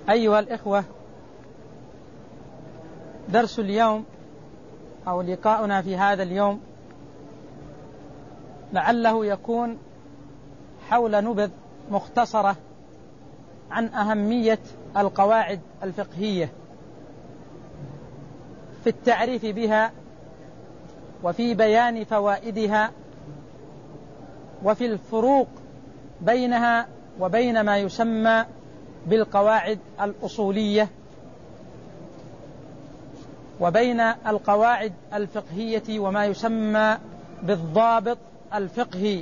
أيها الإخوة، درس اليوم أو لقاؤنا في هذا اليوم لعله يكون حول نبذ مختصرة عن أهمية القواعد الفقهية في التعريف بها وفي بيان فوائدها وفي الفروق بينها وبين ما يسمى بالقواعد الأصولية وبين القواعد الفقهية وما يسمى بالضابط الفقهي،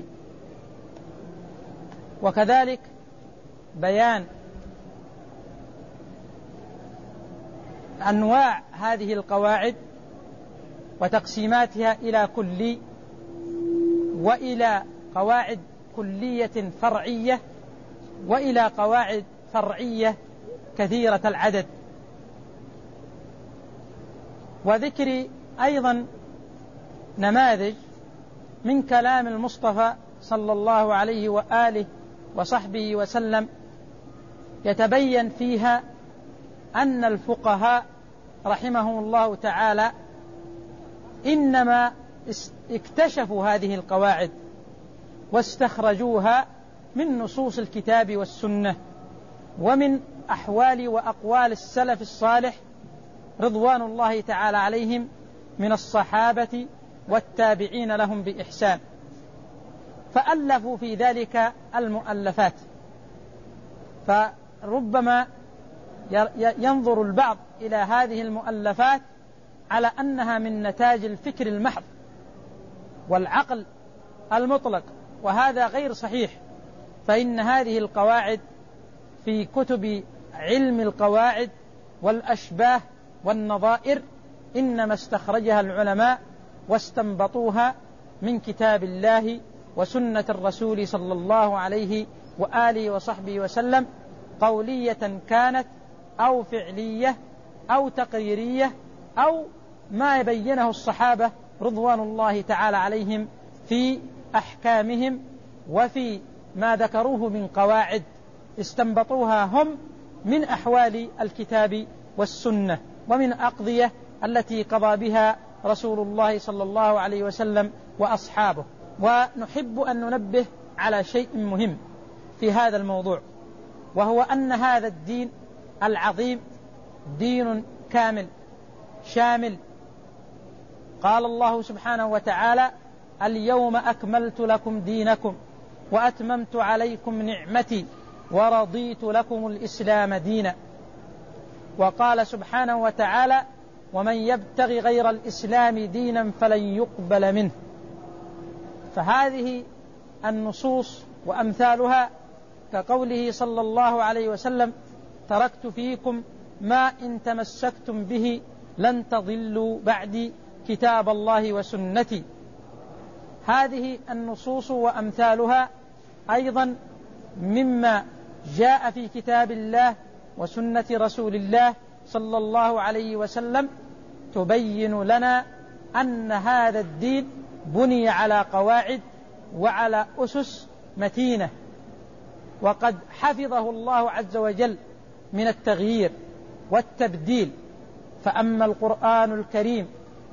وكذلك بيان أنواع هذه القواعد وتقسيماتها إلى كلي وإلى قواعد كلية فرعية وإلى قواعد فرعية كثيرة العدد، وذكر أيضا نماذج من كلام المصطفى صلى الله عليه وآله وصحبه وسلم يتبين فيها أن الفقهاء رحمهم الله تعالى إنما اكتشفوا هذه القواعد واستخرجوها من نصوص الكتاب والسنة ومن أحوال وأقوال السلف الصالح رضوان الله تعالى عليهم من الصحابة والتابعين لهم بإحسان، فألفوا في ذلك المؤلفات. فربما ينظر البعض إلى هذه المؤلفات على أنها من نتاج الفكر المحض والعقل المطلق، وهذا غير صحيح، فإن هذه القواعد في كتب علم القواعد والأشباه والنظائر إنما استخرجها العلماء واستنبطوها من كتاب الله وسنة الرسول صلى الله عليه وآله وصحبه وسلم، قولية كانت أو فعلية أو تقريرية أو ما يبينه الصحابة رضوان الله تعالى عليهم في أحكامهم وفي ما ذكروه من قواعد استنبطوها هم من أحوال الكتاب والسنة ومن أقضية التي قضى بها رسول الله صلى الله عليه وسلم وأصحابه. ونحب أن ننبه على شيء مهم في هذا الموضوع، وهو أن هذا الدين العظيم دين كامل شامل. قال الله سبحانه وتعالى: اليوم أكملت لكم دينكم وأتممت عليكم نعمتي ورضيت لكم الإسلام دينا. وقال سبحانه وتعالى: ومن يبتغي غير الإسلام دينا فلن يقبل منه. فهذه النصوص وأمثالها كقوله صلى الله عليه وسلم: تركت فيكم ما إن تمسكتم به لن تضلوا بعدي كتاب الله وسنتي. هذه النصوص وأمثالها أيضا مما جاء في كتاب الله وسنة رسول الله صلى الله عليه وسلم تبين لنا أن هذا الدين بني على قواعد وعلى أسس متينة، وقد حفظه الله عز وجل من التغيير والتبديل. فأما القرآن الكريم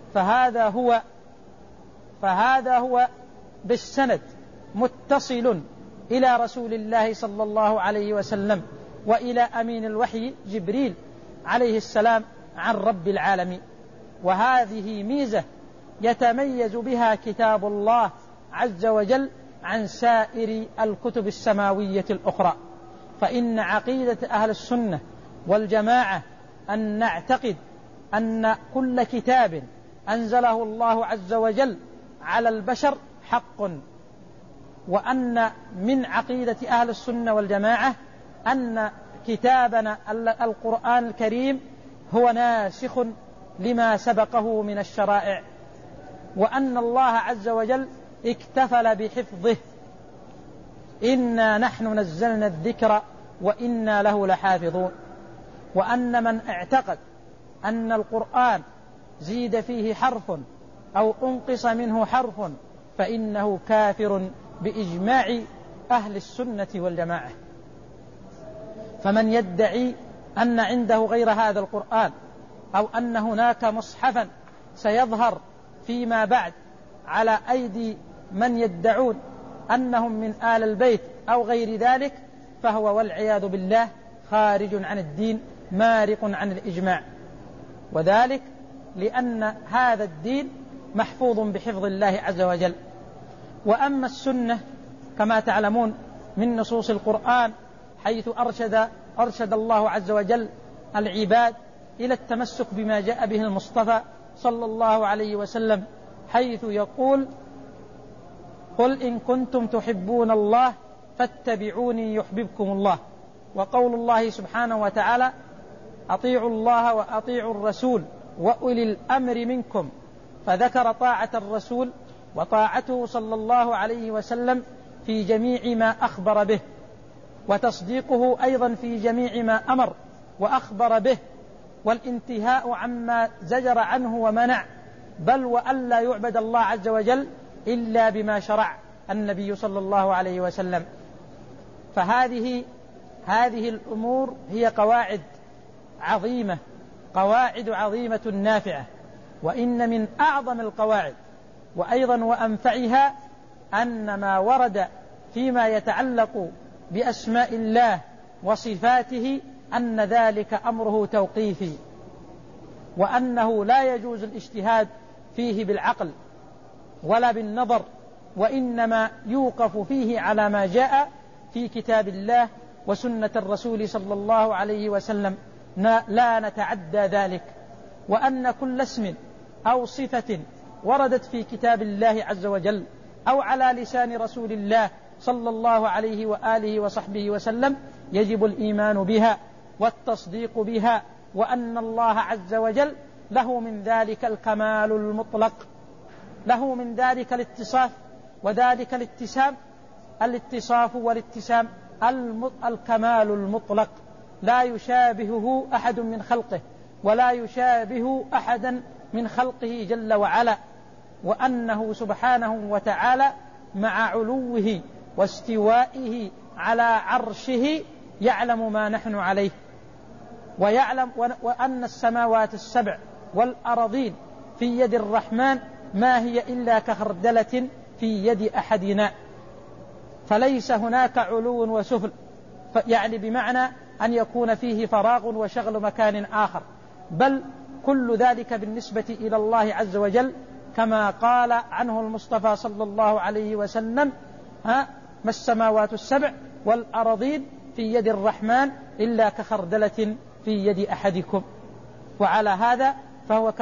فهذا هو بالسند متصل إلى رسول الله صلى الله عليه وسلم وإلى أمين الوحي جبريل عليه السلام عن رب العالمين. وهذه ميزة يتميز بها كتاب الله عز وجل عن سائر الكتب السماوية الأخرى. فإن عقيدة أهل السنة والجماعة أن نعتقد أن كل كتاب أنزله الله عز وجل على البشر حق، وأن من عقيدة أهل السنة والجماعة أن كتابنا القرآن الكريم هو ناسخ لما سبقه من الشرائع، وأن الله عز وجل اكتفل بحفظه. إنا نحن نزلنا الذكر وإنا له لحافظون. وأن من اعتقد أن القرآن زيد فيه حرف أو أنقص منه حرف فإنه كافر بإجماع أهل السنة والجماعة. فمن يدعي أن عنده غير هذا القرآن، أو أن هناك مصحفا سيظهر فيما بعد على أيدي من يدعون أنهم من آل البيت أو غير ذلك، فهو والعياذ بالله خارج عن الدين، مارق عن الإجماع. وذلك لأن هذا الدين محفوظ بحفظ الله عز وجل. وأما السنة كما تعلمون من نصوص القرآن، حيث أرشد الله عز وجل العباد إلى التمسك بما جاء به المصطفى صلى الله عليه وسلم، حيث يقول: قل إن كنتم تحبون الله فاتبعوني يحببكم الله. وقول الله سبحانه وتعالى: أطيعوا الله وأطيعوا الرسول وأولي الأمر منكم، فذكر طاعة الرسول وطاعته صلى الله عليه وسلم في جميع ما أخبر به، وتصديقه أيضا في جميع ما أمر وأخبر به، والانتهاء عما زجر عنه ومنع، بل وألا يعبد الله عز وجل إلا بما شرع النبي صلى الله عليه وسلم. فهذه الأمور هي قواعد عظيمة نافعة. وإن من أعظم القواعد وأيضا وأنفعها أن ما ورد فيما يتعلق بأسماء الله وصفاته أن ذلك أمره توقيفي، وأنه لا يجوز الاجتهاد فيه بالعقل ولا بالنظر، وإنما يوقف فيه على ما جاء في كتاب الله وسنة الرسول صلى الله عليه وسلم، لا نتعدى ذلك. وأن كل اسم أو صفة وردت في كتاب الله عز وجل أو على لسان رسول الله صلى الله عليه وآله وصحبه وسلم يجب الإيمان بها والتصديق بها، وأن الله عز وجل له من ذلك الكمال المطلق، له من ذلك الاتصاف وذلك الاتصاف والاتسام الكمال المطلق، لا يشابهه أحد من خلقه ولا يشابه أحدا من خلقه جل وعلا. وأنه سبحانه وتعالى مع علوه واستوائه على عرشه يعلم ما نحن عليه، ويعلم وأن السماوات السبع والأرضين في يد الرحمن ما هي إلا كخردلة في يد أحدنا، فليس هناك علو وسفل، يعني بمعنى أن يكون فيه فراغ وشغل مكان آخر، بل كل ذلك بالنسبة إلى الله عز وجل كما قال عنه المصطفى صلى الله عليه وسلم: ما السماوات السبع والأرضين في يد الرحمن إلا كخردلة في يد أحدكم. وعلى هذا فهو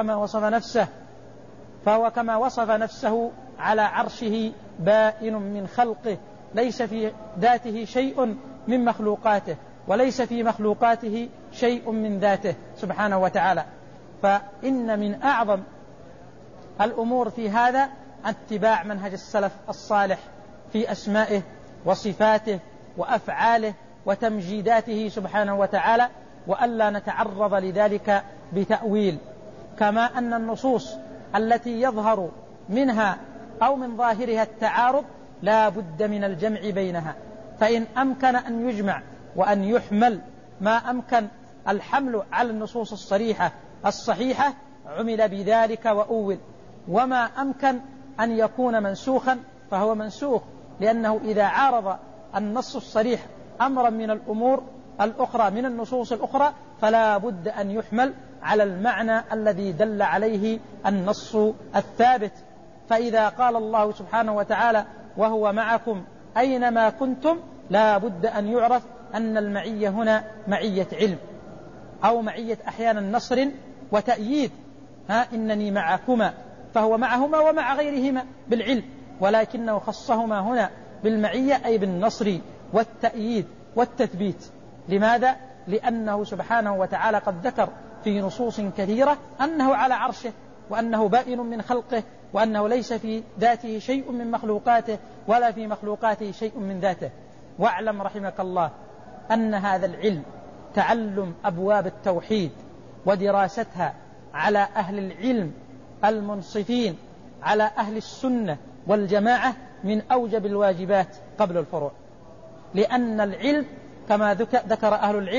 كما وصف نفسه على عرشه بائن من خلقه، ليس في ذاته شيء من مخلوقاته وليس في مخلوقاته شيء من ذاته سبحانه وتعالى. فإن من أعظم الأمور في هذا اتباع منهج السلف الصالح في أسمائه وصفاته وأفعاله وتمجيداته سبحانه وتعالى، وألا نتعرض لذلك بتأويل. كما أن النصوص التي يظهر منها أو من ظاهرها التعارض لا بد من الجمع بينها، فإن أمكن أن يجمع وأن يحمل ما أمكن الحمل على النصوص الصريحة الصحيحة عمل بذلك وأول، وما أمكن أن يكون منسوخا فهو منسوخ، لأنه إذا عارض النص الصريح أمرا من الأمور الأخرى من النصوص الأخرى فلا بد أن يحمل على المعنى الذي دل عليه النص الثابت. فإذا قال الله سبحانه وتعالى: وهو معكم أينما كنتم، لا بد أن يعرف أن المعية هنا معية علم، أو معية أحيانا نصر وتأييد، إنني معكما، فهو معهما ومع غيرهما بالعلم، ولكنه خصهما هنا بالمعية أي بالنصر والتأييد والتثبيت. لماذا؟ لأنه سبحانه وتعالى قد ذكر في نصوص كثيرة أنه على عرشه، وأنه بائن من خلقه، وأنه ليس في ذاته شيء من مخلوقاته ولا في مخلوقاته شيء من ذاته. واعلم رحمك الله أن هذا العلم تعلم أبواب التوحيد ودراستها على أهل العلم المنصفين، على أهل السنة والجماعة، من أوجب الواجبات قبل الفروع، لأن العلم كما ذكر أهل العلم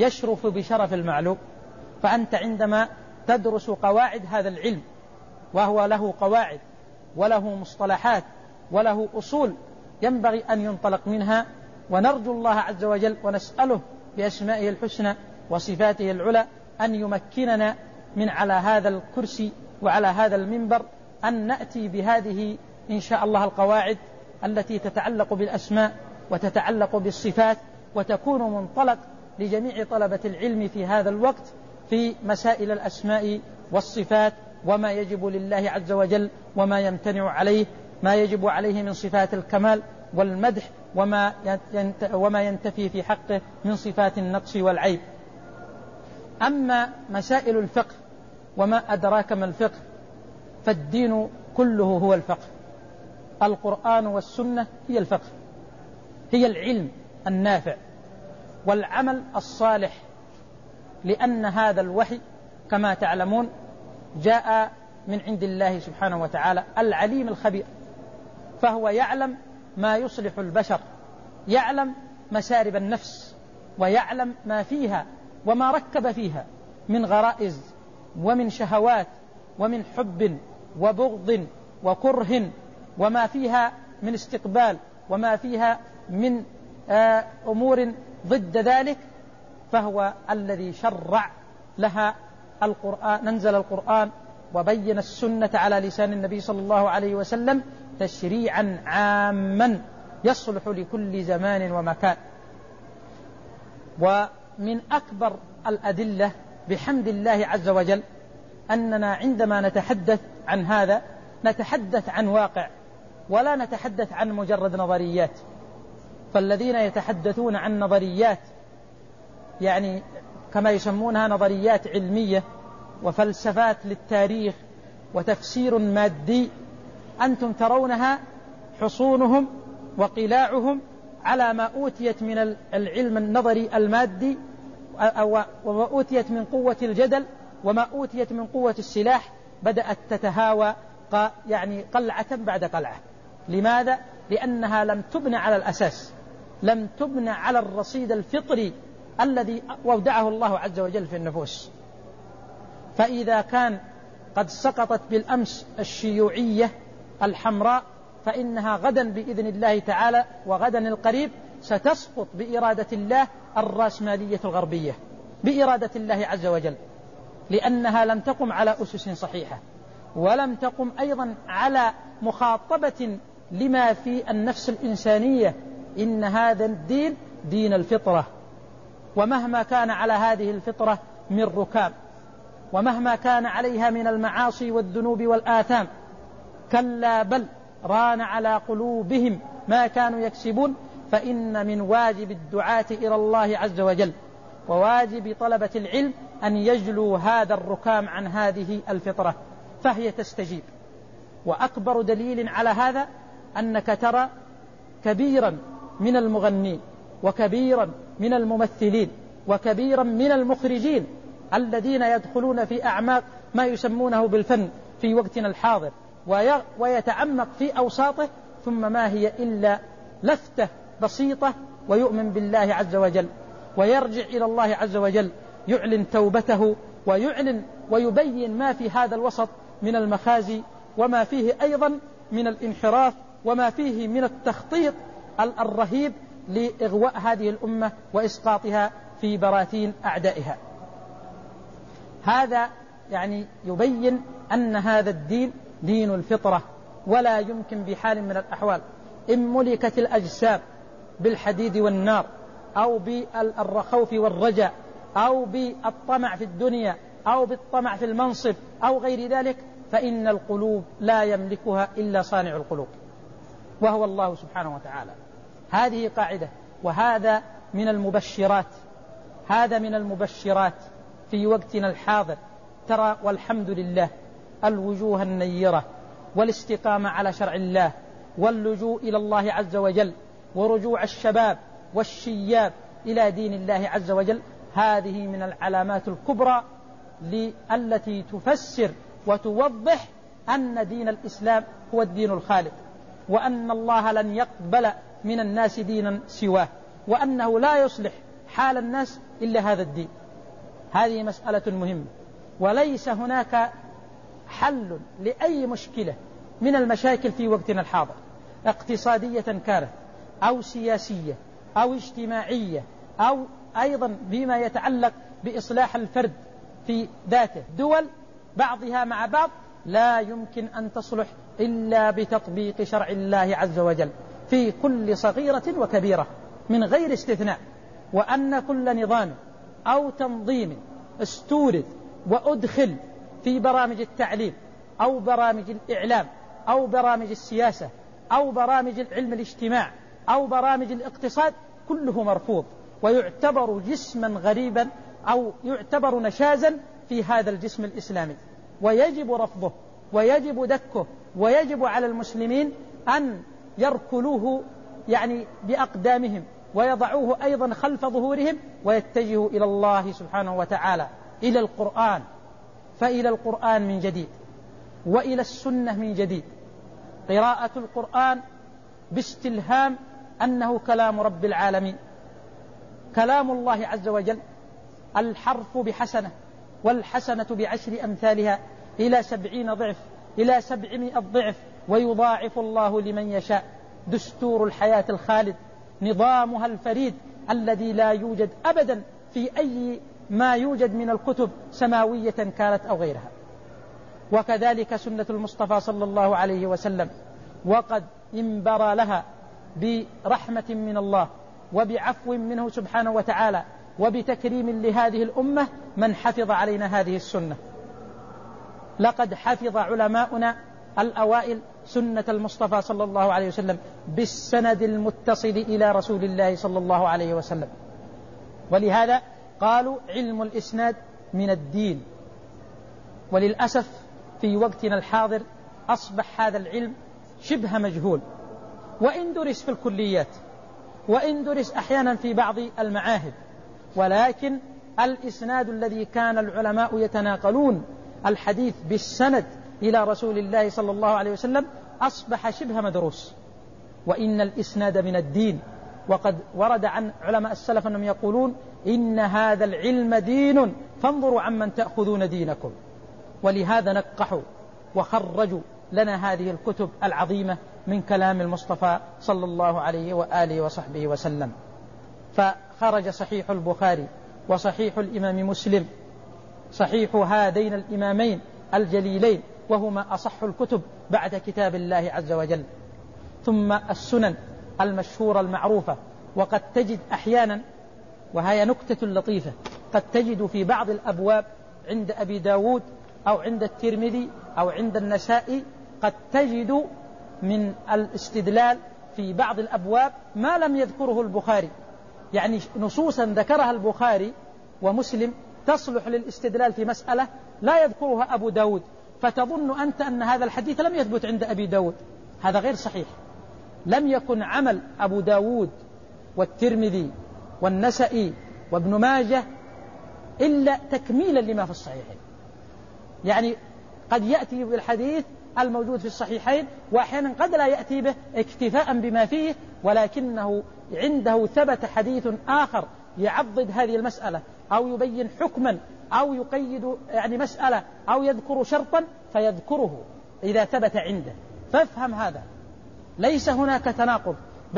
يشرف بشرف المعلوم. فأنت عندما تدرس قواعد هذا العلم، وهو له قواعد وله مصطلحات وله أصول ينبغي أن ينطلق منها، ونرجو الله عز وجل ونسأله بأسمائه الحسنى وصفاته العلى أن يمكننا من على هذا الكرسي وعلى هذا المنبر أن نأتي بهذه إن شاء الله القواعد التي تتعلق بالأسماء وتتعلق بالصفات، وتكون منطلق لجميع طلبة العلم في هذا الوقت في مسائل الأسماء والصفات، وما يجب لله عز وجل وما يمتنع عليه، ما يجب عليه من صفات الكمال والمدح، وما ينتفي في حقه من صفات النقص والعيب. أما مسائل الفقه وما أدراك ما الفقه، فالدين كله هو الفقه. القرآن والسنة هي الفقه، هي العلم النافع والعمل الصالح، لأن هذا الوحي كما تعلمون جاء من عند الله سبحانه وتعالى العليم الخبير، فهو يعلم ما يصلح البشر، يعلم مسارب النفس، ويعلم ما فيها وما ركب فيها من غرائز ومن شهوات ومن حب وبغض وكره، وما فيها من استقبال وما فيها من أمور ضد ذلك. فهو الذي شرع لها القرآن، ننزل القرآن وبين السنة على لسان النبي صلى الله عليه وسلم تشريعا عاما يصلح لكل زمان ومكان. ومن أكبر الأدلة بحمد الله عز وجل أننا عندما نتحدث عن هذا نتحدث عن واقع، ولا نتحدث عن مجرد نظريات. فالذين يتحدثون عن نظريات يعني كما يسمونها نظريات علمية وفلسفات للتاريخ وتفسير مادي، أنتم ترونها حصونهم وقلاعهم على ما أوتيت من العلم النظري المادي، وما أوتيت من قوة الجدل وما أوتيت من قوة السلاح، بدأت تتهاوى يعني قلعة بعد قلعة. لماذا؟ لأنها لم تبنى على الأساس، لم تبنى على الرصيد الفطري الذي وضعه الله عز وجل في النفوس. فإذا كان قد سقطت بالأمس الشيوعية الحمراء، فإنها غدا بإذن الله تعالى وغدا القريب ستسقط بإرادة الله الرأسمالية الغربية، بإرادة الله عز وجل، لأنها لم تقم على أسس صحيحة، ولم تقم أيضا على مخاطبة لما في النفس الإنسانية. إن هذا الدين دين الفطرة، ومهما كان على هذه الفطرة من ركاب، ومهما كان عليها من المعاصي والذنوب والآثام، كلا بل ران على قلوبهم ما كانوا يكسبون. فإن من واجب الدعاة إلى الله عز وجل وواجب طلبة العلم أن يجلوا هذا الركام عن هذه الفطرة، فهي تستجيب. وأكبر دليل على هذا أنك ترى كبيرا من المغنين وكبيرا من الممثلين وكبيرا من المخرجين الذين يدخلون في أعماق ما يسمونه بالفن في وقتنا الحاضر ويتعمق في أوساطه، ثم ما هي إلا لفتة بسيطة ويؤمن بالله عز وجل ويرجع إلى الله عز وجل، يعلن توبته ويعلن ويبين ما في هذا الوسط من المخازي، وما فيه أيضا من الانحراف، وما فيه من التخطيط الرهيب لإغواء هذه الأمة وإسقاطها في براثين أعدائها. هذا يعني يبين أن هذا الدين دين الفطرة، ولا يمكن بحال من الأحوال إن ملكت الأجسام بالحديد والنار أو بالخوف والرجاء أو بالطمع في الدنيا أو بالطمع في المنصب أو غير ذلك، فإن القلوب لا يملكها إلا صانع القلوب وهو الله سبحانه وتعالى. هذه قاعدة، وهذا من المبشرات، هذا من المبشرات في وقتنا الحاضر. ترى والحمد لله الوجوه النيرة والاستقامة على شرع الله واللجوء إلى الله عز وجل ورجوع الشباب والشياب إلى دين الله عز وجل، هذه من العلامات الكبرى التي تفسر وتوضح أن دين الإسلام هو الدين الخالد، وأن الله لن يقبل من الناس دينا سواه، وأنه لا يصلح حال الناس إلا هذا الدين. هذه مسألة مهمة، وليس هناك حل لأي مشكلة من المشاكل في وقتنا الحاضر، اقتصادية كانت أو سياسية أو اجتماعية أو أيضا بما يتعلق بإصلاح الفرد في ذاته. دول بعضها مع بعض لا يمكن أن تصلح إلا بتطبيق شرع الله عز وجل في كل صغيرة وكبيرة من غير استثناء، وأن كل نظام أو تنظيم استورد وأدخل في برامج التعليم أو برامج الإعلام أو برامج السياسة أو برامج علم الاجتماع أو برامج الاقتصاد كله مرفوض، ويعتبر جسما غريبا أو يعتبر نشازا في هذا الجسم الإسلامي، ويجب رفضه ويجب دكه، ويجب على المسلمين أن يركلوه يعني بأقدامهم ويضعوه أيضا خلف ظهورهم ويتجهوا إلى الله سبحانه وتعالى، إلى القرآن، فإلى القرآن من جديد وإلى السنة من جديد. قراءة القرآن باستلهام أنه كلام رب العالمين، كلام الله عز وجل، الحرف بحسنة والحسنة بعشر أمثالها إلى 70 ضعف إلى 700 ضعف، ويضاعف الله لمن يشاء. دستور الحياة الخالد، نظامها الفريد الذي لا يوجد أبدا في أي ما يوجد من الكتب سماوية كانت أو غيرها. وكذلك سنة المصطفى صلى الله عليه وسلم، وقد انبرى لها برحمة من الله وبعفو منه سبحانه وتعالى وبتكريم لهذه الأمة من حفظ علينا هذه السنة. لقد حفظ علماؤنا الأوائل سنة المصطفى صلى الله عليه وسلم بالسند المتصل إلى رسول الله صلى الله عليه وسلم، ولهذا قالوا علم الإسناد من الدين. وللأسف في وقتنا الحاضر أصبح هذا العلم شبه مجهول، وإن درس في الكليات وإن درس أحيانا في بعض المعاهد، ولكن الإسناد الذي كان العلماء يتناقلون الحديث بالسند إلى رسول الله صلى الله عليه وسلم أصبح شبه مدروس. وإن الإسناد من الدين، وقد ورد عن علماء السلف أنهم يقولون إن هذا العلم دين فانظروا عمن تأخذون دينكم. ولهذا نقحوا وخرجوا لنا هذه الكتب العظيمة من كلام المصطفى صلى الله عليه وآله وصحبه وسلم. فخرج صحيح البخاري وصحيح الإمام مسلم، صحيح هذين الإمامين الجليلين، وهما أصح الكتب بعد كتاب الله عز وجل. ثم السنن المشهورة المعروفة. وقد تجد أحيانا، وهي نكتة لطيفة، قد تجد في بعض الأبواب عند أبي داود أو عند الترمذي أو عند النسائي، قد تجد من الاستدلال في بعض الأبواب ما لم يذكره البخاري، يعني نصوصا ذكرها البخاري ومسلم تصلح للاستدلال في مسألة لا يذكرها أبو داود، فتظن أنت أن هذا الحديث لم يثبت عند أبي داود. هذا غير صحيح. لم يكن عمل أبو داود والترمذي والنسائي وابن ماجه إلا تكميلا لما في الصحيحين. يعني قد يأتي بالحديث الموجود في الصحيحين، وأحيانا قد لا يأتي به اكتفاء بما فيه، ولكنه عنده ثبت حديث آخر يعضد هذه المسألة أو يبين حكما أو يقيد يعني مسألة أو يذكر شرطا فيذكره إذا ثبت عنده. فافهم هذا، ليس هناك تناقض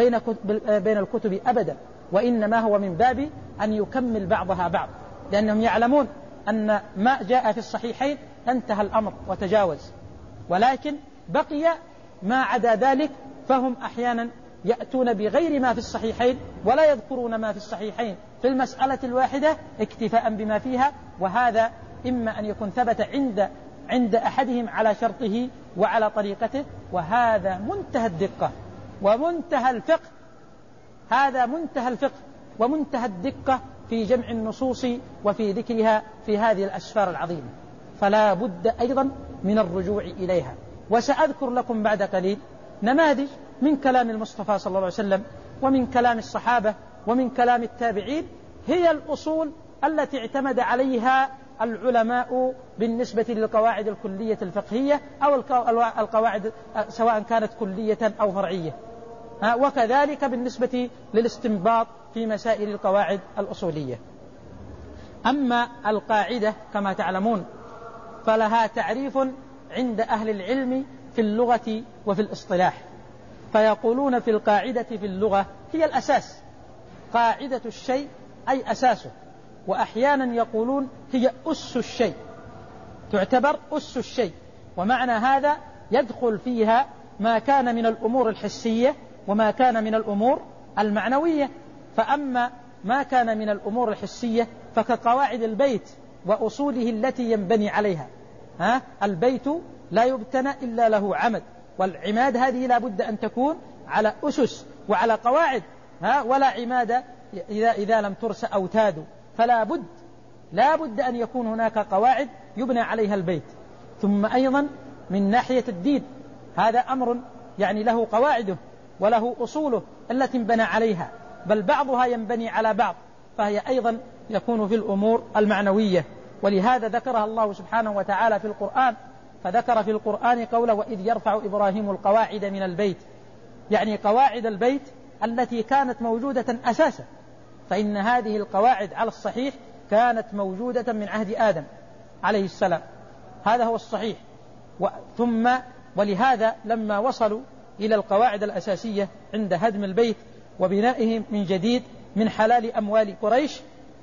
بين الكتب أبدا، وإنما هو من باب أن يكمل بعضها بعض، لأنهم يعلمون أن ما جاء في الصحيحين انتهى الأمر وتجاوز، ولكن بقي ما عدا ذلك، فهم أحيانا يأتون بغير ما في الصحيحين ولا يذكرون ما في الصحيحين في المسألة الواحدة اكتفاء بما فيها. وهذا إما أن يكون ثبت عند أحدهم على شرطه وعلى طريقته، وهذا منتهى الدقة ومنتهى الفقه. هذا منتهى الفقه ومنتهى الدقة في جمع النصوص وفي ذكرها في هذه الأسفار العظيمة، فلا بد أيضا من الرجوع إليها. وسأذكر لكم بعد قليل نماذج من كلام المصطفى صلى الله عليه وسلم ومن كلام الصحابة ومن كلام التابعين، هي الأصول التي اعتمد عليها العلماء بالنسبة للقواعد الكلية الفقهية أو القواعد سواء كانت كلية أو فرعية، وكذلك بالنسبة للاستنباط في مسائل القواعد الأصولية. أما القاعدة كما تعلمون فلها تعريف عند أهل العلم في اللغة وفي الاصطلاح، فيقولون في القاعدة في اللغة هي الأساس، قاعدة الشيء أي أساسه، وأحيانا يقولون هي أس الشيء، تعتبر أس الشيء، ومعنى هذا يدخل فيها ما كان من الأمور الحسية وما كان من الأمور المعنوية. فأما ما كان من الأمور الحسية فكقواعد البيت وأصوله التي ينبني عليها. البيت لا يبتنى إلا له عمد، والعماد هذه لا بد أن تكون على أسس وعلى قواعد، ولا عماد إذا لم ترس أوتاد، فلا بد أن يكون هناك قواعد يبنى عليها البيت. ثم أيضا من ناحية الدين هذا أمر يعني له قواعده وله أصوله التي انبنى عليها، بل بعضها ينبني على بعض، فهي أيضا يكون في الأمور المعنوية. ولهذا ذكرها الله سبحانه وتعالى في القرآن، فذكر في القرآن قوله وإذ يرفع إبراهيم القواعد من البيت، يعني قواعد البيت التي كانت موجودة أساسا، فإن هذه القواعد على الصحيح كانت موجودة من عهد آدم عليه السلام، هذا هو الصحيح. ثم ولهذا لما وصلوا إلى القواعد الأساسية عند هدم البيت وبنائه من جديد من حلال أموال قريش،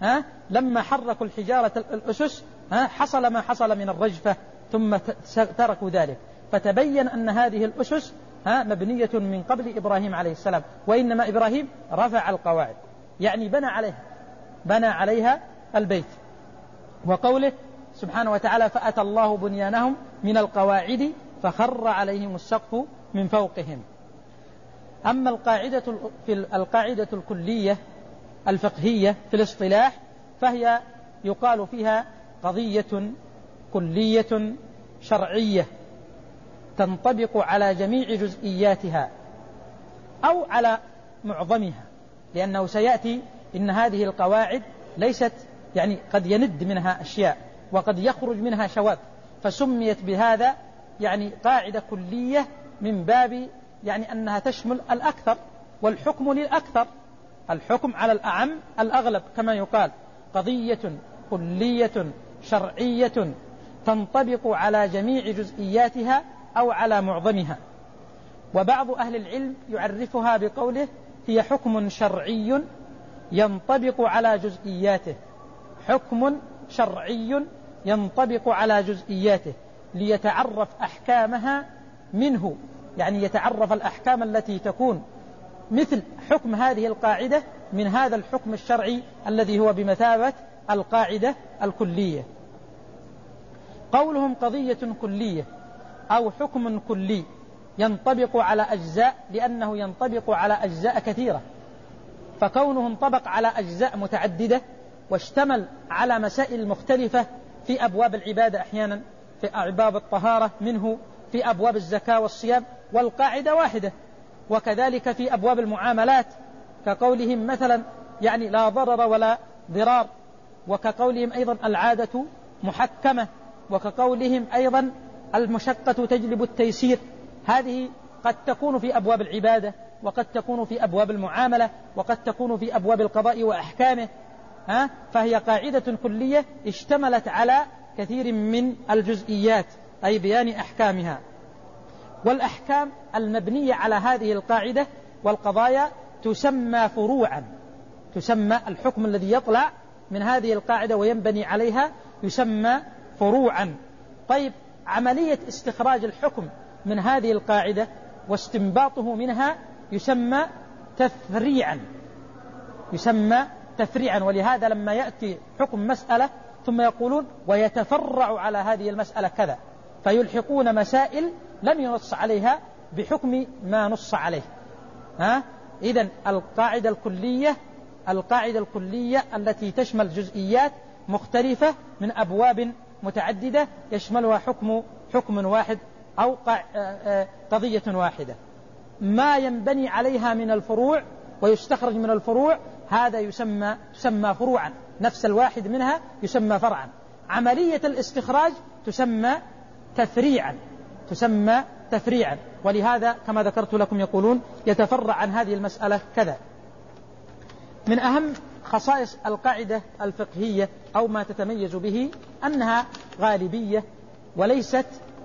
لما حركوا الحجارة الأسس حصل ما حصل من الرجفة، ثم تركوا ذلك، فتبين أن هذه الأسس مبنية من قبل إبراهيم عليه السلام، وإنما إبراهيم رفع القواعد، يعني بنى عليها البيت. وقوله سبحانه وتعالى فأتى الله بنيانهم من القواعد فخر عليهم السقف من فوقهم. أما القاعدة الكلية الفقهية في الاصطلاح فهي يقال فيها قضية كلية شرعية تنطبق على جميع جزئياتها أو على معظمها، لأنه سيأتي إن هذه القواعد ليست يعني قد يند منها أشياء وقد يخرج منها شواذ، فسميت بهذا يعني قاعدة كلية من باب يعني أنها تشمل الأكثر، والحكم للأكثر، الحكم على الأعم الأغلب، كما يقال قضية كلية شرعية تنطبق على جميع جزئياتها أو على معظمها. وبعض أهل العلم يعرفها بقوله هي حكم شرعي ينطبق على جزئياته، حكم شرعي ينطبق على جزئياته ليتعرف أحكامها منه، يعني يتعرف الأحكام التي تكون مثل حكم هذه القاعدة من هذا الحكم الشرعي الذي هو بمثابة القاعدة الكلية. قولهم قضية كلية أو حكم كلي ينطبق على أجزاء، لأنه ينطبق على أجزاء كثيرة، فكونه انطبق على أجزاء متعددة واشتمل على مسائل مختلفة في أبواب العبادة، أحيانا في أبواب الطهارة، منه في أبواب الزكاة والصيام، والقاعدة واحدة. وكذلك في أبواب المعاملات كقولهم مثلا يعني لا ضرر ولا ضرار، وكقولهم أيضا العادة محكمة، وكقولهم أيضا المشقة تجلب التيسير. هذه قد تكون في أبواب العبادة، وقد تكون في أبواب المعاملة، وقد تكون في أبواب القضاء وأحكامه، فهي قاعدة كلية اشتملت على كثير من الجزئيات، أي بيان أحكامها. والأحكام المبنية على هذه القاعدة والقضايا تسمى فروعا، تسمى الحكم الذي يطلع من هذه القاعدة وينبني عليها يسمى فروعا. طيب، عملية استخراج الحكم من هذه القاعدة واستنباطه منها يسمى تفريعا، يسمى تفريعا. ولهذا لما يأتي حكم مسألة ثم يقولون ويتفرع على هذه المسألة كذا، فيلحقون مسائل لم ينص عليها بحكم ما نص عليه. إذن القاعدة الكلية التي تشمل جزئيات مختلفة من أبواب متعددة يشملها حكم واحد أو قضية واحدة، ما ينبني عليها من الفروع ويستخرج من الفروع هذا يسمى فروعا، نفس الواحد منها يسمى فرعا. عملية الاستخراج تسمى تفريعا. ولهذا كما ذكرت لكم يقولون يتفرع عن هذه المسألة كذا. من أهم خصائص القاعدة الفقهية أو ما تتميز به أنها غالبية وليست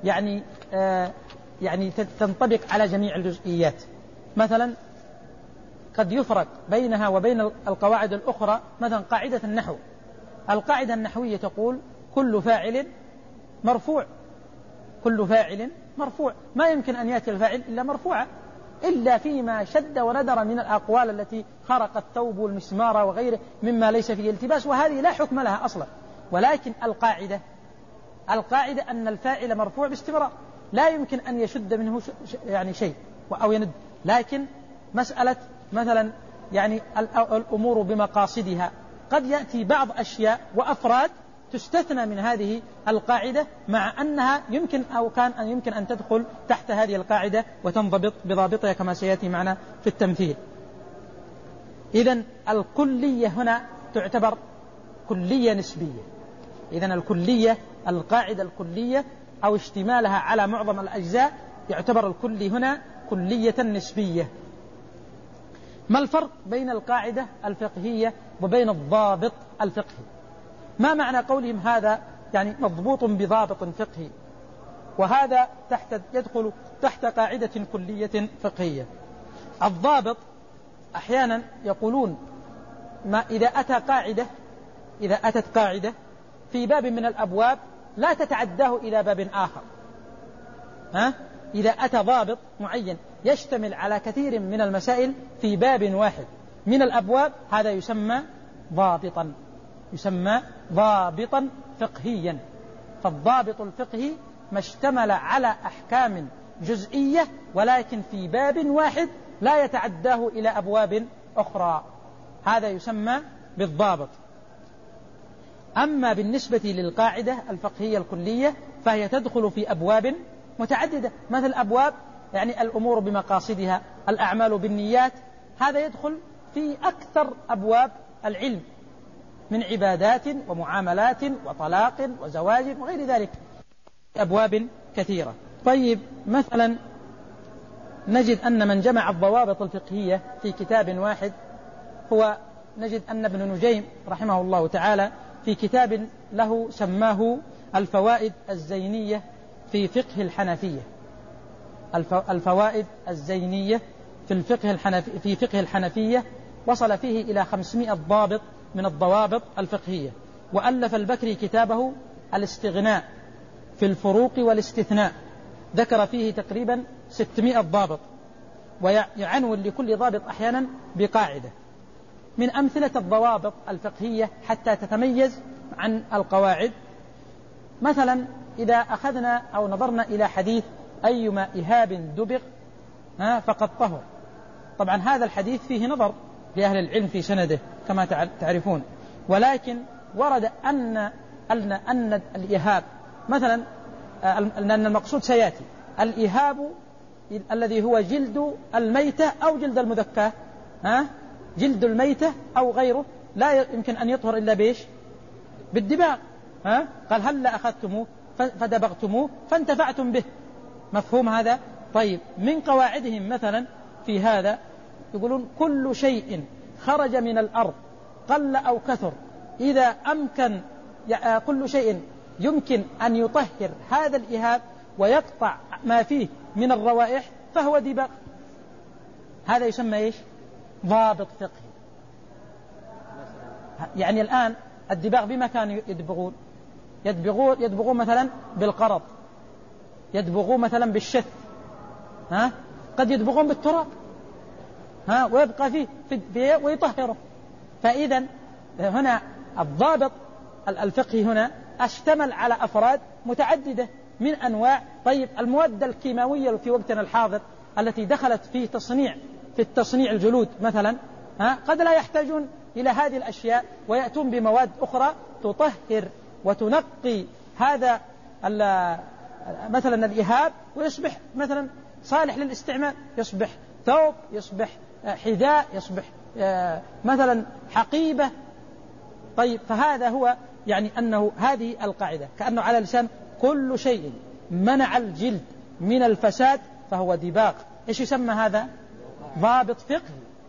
يعني تنطبق على جميع الجزئيات. مثلا قد يفرق بينها وبين القواعد الأخرى. مثلا قاعدة النحو، القاعدة النحوية تقول كل فاعل مرفوع، كل فاعل مرفوع، ما يمكن أن يأتي الفاعل إلا مرفوعا إلا فيما شد وندر من الأقوال التي خرق الثوب والمسمار وغيره مما ليس فيه التباس، وهذه لا حكم لها أصلا. ولكن القاعدة أن الفاعل مرفوع باستمرار، لا يمكن أن يشد منه يعني شيء أو يند. لكن مسألة مثلا يعني الأمور بمقاصدها، قد يأتي بعض أشياء وأفراد تستثنى من هذه القاعدة، مع أنها يمكن أن تدخل تحت هذه القاعدة وتنضبط بضابطها كما سيأتي معنا في التمثيل. إذن الكلية هنا تعتبر كلية نسبية. إذن الكلية، القاعدة الكلية أو اشتمالها على معظم الأجزاء، يعتبر الكلي هنا كلية نسبية. ما الفرق بين القاعدة الفقهية وبين الضابط الفقهي؟ ما معنى قولهم هذا يعني مضبوط بضابط فقهي وهذا يدخل تحت قاعدة كلية فقهية؟ الضابط أحيانا يقولون إذا أتت قاعدة في باب من الأبواب لا تتعداه إلى باب آخر. إذا أتى ضابط معين يشتمل على كثير من المسائل في باب واحد من الأبواب، هذا يسمى ضابطا فقهيا. فالضابط الفقهي ما اشتمل على أحكام جزئية ولكن في باب واحد لا يتعداه إلى أبواب أخرى، هذا يسمى بالضابط. أما بالنسبة للقاعدة الفقهية الكلية فهي تدخل في أبواب متعددة، مثل أبواب يعني الأمور بمقاصدها، الأعمال بالنيات، هذا يدخل في أكثر أبواب العلم من عبادات ومعاملات وطلاق وزواج وغير ذلك، أبواب كثيرة. طيب مثلا نجد أن من جمع الضوابط الفقهية في كتاب واحد هو نجد أن ابن نجيم رحمه الله تعالى في كتاب له سماه الفوائد الزينية في فقه الحنفية. الفوائد الزينية في فقه الحنفية وصل فيه إلى 500 ضابط من الضوابط الفقهية. وألف البكري كتابه الاستغناء في الفروق والاستثناء، ذكر فيه تقريبا 600 ضابط، ويعنون لكل ضابط أحيانا بقاعدة. من أمثلة الضوابط الفقهية حتى تتميز عن القواعد، مثلا إذا أخذنا أو نظرنا إلى حديث أيما إهاب دبغ فقد طهر، طبعا هذا الحديث فيه نظر لأهل العلم في سنده كما تعرفون، ولكن ورد أن الإهاب مثلا، لأن المقصود سيأتي، الإهاب الذي هو جلد الميتة أو جلد المذكاة، جلد الميتة أو غيره لا يمكن أن يطهر إلا بإيش؟ بالدباغ. قال هل أخذتموه فدبغتموه فانتفعتم به، مفهوم هذا؟ طيب من قواعدهم مثلا في هذا يقولون كل شيء خرج من الأرض قل أو كثر إذا أمكن، كل شيء يمكن أن يطهر هذا الإهاب ويقطع ما فيه من الروائح فهو دباغ. هذا يسمى إيش؟ ضابط فقهي. يعني الآن الدباغ بما كانوا يدبغون مثلا بالقرض، يدبغون مثلا بالشث، قد يدبغون بالتراب ويبقى فيه ويطهره. فإذا هنا الضابط الفقهي هنا اشتمل على أفراد متعددة من أنواع. طيب المواد الكيماوية في وقتنا الحاضر التي دخلت في التصنيع الجلود مثلا، قد لا يحتاجون إلى هذه الأشياء ويأتون بمواد أخرى تطهر وتنقي هذا مثلا الإهاب ويصبح مثلا صالح للاستعمال، يصبح ثوب، يصبح حذاء، يصبح مثلا حقيبة. طيب فهذا هو يعني أنه هذه القاعدة كأنه على لسان كل شيء منع الجلد من الفساد فهو دباغ. إيش يسمى هذا؟ ضابط فقهي.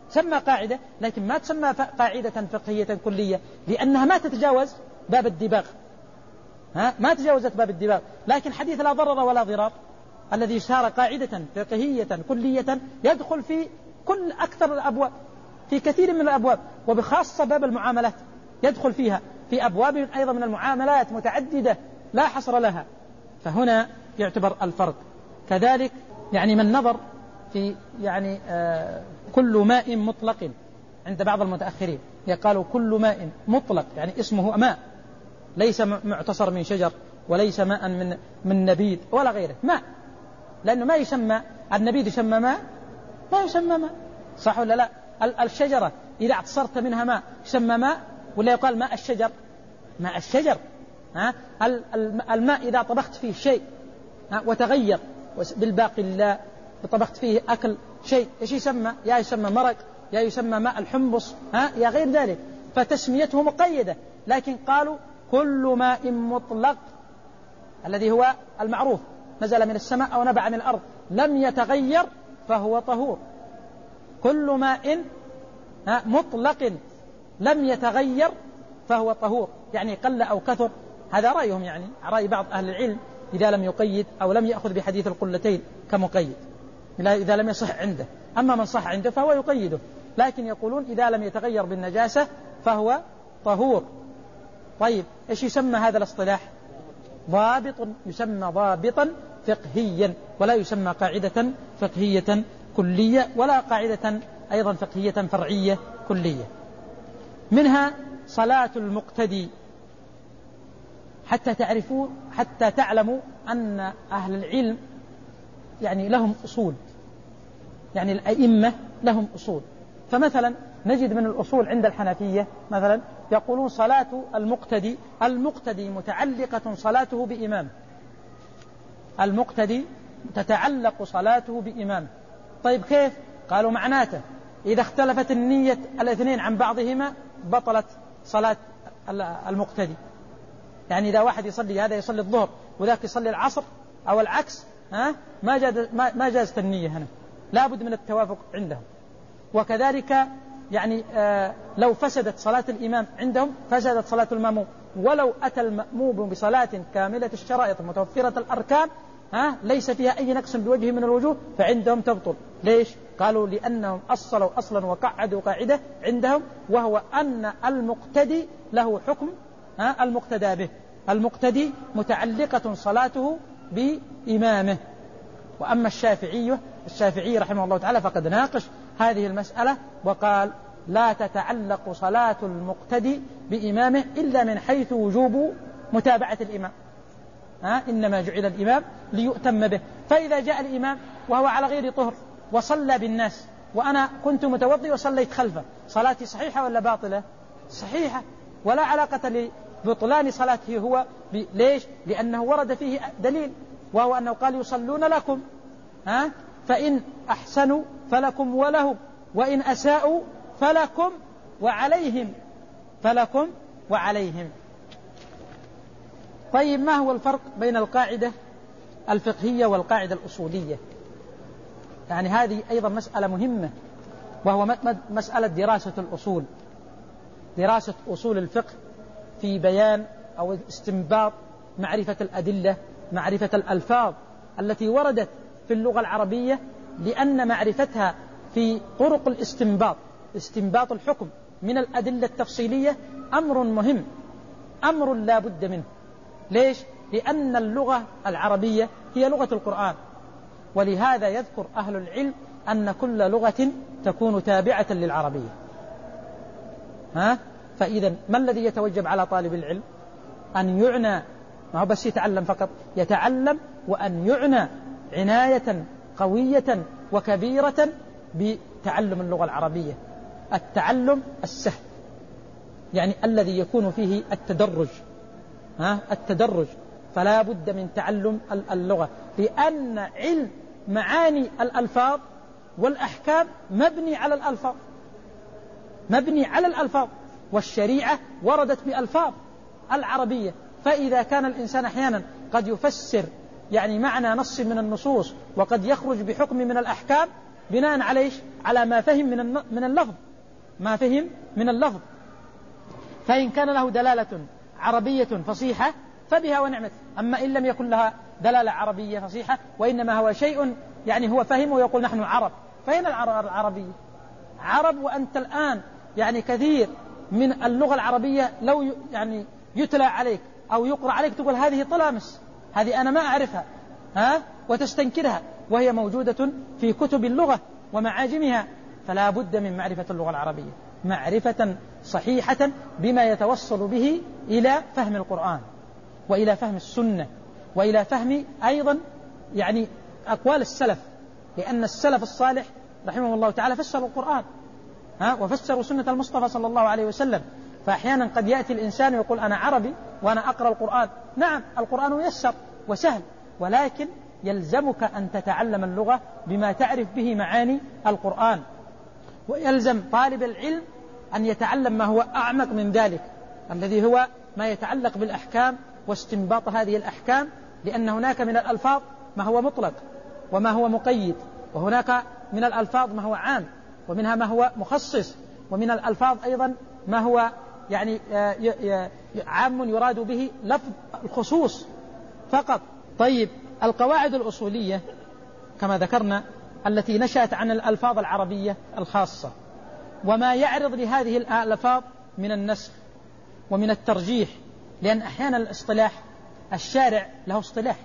سمى قاعدة، لكن ما تسمى قاعدة فقهية كلية، لأنها ما تتجاوز باب الدباغ، ما تجاوزت باب الدباغ. لكن حديث لا ضرر ولا ضرار الذي صار قاعدة فقهية كلية يدخل في كل أكثر الأبواب، في كثير من الأبواب، وبخاصة باب المعاملات يدخل فيها، في أبواب أيضا من المعاملات متعددة لا حصر لها. فهنا يعتبر الفرق. كذلك يعني من نظر في يعني كل ماء مطلق عند بعض المتأخرين يقالوا كل ماء مطلق، يعني اسمه ماء ليس معتصر من شجر وليس ماء من نبيذ ولا غيره، ماء، لأنه ما يسمى النبيذ يسمى ماء، ما يسمى ماء، صح ولا لا؟ الشجرة إذا اعتصرت منها ماء يسمى ماء ولا يقال ماء الشجر؟ ماء الشجر. الماء إذا طبخت فيه شيء وتغير بالباقي لا طبخت فيه أكل شيء إيش يسمى؟ يا يسمى مرق، يا يسمى ماء الحمص، يا غير ذلك، فتسميته مقيدة. لكن قالوا كل ماء مطلق الذي هو المعروف نزل من السماء أو نبع من الأرض لم يتغير فهو طهور. كل ماء مطلق لم يتغير فهو طهور، يعني قل أو كثر، هذا رأيهم، يعني رأي بعض أهل العلم إذا لم يقيد أو لم يأخذ بحديث القلتين كمقيد إذا لم يصح عنده. أما من صح عنده فهو يقيده، لكن يقولون إذا لم يتغير بالنجاسة فهو طهور. طيب إيش يسمى هذا الاصطلاح؟ ضابط، يسمى ضابطا فقهيا، ولا يسمى قاعدة فقهية كلية ولا قاعدة أيضا فقهية فرعية كلية. منها صلاة المقتدي، حتى تعلموا أن أهل العلم يعني لهم أصول، يعني الأئمة لهم أصول. فمثلا نجد من الأصول عند الحنفية مثلا يقولون صلاة المقتدي متعلقة صلاته بإمامه، المقتدي تتعلق صلاته بإمامه. طيب كيف؟ قالوا معناته إذا اختلفت النية الاثنين عن بعضهما بطلت صلاة المقتدي. يعني إذا واحد يصلي، هذا يصلي الظهر وذاك يصلي العصر أو العكس، ما جازت النية هنا، لا بد من التوافق عندهم. وكذلك يعني لو فسدت صلاة الإمام عندهم فسدت صلاة المأموم، ولو أتى المأموم بصلاة كاملة الشرائط متوفرة الأركان ليس فيها أي نقص بوجه من الوجوه فعندهم تبطل. ليش؟ قالوا لأنهم أصلوا أصلا وقعدوا قاعدة عندهم، وهو أن المقتدي له حكم المقتدى به، المقتدي متعلقة صلاته بإمامه. وأما الشافعي رحمه الله تعالى فقد ناقش هذه المسألة وقال لا تتعلق صلاة المقتدي بإمامه إلا من حيث وجوب متابعة الإمام، إنما جعل الإمام ليؤتم به. فإذا جاء الإمام وهو على غير طهر وصلى بالناس وأنا كنت متوضي وصليت خلفه، صلاتي صحيحة ولا باطلة؟ صحيحة، ولا علاقة لبطلان صلاته هو ليش؟ لأنه ورد فيه دليل، وهو أنه قال يصلون لكم فإن أحسنوا فلكم ولهم، وإن أساءوا فلكم وعليهم. طيب ما هو الفرق بين القاعدة الفقهية والقاعدة الأصولية؟ يعني هذه أيضا مسألة مهمة، وهو مسألة دراسة الأصول، دراسة أصول الفقه في بيان أو استنباط معرفة الأدلة، معرفة الألفاظ التي وردت في اللغة العربية، لأن معرفتها في طرق استنباط الحكم من الأدلة التفصيلية أمر مهم، أمر لا بد منه. ليش؟ لأن اللغة العربية هي لغة القرآن، ولهذا يذكر أهل العلم أن كل لغة تكون تابعة للعربية. فإذا ما الذي يتوجب على طالب العلم؟ أن يعنى، ما هو بس يتعلم فقط، يتعلم وأن يعنى عناية قوية وكبيرة بتعلم اللغة العربية. التعلم السهل يعني الذي يكون فيه التدرج، فلا بد من تعلم اللغة، لأن علم معاني الألفاظ والأحكام مبني على الألفاظ، والشريعة وردت بألفاظ العربية. فإذا كان الإنسان أحيانا قد يفسر يعني معنى نص من النصوص وقد يخرج بحكم من الأحكام، بناء على ما فهم من اللفظ، ما فهم من اللفظ. فإن كان له دلالة عربية فصيحة فبها ونعمت، أما إن لم يكن لها دلالة عربية فصيحة وإنما هو شيء يعني هو فهم ويقول نحن عرب، فين العربية؟ عرب، وأنت الآن يعني كثير من اللغة العربية لو يعني يتلى عليك أو يقرأ عليك تقول هذه طلامس، هذه أنا ما أعرفها، وتستنكرها، وهي موجودة في كتب اللغة ومعاجمها. فلا بد من معرفة اللغة العربية معرفة صحيحة بما يتوصل به إلى فهم القرآن وإلى فهم السنة وإلى فهم أيضا يعني أقوال السلف، لأن السلف الصالح رحمه الله تعالى فسروا القرآن وفسروا سنة المصطفى صلى الله عليه وسلم. فأحيانا قد يأتي الإنسان ويقول أنا عربي وأنا أقرأ القرآن. نعم القرآن يسر وسهل، ولكن يلزمك أن تتعلم اللغة بما تعرف به معاني القرآن، ويلزم طالب العلم أن يتعلم ما هو أعمق من ذلك، الذي هو ما يتعلق بالأحكام واستنباط هذه الأحكام، لأن هناك من الألفاظ ما هو مطلق وما هو مقيد، وهناك من الألفاظ ما هو عام ومنها ما هو مخصص، ومن الألفاظ أيضا ما هو يعني عام يراد به لفظ الخصوص فقط. طيب القواعد الأصولية كما ذكرنا التي نشأت عن الألفاظ العربية الخاصة، وما يعرض لهذه الألفاظ من النسخ ومن الترجيح، لأن أحيانا الاصطلاح الشارع له اصطلاح،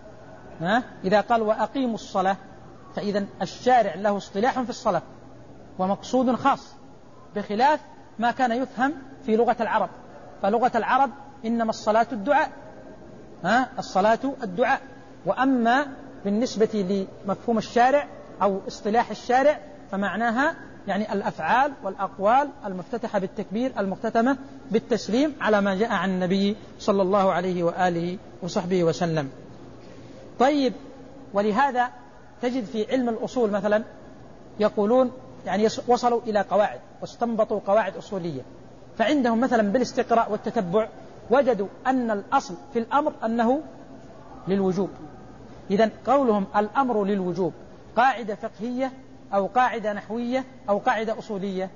إذا قال وأقيموا الصلاة فإذا الشارع له اصطلاح في الصلاة ومقصود خاص، بخلاف ما كان يفهم في لغة العرب. فلغة العرب إنما الصلاة الدعاء، الصلاة الدعاء. وأما بالنسبة لمفهوم الشارع أو اصطلاح الشارع فمعناها يعني الأفعال والأقوال المفتتحة بالتكبير المختتمة بالتسليم على ما جاء عن النبي صلى الله عليه وآله وصحبه وسلم. طيب ولهذا تجد في علم الأصول مثلا يقولون يعني وصلوا إلى قواعد واستنبطوا قواعد أصولية، فعندهم مثلا بالاستقراء والتتبع وجدوا أن الأصل في الأمر أنه للوجوب. إذن قولهم الأمر للوجوب قاعدة فقهية أو قاعدة نحوية أو قاعدة أصولية؟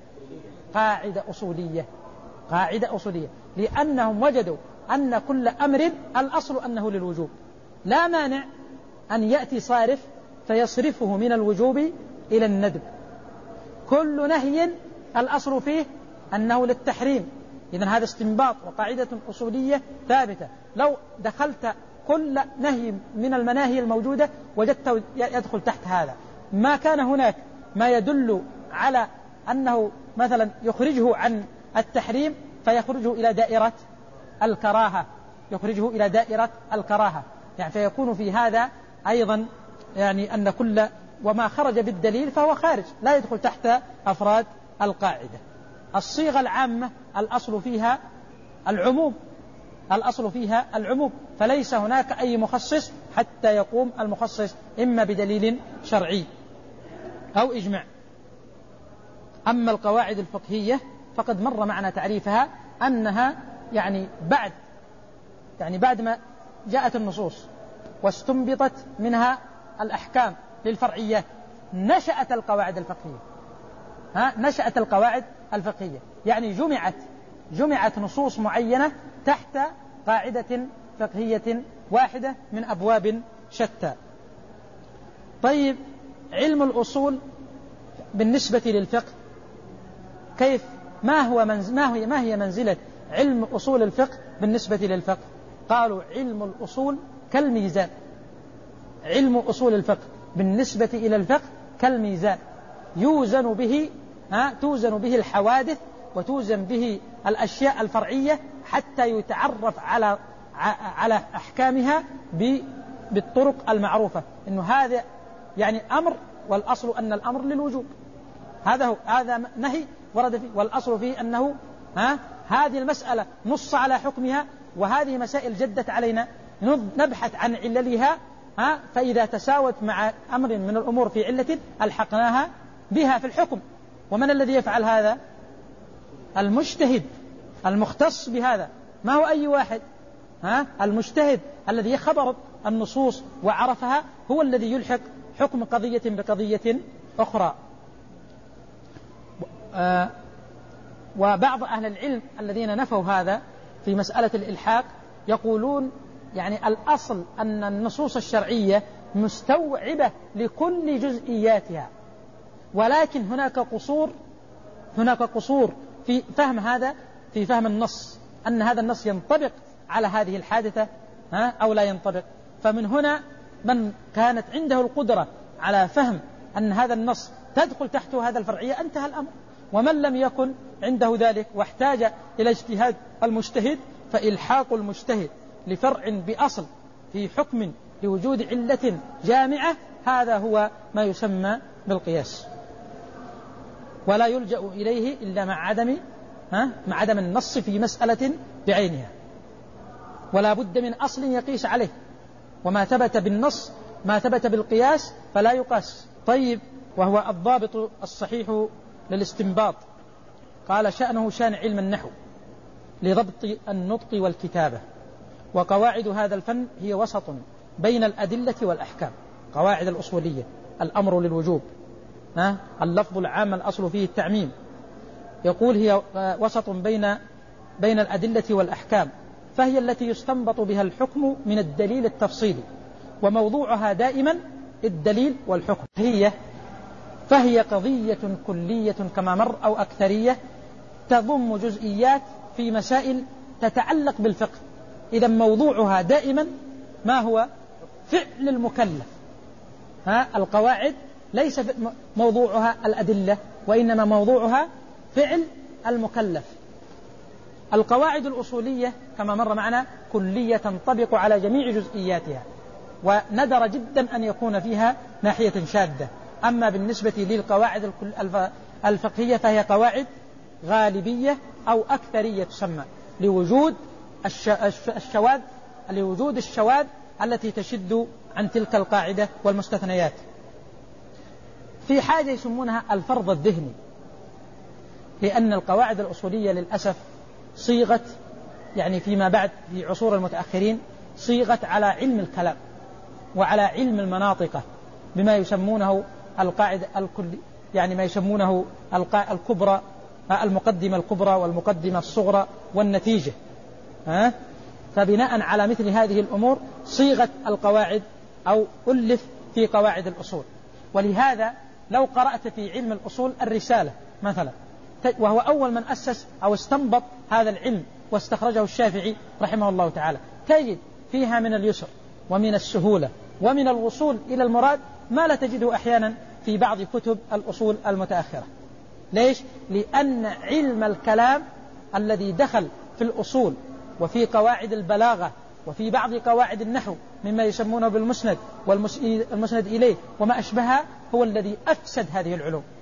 قاعدة أصولية، لأنهم وجدوا أن كل أمر الأصل أنه للوجوب، لا مانع أن يأتي صارف فيصرفه من الوجوب إلى الندب. كل نهي الأصل فيه أنه للتحريم، إذن هذا استنباط وقاعدة أصولية ثابتة. لو دخلت كل نهي من المناهي الموجودة وجدته يدخل تحت هذا، ما كان هناك ما يدل على أنه مثلا يخرجه عن التحريم فيخرجه إلى دائرة الكراهة، يعني فيكون في هذا أيضا يعني أن كل وما خرج بالدليل فهو خارج لا يدخل تحت أفراد القاعدة. الصيغة العامة الأصل فيها العموم، فليس هناك أي مخصص حتى يقوم المخصص إما بدليل شرعي أو إجماع. أما القواعد الفقهية فقد مر معنا تعريفها أنها يعني بعد ما جاءت النصوص واستنبطت منها الأحكام للفرعيات نشأت القواعد الفقهية، يعني جمعت نصوص معينة تحت قاعدة فقهية واحدة من أبواب شتى. طيب علم الأصول بالنسبة للفقه كيف ما هي منزلة علم أصول الفقه بالنسبة للفقه؟ قالوا علم الأصول كالميزان. علم أصول الفقه بالنسبة إلى الفقه كالميزان، توزن به الحوادث وتوزن به الأشياء الفرعية حتى يتعرف على أحكامها بالطرق المعروفة، إنه هذا يعني أمر والأصل أن الأمر للوجوب، هذا نهي ورد فيه والأصل فيه أنه هذه المسألة نص على حكمها، وهذه مسائل جدت علينا نبحث عن عللها، فإذا تساوت مع أمر من الأمور في علة ألحقناها بها في الحكم. ومن الذي يفعل هذا؟ المجتهد المختص بهذا، ما هو أي واحد، المجتهد الذي خبرت النصوص وعرفها هو الذي يلحق حكم قضية بقضية أخرى. وبعض أهل العلم الذين نفوا هذا في مسألة الإلحاق يقولون يعني الأصل أن النصوص الشرعية مستوعبة لكل جزئياتها، ولكن هناك قصور في فهم هذا، في فهم النص، أن هذا النص ينطبق على هذه الحادثة أو لا ينطبق. فمن هنا من كانت عنده القدرة على فهم أن هذا النص تدخل تحته هذا الفرعية انتهى الأمر، ومن لم يكن عنده ذلك واحتاج إلى اجتهاد المجتهد فإلحاق المجتهد لفرع بأصل في حكم لوجود علة جامعة هذا هو ما يسمى بالقياس، ولا يلجأ إليه إلا مع عدم النص في مسألة بعينها، ولا بد من أصل يقيس عليه، وما ثبت بالنص ما ثبت بالقياس فلا يقاس. طيب، وهو الضابط الصحيح للاستنباط. قال شأنه شأن علم النحو لضبط النطق والكتابة، وقواعد هذا الفن هي وسط بين الأدلة والأحكام. قواعد الأصولية: الأمر للوجوب، اللفظ العام الأصل فيه التعميم، يقول هي وسط بين الأدلة والأحكام، فهي التي يستنبط بها الحكم من الدليل التفصيلي، وموضوعها دائما الدليل والحكم. فهي قضية كلية كما مر أو أكثرية تضم جزئيات في مسائل تتعلق بالفقه. إذا موضوعها دائما ما هو؟ فعل المكلف. القواعد ليس موضوعها الأدلة، وإنما موضوعها فعل المكلف. القواعد الأصولية كما مر معنا كلية تنطبق على جميع جزئياتها، وندر جدا أن يكون فيها ناحية شاذة. أما بالنسبة للقواعد الفقهية فهي قواعد غالبية أو أكثرية تسمى لوجود الشواذ التي تشد عن تلك القاعدة والمستثنيات. في حاجة يسمونها الفرض الذهني، لأن القواعد الأصولية للأسف صيغت يعني فيما بعد في عصور المتأخرين صيغت على علم الكلام وعلى علم المناطق بما يسمونه القاعدة الكلي، يعني ما يسمونه الكبرى، المقدمة الكبرى والمقدمة الصغرى والنتيجة. فبناء على مثل هذه الأمور صيغت القواعد أو ألف في قواعد الأصول. ولهذا لو قرأت في علم الأصول الرسالة مثلا، وهو أول من أسس أو استنبط هذا العلم واستخرجه الشافعي رحمه الله تعالى، تجد فيها من اليسر ومن السهولة ومن الوصول إلى المراد ما لا تجده أحيانا في بعض كتب الأصول المتأخرة. ليش؟ لأن علم الكلام الذي دخل في الأصول وفي قواعد البلاغة وفي بعض قواعد النحو مما يسمونه بالمسند والمسند إليه وما أشبهها هو الذي أفسد هذه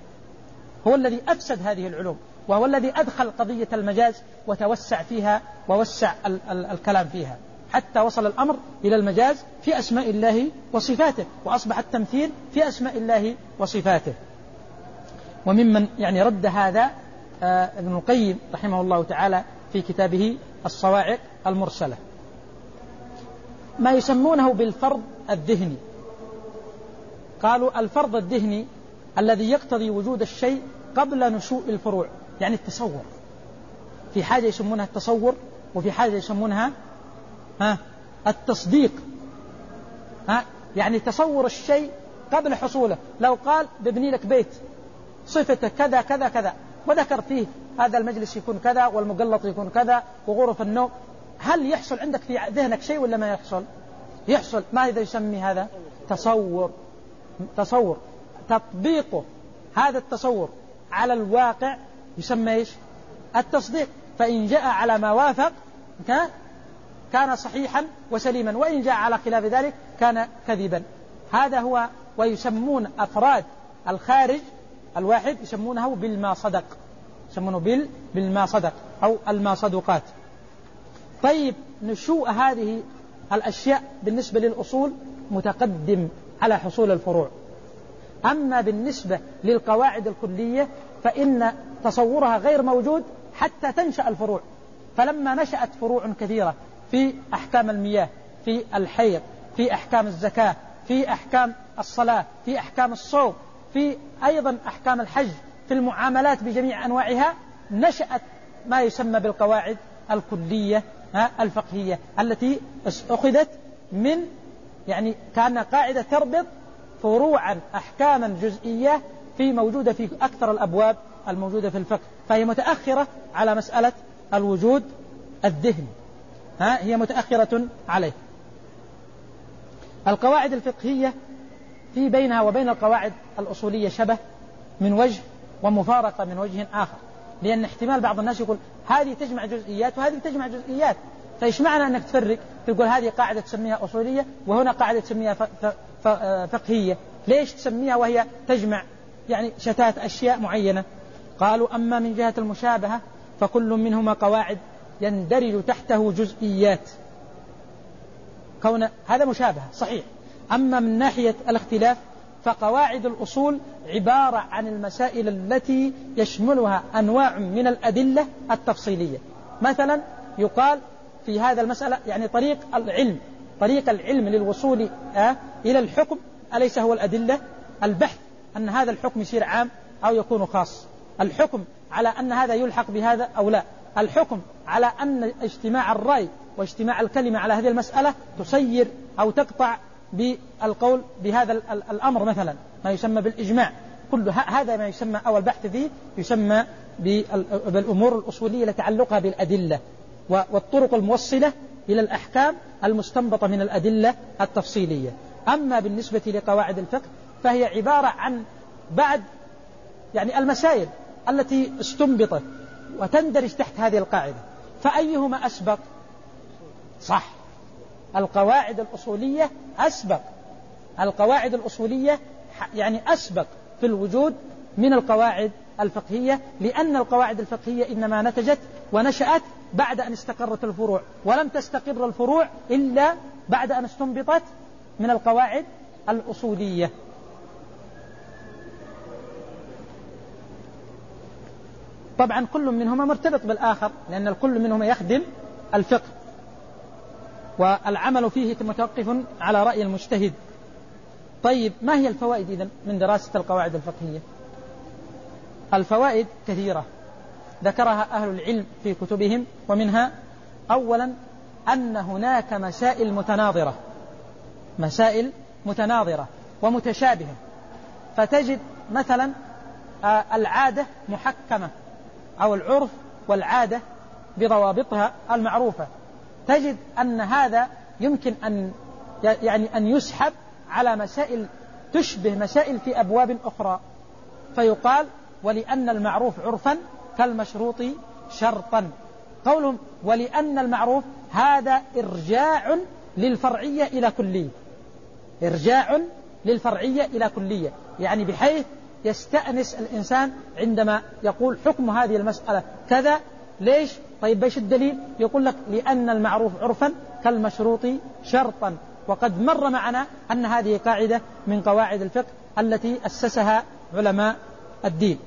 العلوم، وهو الذي أدخل قضية المجاز وتوسع فيها ووسع الكلام فيها، حتى وصل الأمر إلى المجاز في أسماء الله وصفاته، وأصبح التمثيل في أسماء الله وصفاته. وممن يعني رد هذا ابن القيم رحمه الله تعالى في كتابه الصواعق المرسلة، ما يسمونه بالفرض الذهني. قالوا الفرض الذهني الذي يقتضي وجود الشيء قبل نشوء الفروع، يعني التصور. في حاجة يسمونها التصور، وفي حاجة يسمونها التصديق. يعني تصور الشيء قبل حصوله. لو قال ببني لك بيت صفته كذا كذا كذا، وذكر فيه هذا المجلس يكون كذا والمقلط يكون كذا وغرف النوم، هل يحصل عندك في ذهنك شيء ولا ما يحصل؟ يحصل. ماذا يسمي هذا؟ تصور. تطبيقه هذا التصور على الواقع يسمى إيش؟ التصديق. فإن جاء على ما وافق كان صحيحا وسليما، وإن جاء على خلاف ذلك كان كذبا. هذا هو. ويسمون أفراد الخارج الواحد يسمونه بالما صدق، يسمونه بالما صدق أو الما صدقات. طيب، نشوء هذه الأشياء بالنسبة للأصول متقدم على حصول الفروع. أما بالنسبة للقواعد الكلية فإن تصورها غير موجود حتى تنشأ الفروع. فلما نشأت فروع كثيرة في أحكام المياه، في الحيض، في أحكام الزكاة، في أحكام الصلاة، في أحكام الصوم، في أيضا أحكام الحج في المعاملات بجميع أنواعها نشأت ما يسمى بالقواعد الكلية الفقهية التي أخذت من يعني كان قاعدة تربط فروعا أحكاما جزئية موجودة في أكثر الأبواب الموجودة في الفقه، فهي متأخرة على مسألة الوجود الذهني، هي متأخرة عليه. القواعد الفقهية في بينها وبين القواعد الأصولية شبه من وجه ومفارقة من وجه آخر، لأن احتمال بعض الناس يقول هذه تجمع جزئيات وهذه تجمع جزئيات، فإيش معنى أنك تفرق تقول هذه قاعدة تسميها أصولية وهنا قاعدة تسميها فقهية؟ ليش تسميها وهي تجمع يعني شتات أشياء معينة؟ قالوا أما من جهة المشابهة فكل منهما قواعد يندرج تحته جزئيات، كون هذا مشابه صحيح. أما من ناحية الاختلاف فقواعد الأصول عبارة عن المسائل التي يشملها أنواع من الأدلة التفصيلية. مثلا يقال في هذا المسألة يعني طريق العلم للوصول إلى الحكم أليس هو الأدلة؟ البحث أن هذا الحكم يصير عام أو يكون خاص، الحكم على أن هذا يلحق بهذا أو لا، الحكم على أن اجتماع الرأي واجتماع الكلمة على هذه المسألة تسير أو تقطع بالقول بهذا الأمر، مثلا ما يسمى بالإجماع. كل هذا ما يسمى أو البحث فيه يسمى بالأمور الأصولية التي تعلقها بالأدلة والطرق الموصلة إلى الأحكام المستنبطة من الأدلة التفصيلية. أما بالنسبة لقواعد الفقه فهي عبارة عن بعد يعني المسائل التي استنبطت وتندرج تحت هذه القاعدة، فأيهما أسبق؟ صح، القواعد الأصولية أسبق، القواعد الأصولية يعني أسبق في الوجود من القواعد الفقهية، لأن القواعد الفقهية إنما نتجت ونشأت بعد أن استقرت الفروع، ولم تستقر الفروع إلا بعد أن استنبطت من القواعد الأصولية. طبعا كل منهما مرتبط بالآخر، لأن الكل منهما يخدم الفقه، والعمل فيه متوقف على رأي المجتهد. طيب ما هي الفوائد إذن من دراسة القواعد الفقهية؟ الفوائد كثيرة ذكرها أهل العلم في كتبهم، ومنها أولا أن هناك مسائل متناظرة ومتشابهة، فتجد مثلا العادة محكمة أو العرف والعادة بضوابطها المعروفة، تجد أن هذا يمكن أن يسحب على مسائل تشبه مسائل في أبواب أخرى، فيقال ولأن المعروف عرفا كالمشروط شرطا. قولهم ولأن المعروف هذا إرجاع للفرعية إلى كلية، إرجاع للفرعية إلى كلية، يعني بحيث يستأنس الإنسان عندما يقول حكم هذه المسألة كذا. ليش؟ طيب بيش الدليل؟ يقول لك لأن المعروف عرفا كالمشروط شرطا. وقد مر معنا أن هذه قاعدة من قواعد الفقه التي أسسها علماء الدين.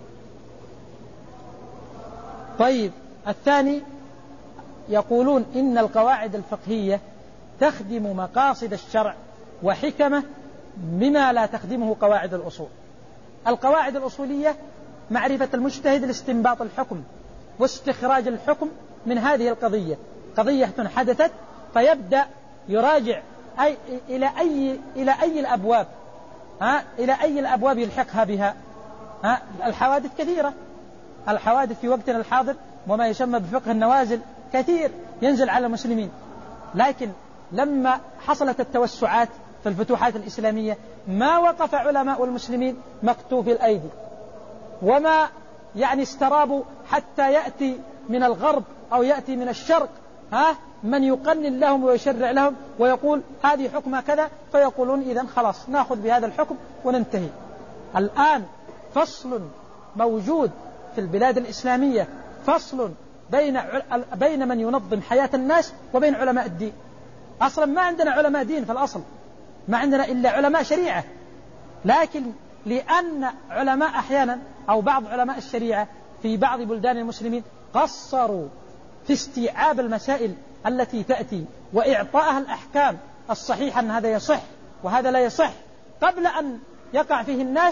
طيب الثاني يقولون إن القواعد الفقهية تخدم مقاصد الشرع وحكمه بما لا تخدمه قواعد الأصول. القواعد الأصولية معرفة المجتهد لاستنباط الحكم واستخراج الحكم من هذه القضية، قضية حدثت فيبدأ يراجع إلى أي الأبواب إلى أي الأبواب يلحقها بها. الحوادث كثيرة، الحوادث في وقتنا الحاضر وما يسمى بفقه النوازل كثير ينزل على المسلمين، لكن لما حصلت التوسعات في الفتوحات الإسلامية ما وقف علماء المسلمين مكتوف الأيدي، وما يعني استرابوا حتى يأتي من الغرب أو يأتي من الشرق من يقنن لهم ويشرع لهم ويقول هذه حكمة كذا، فيقولون إذن خلاص نأخذ بهذا الحكم وننتهي. الآن فصل موجود في البلاد الإسلامية، فصل بين من ينظم حياة الناس وبين علماء الدين. أصلا ما عندنا علماء دين في الأصل، ما عندنا إلا علماء شريعة، لكن لأن علماء أحيانا أو بعض علماء الشريعة في بعض بلدان المسلمين قصروا في استيعاب المسائل التي تأتي وإعطائها الأحكام الصحيحة أن هذا يصح وهذا لا يصح قبل أن يقع فيه الناس،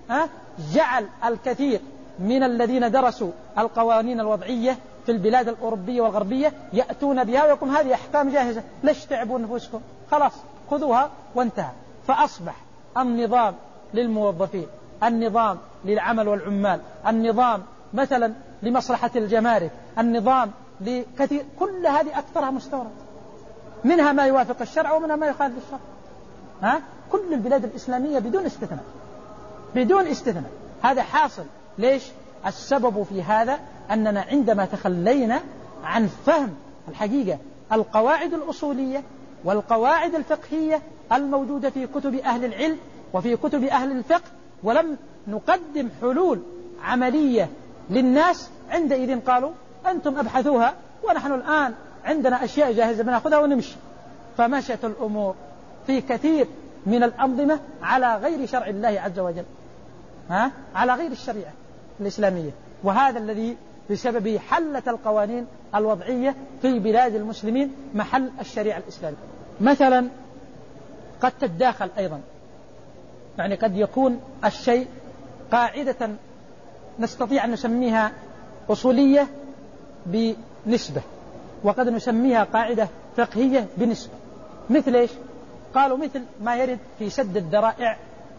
جعل الكثير من الذين درسوا القوانين الوضعية في البلاد الأوروبية والغربية يأتون بها ويقول هذه أحكام جاهزة، ليش تعبون نفسكم؟ خلاص خذوها وانتهى. فأصبح النظام للموظفين، النظام للعمل والعمال، النظام مثلا لمصلحة الجمارك، النظام لكثير، كل هذه أكثرها مستورد، منها ما يوافق الشرع ومنها ما يخالف الشرع. كل البلاد الإسلامية بدون استثناء، بدون استثناء. هذا حاصل ليش؟ السبب في هذا أننا عندما تخلينا عن فهم الحقيقة القواعد الأصولية والقواعد الفقهية الموجودة في كتب أهل العلم وفي كتب أهل الفقه، ولم نقدم حلول عملية للناس، عندئذ قالوا أنتم أبحثوها ونحن الآن عندنا أشياء جاهزة بنأخذها ونمشي. فمشت الأمور في كثير من الأنظمة على غير شرع الله عز وجل، على غير الشريعة الإسلامية. وهذا الذي بسببه حلت القوانين الوضعية في بلاد المسلمين محل الشريعة الإسلامية. مثلا قد تتداخل أيضا، يعني قد يكون الشيء قاعدة نستطيع أن نسميها أصولية بنسبة، وقد نسميها قاعدة فقهية بنسبة. مثل إيش؟ قالوا مثل ما يرد في سد الذرائع،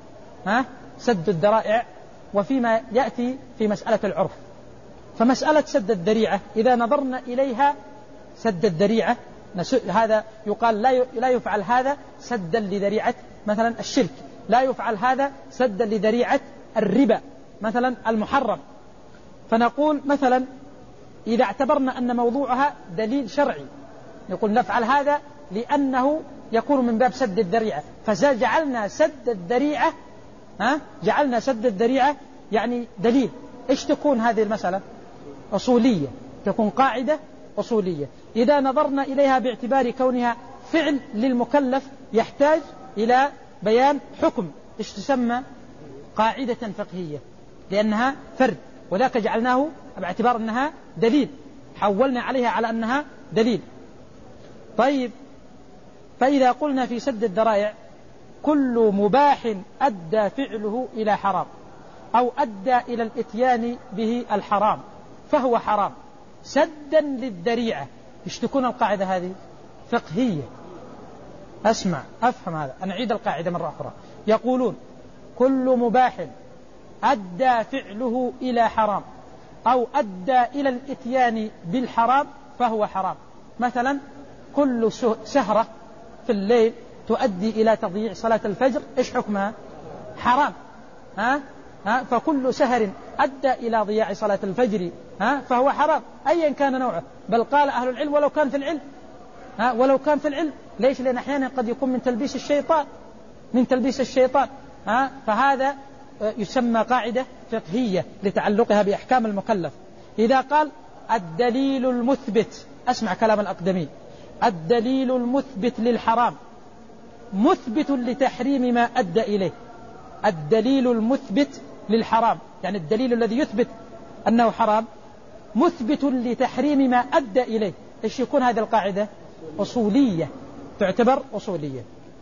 سد الذرائع، وفيما يأتي في مسألة العرف. فمسألة سد الذريعة إذا نظرنا إليها، سد الذريعة هذا يقال لا يفعل هذا سدا لذريعة مثلا الشرك، لا يفعل هذا سدا لذريعة الربا مثلا المحرم. فنقول مثلا إذا اعتبرنا أن موضوعها دليل شرعي نقول نفعل هذا لأنه يكون من باب سد الذريعة، فجعلنا سد الذريعة جعلنا سد الذريعة يعني دليل. إيش تكون هذه المسألة؟ أصولية، تكون قاعدة أصولية. إذا نظرنا إليها باعتبار كونها فعل للمكلف يحتاج إلى بيان حكم، إيش تسمى؟ قاعدة فقهية، لأنها فرد، وذاك جعلناه باعتبار أنها دليل، حولنا عليها على أنها دليل. طيب، فإذا قلنا في سد الذرائع كل مباح أدى فعله إلى حرام أو أدى إلى الإتيان به الحرام فهو حرام سدا للذريعة. إيش تكون القاعدة هذه؟ فقهية. أفهم هذا، أنا أعيد القاعدة مرة أخرى. يقولون كل مباح أدى فعله إلى حرام أو أدى إلى الإتيان بالحرام فهو حرام. مثلا كل سهرة في الليل تؤدي إلى تضييع صلاة الفجر، إيش حكمها؟ حرام. فكل سهر أدى إلى ضياع صلاة الفجر فهو حرام أيا كان نوعه. بل قال أهل العلم ولو كان في العلم، ولو كان في العلم. ليش؟ لأن أحيانا قد يكون من تلبيس الشيطان، فهذا يسمى قاعدة فقهية لتعلقها بأحكام المكلف. إذا قال الدليل المثبت، أسمع كلام الأقدمين، الدليل المثبت للحرام مثبت لتحريم ما أدى إليه. الدليل المثبت للحرام يعني الدليل الذي يثبت أنه حرام مثبت لتحريم ما أدى إليه. إيش يكون هذه القاعدة؟ أصولية، تعتبر أصولية.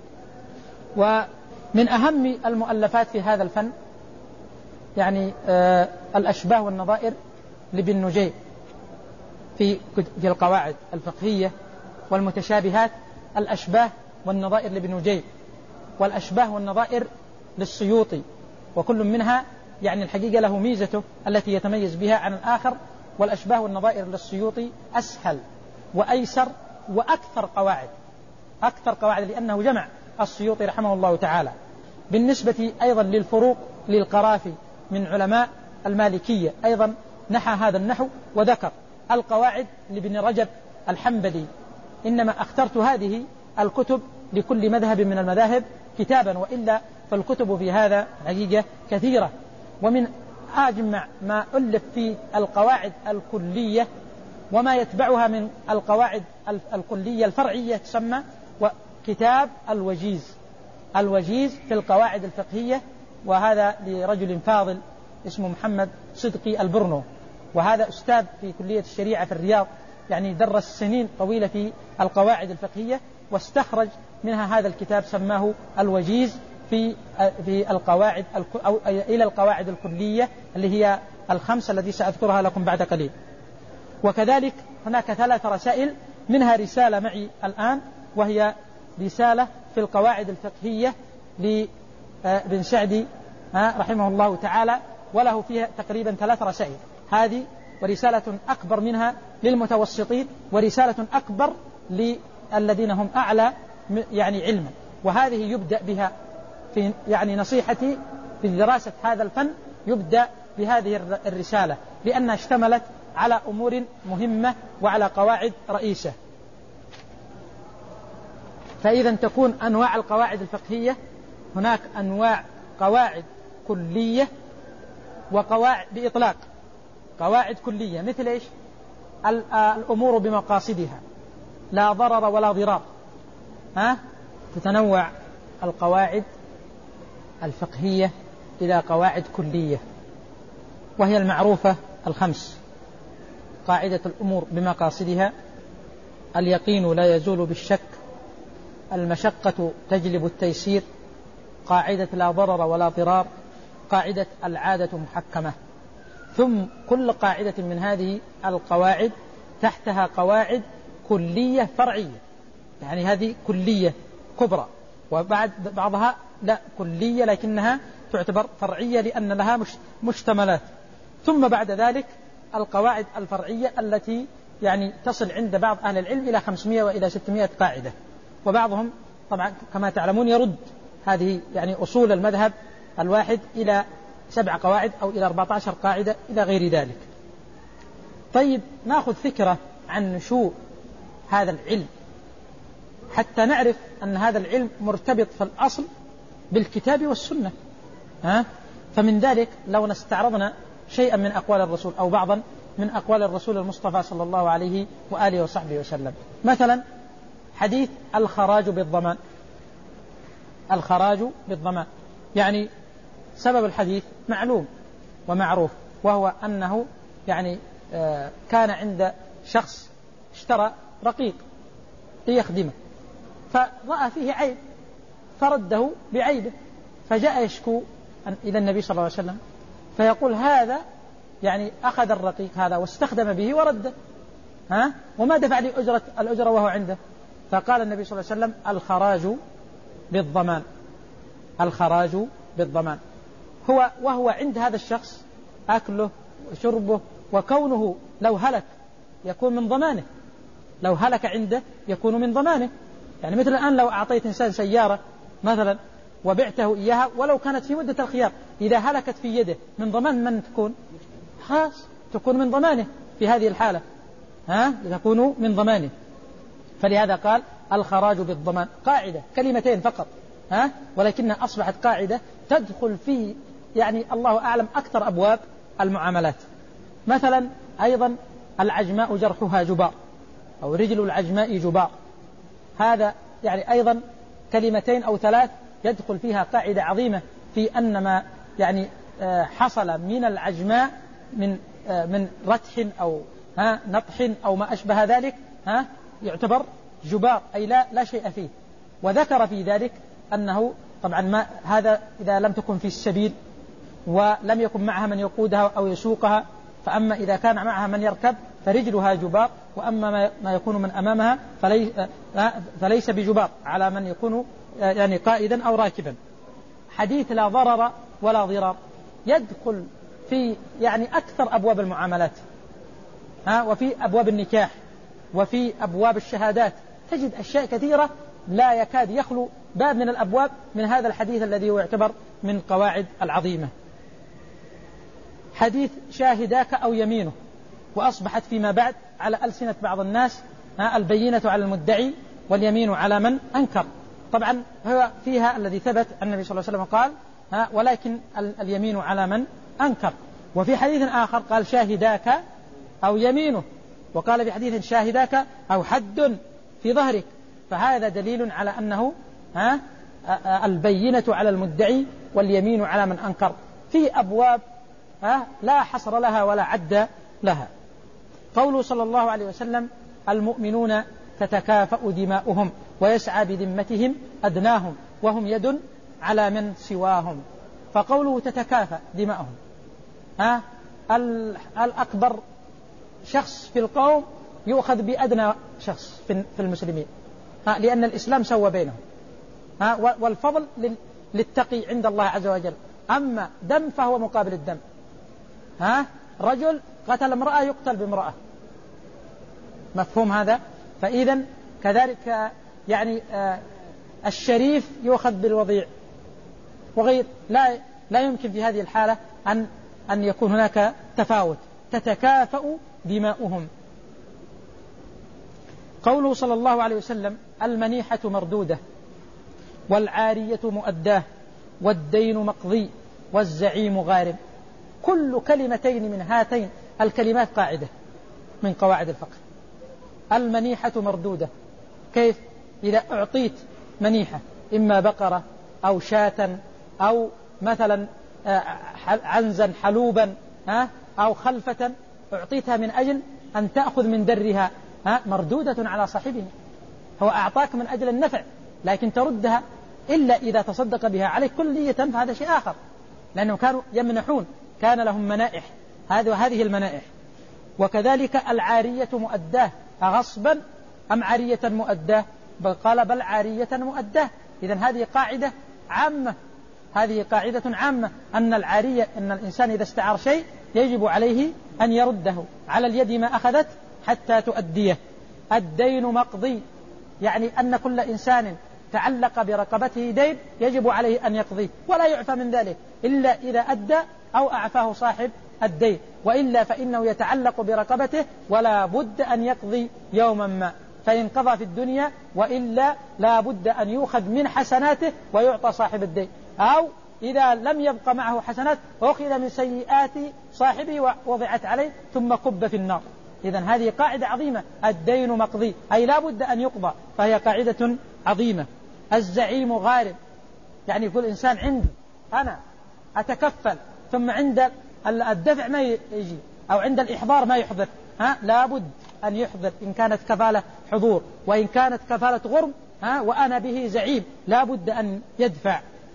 ومن أهم المؤلفات في هذا الفن يعني الأشباه والنظائر لابن نجيب في القواعد الفقهية والمتشابهات. الأشباه والنظائر لابن نجيب، والأشباه والنظائر للسيوطي، وكل منها يعني الحقيقة له ميزته التي يتميز بها عن الآخر. والأشباه والنظائر للسيوطي أسهل وأيسر وأكثر قواعد لأنه جمع السيوطي رحمه الله تعالى. بالنسبة أيضا للفروق للقرافي من علماء المالكية أيضا نحى هذا النحو وذكر القواعد لابن رجب الحنبلي. إنما اخترت هذه الكتب لكل مذهب من المذاهب كتابا، وإلا فالكتب في هذا حقيقة كثيرة. ومن أجمع ما ألف في القواعد الكلية وما يتبعها من القواعد الكلية الفرعية تسمى كتاب الوجيز في القواعد الفقهية، وهذا لرجل فاضل اسمه محمد صدقي البرنو، وهذا أستاذ في كلية الشريعة في الرياض، يعني درس سنين طويلة في القواعد الفقهية واستخرج منها هذا الكتاب سماه الوجيز في القواعد أو إلى القواعد الكلية اللي هي الخمسة التي سأذكرها لكم بعد قليل. وكذلك هناك 3 رسائل، منها رسالة معي الآن وهي رسالة في القواعد الفقهية لابن سعدي رحمه الله تعالى، وله فيها تقريبا 3 رسائل، هذه ورسالة أكبر منها للمتوسطين، ورسالة أكبر للذين هم أعلى يعني علما. وهذه يبدأ بها في يعني نصيحتي في دراسة هذا الفن، يبدأ بهذه الرسالة لأنها اشتملت على أمور مهمة وعلى قواعد رئيسة. فإذا تكون أنواع القواعد الفقهية، هناك أنواع قواعد كلية وقواعد بإطلاق. قواعد كلية مثل إيش؟ الأمور بمقاصدها، لا ضرر ولا ضرار. تتنوع القواعد الفقهية إلى قواعد كلية، وهي المعروفة الخمس: قاعدة الأمور بمقاصدها، اليقين لا يزول بالشك، المشقة تجلب التيسير، قاعدة لا ضرر ولا ضرار، قاعدة العادة محكمة. ثم كل قاعدة من هذه القواعد تحتها قواعد كلية فرعية، يعني هذه كلية كبرى، وبعضها لا كلية لكنها تعتبر فرعية لأن لها مشتملات. ثم بعد ذلك القواعد الفرعية التي يعني تصل عند بعض أهل العلم إلى 500 وإلى 600 قاعدة، وبعضهم طبعا كما تعلمون يرد هذه يعني أصول المذهب الواحد إلى 7 قواعد أو إلى 14 قاعدة إلى غير ذلك. طيب نأخذ فكرة عن نشوء هذا العلم حتى نعرف أن هذا العلم مرتبط في الأصل بالكتاب والسنة. فمن ذلك لو نستعرضنا شيئا من أقوال الرسول أو بعضا من أقوال الرسول المصطفى صلى الله عليه وآله وصحبه وسلم، مثلا حديث الخراج بالضمان. الخراج بالضمان يعني سبب الحديث معلوم ومعروف، وهو أنه يعني كان عند شخص اشترى رقيق ليخدمه، فرأى فيه عيب فرده بعيبه، فجاء يشكو إلى النبي صلى الله عليه وسلم، فيقول هذا يعني أخذ الرقيق هذا واستخدم به ورده، وما دفع لي الأجرة وهو عنده. فقال النبي صلى الله عليه وسلم الخراج بالضمان. الخراج بالضمان وهو عند هذا الشخص أكله وشربه، وكونه لو هلك يكون من ضمانه، لو هلك عنده يكون من ضمانه. يعني مثل الآن لو أعطيت إنسان سيارة مثلا وبعته إياها ولو كانت في مدة الخيار، إذا هلكت في يده من ضمان من تكون؟ خاص تكون من ضمانه في هذه الحالة، تكون من ضمانه. فلهذا قال الخراج بالضمان، قاعدة كلمتين فقط، ولكنها أصبحت قاعدة تدخل في يعني الله أعلم أكثر أبواب المعاملات. مثلا أيضا العجماء جرحها جبار، أو رجل العجماء جبار، هذا يعني أيضا كلمتين أو 3 يدخل فيها قاعدة عظيمة في أن ما يعني حصل من العجماء من رتح أو نطح أو ما أشبه ذلك يعتبر جبار، أي لا شيء فيه. وذكر في ذلك أنه طبعا ما هذا إذا لم تكن في السبيل ولم يكن معها من يقودها أو يسوقها، فأما إذا كان معها من يركب فرجلها جبار، وأما ما يكون من أمامها فليس بجبار على من يكون يعني قائدا أو راكبا. حديث لا ضرر ولا ضرار يدخل في يعني أكثر أبواب المعاملات، وفي أبواب النكاح وفي أبواب الشهادات، تجد أشياء كثيرة لا يكاد يخلو باب من الأبواب من هذا الحديث الذي هو يعتبر من قواعد العظيمة. حديث شاهداك أو يمينه، وأصبحت فيما بعد على ألسنة بعض الناس البينة على المدعي واليمين على من أنكر. طبعا هو فيها الذي ثبت أن النبي صلى الله عليه وسلم قال ولكن اليمين على من أنكر. وفي حديث آخر قال شاهداك أو يمينه، وقال في حديث شاهداك أو حد في ظهرك. فهذا دليل على أنه البينة على المدعي واليمين على من أنكر في أبواب لا حصر لها ولا عد لها. قوله صلى الله عليه وسلم المؤمنون تتكافأ دماؤهم ويسعى بذمتهم أدناهم وهم يد على من سواهم. فقوله تتكافأ دماؤهم، الأكبر شخص في القوم يؤخذ بأدنى شخص في المسلمين، لأن الإسلام سوى بينهم، والفضل للتقي عند الله عز وجل. أما دم فهو مقابل الدم، رجل قتل امرأة يقتل بامرأة، مفهوم هذا؟ فإذا كذلك يعني الشريف يؤخذ بالوضيع وغير، لا يمكن في هذه الحالة أن يكون هناك تفاوت، تتكافأ دماؤهم. قوله صلى الله عليه وسلم المنيحة مردودة والعارية مؤداه والدين مقضي والزعيم غارم. كل كلمتين من هاتين الكلمات قاعدة من قواعد الفقه. المنيحة مردودة، كيف؟ إذا أعطيت منيحة إما بقرة أو شاة أو مثلا عنزا حلوبا أو خلفة، أعطيتها من أجل أن تأخذ من درها، مردودة على صاحبها. هو أعطاك من أجل النفع، لكن تردها إلا إذا تصدق بها عليك كلية، فهذا شيء آخر، لأنهم كانوا يمنحون، كان لهم منائح، هذه المنائح. وكذلك العارية مؤداه، غصبا أم عارية مؤداه؟ قال بل عارية مؤداه. إذن هذه قاعدة عامة، هذه قاعدة عامة، أن العارية، أن الإنسان إذا استعار شيء يجب عليه أن يرده على اليد ما أخذت حتى تؤديه. الدين مقضي، يعني أن كل إنسان تعلق برقبته دين يجب عليه أن يقضيه، ولا يعفى من ذلك إلا إذا أدى أو أعفاه صاحب الدين، وإلا فإنه يتعلق برقبته ولا بد أن يقضي يوما ما، فإن قضى في الدنيا وإلا لا بد أن يؤخذ من حسناته ويعطى صاحب الدين، أو إذا لم يبق معه حسنات أخذ من سيئات صاحبه ووضعت عليه ثم كب في النار. إذن هذه قاعدة عظيمة، الدين مقضي أي لا بد أن يقضى، فهي قاعدة عظيمة. الزعيم غارب، يعني كل إنسان عندي أنا أتكفل، ثم عند الدفع ما يجي، أو عند الإحضار ما يحضر، لا بد أن يحضر إن كانت كفالة حضور، وإن كانت كفالة غرم وأنا به زعيم لا بد أن يدفع.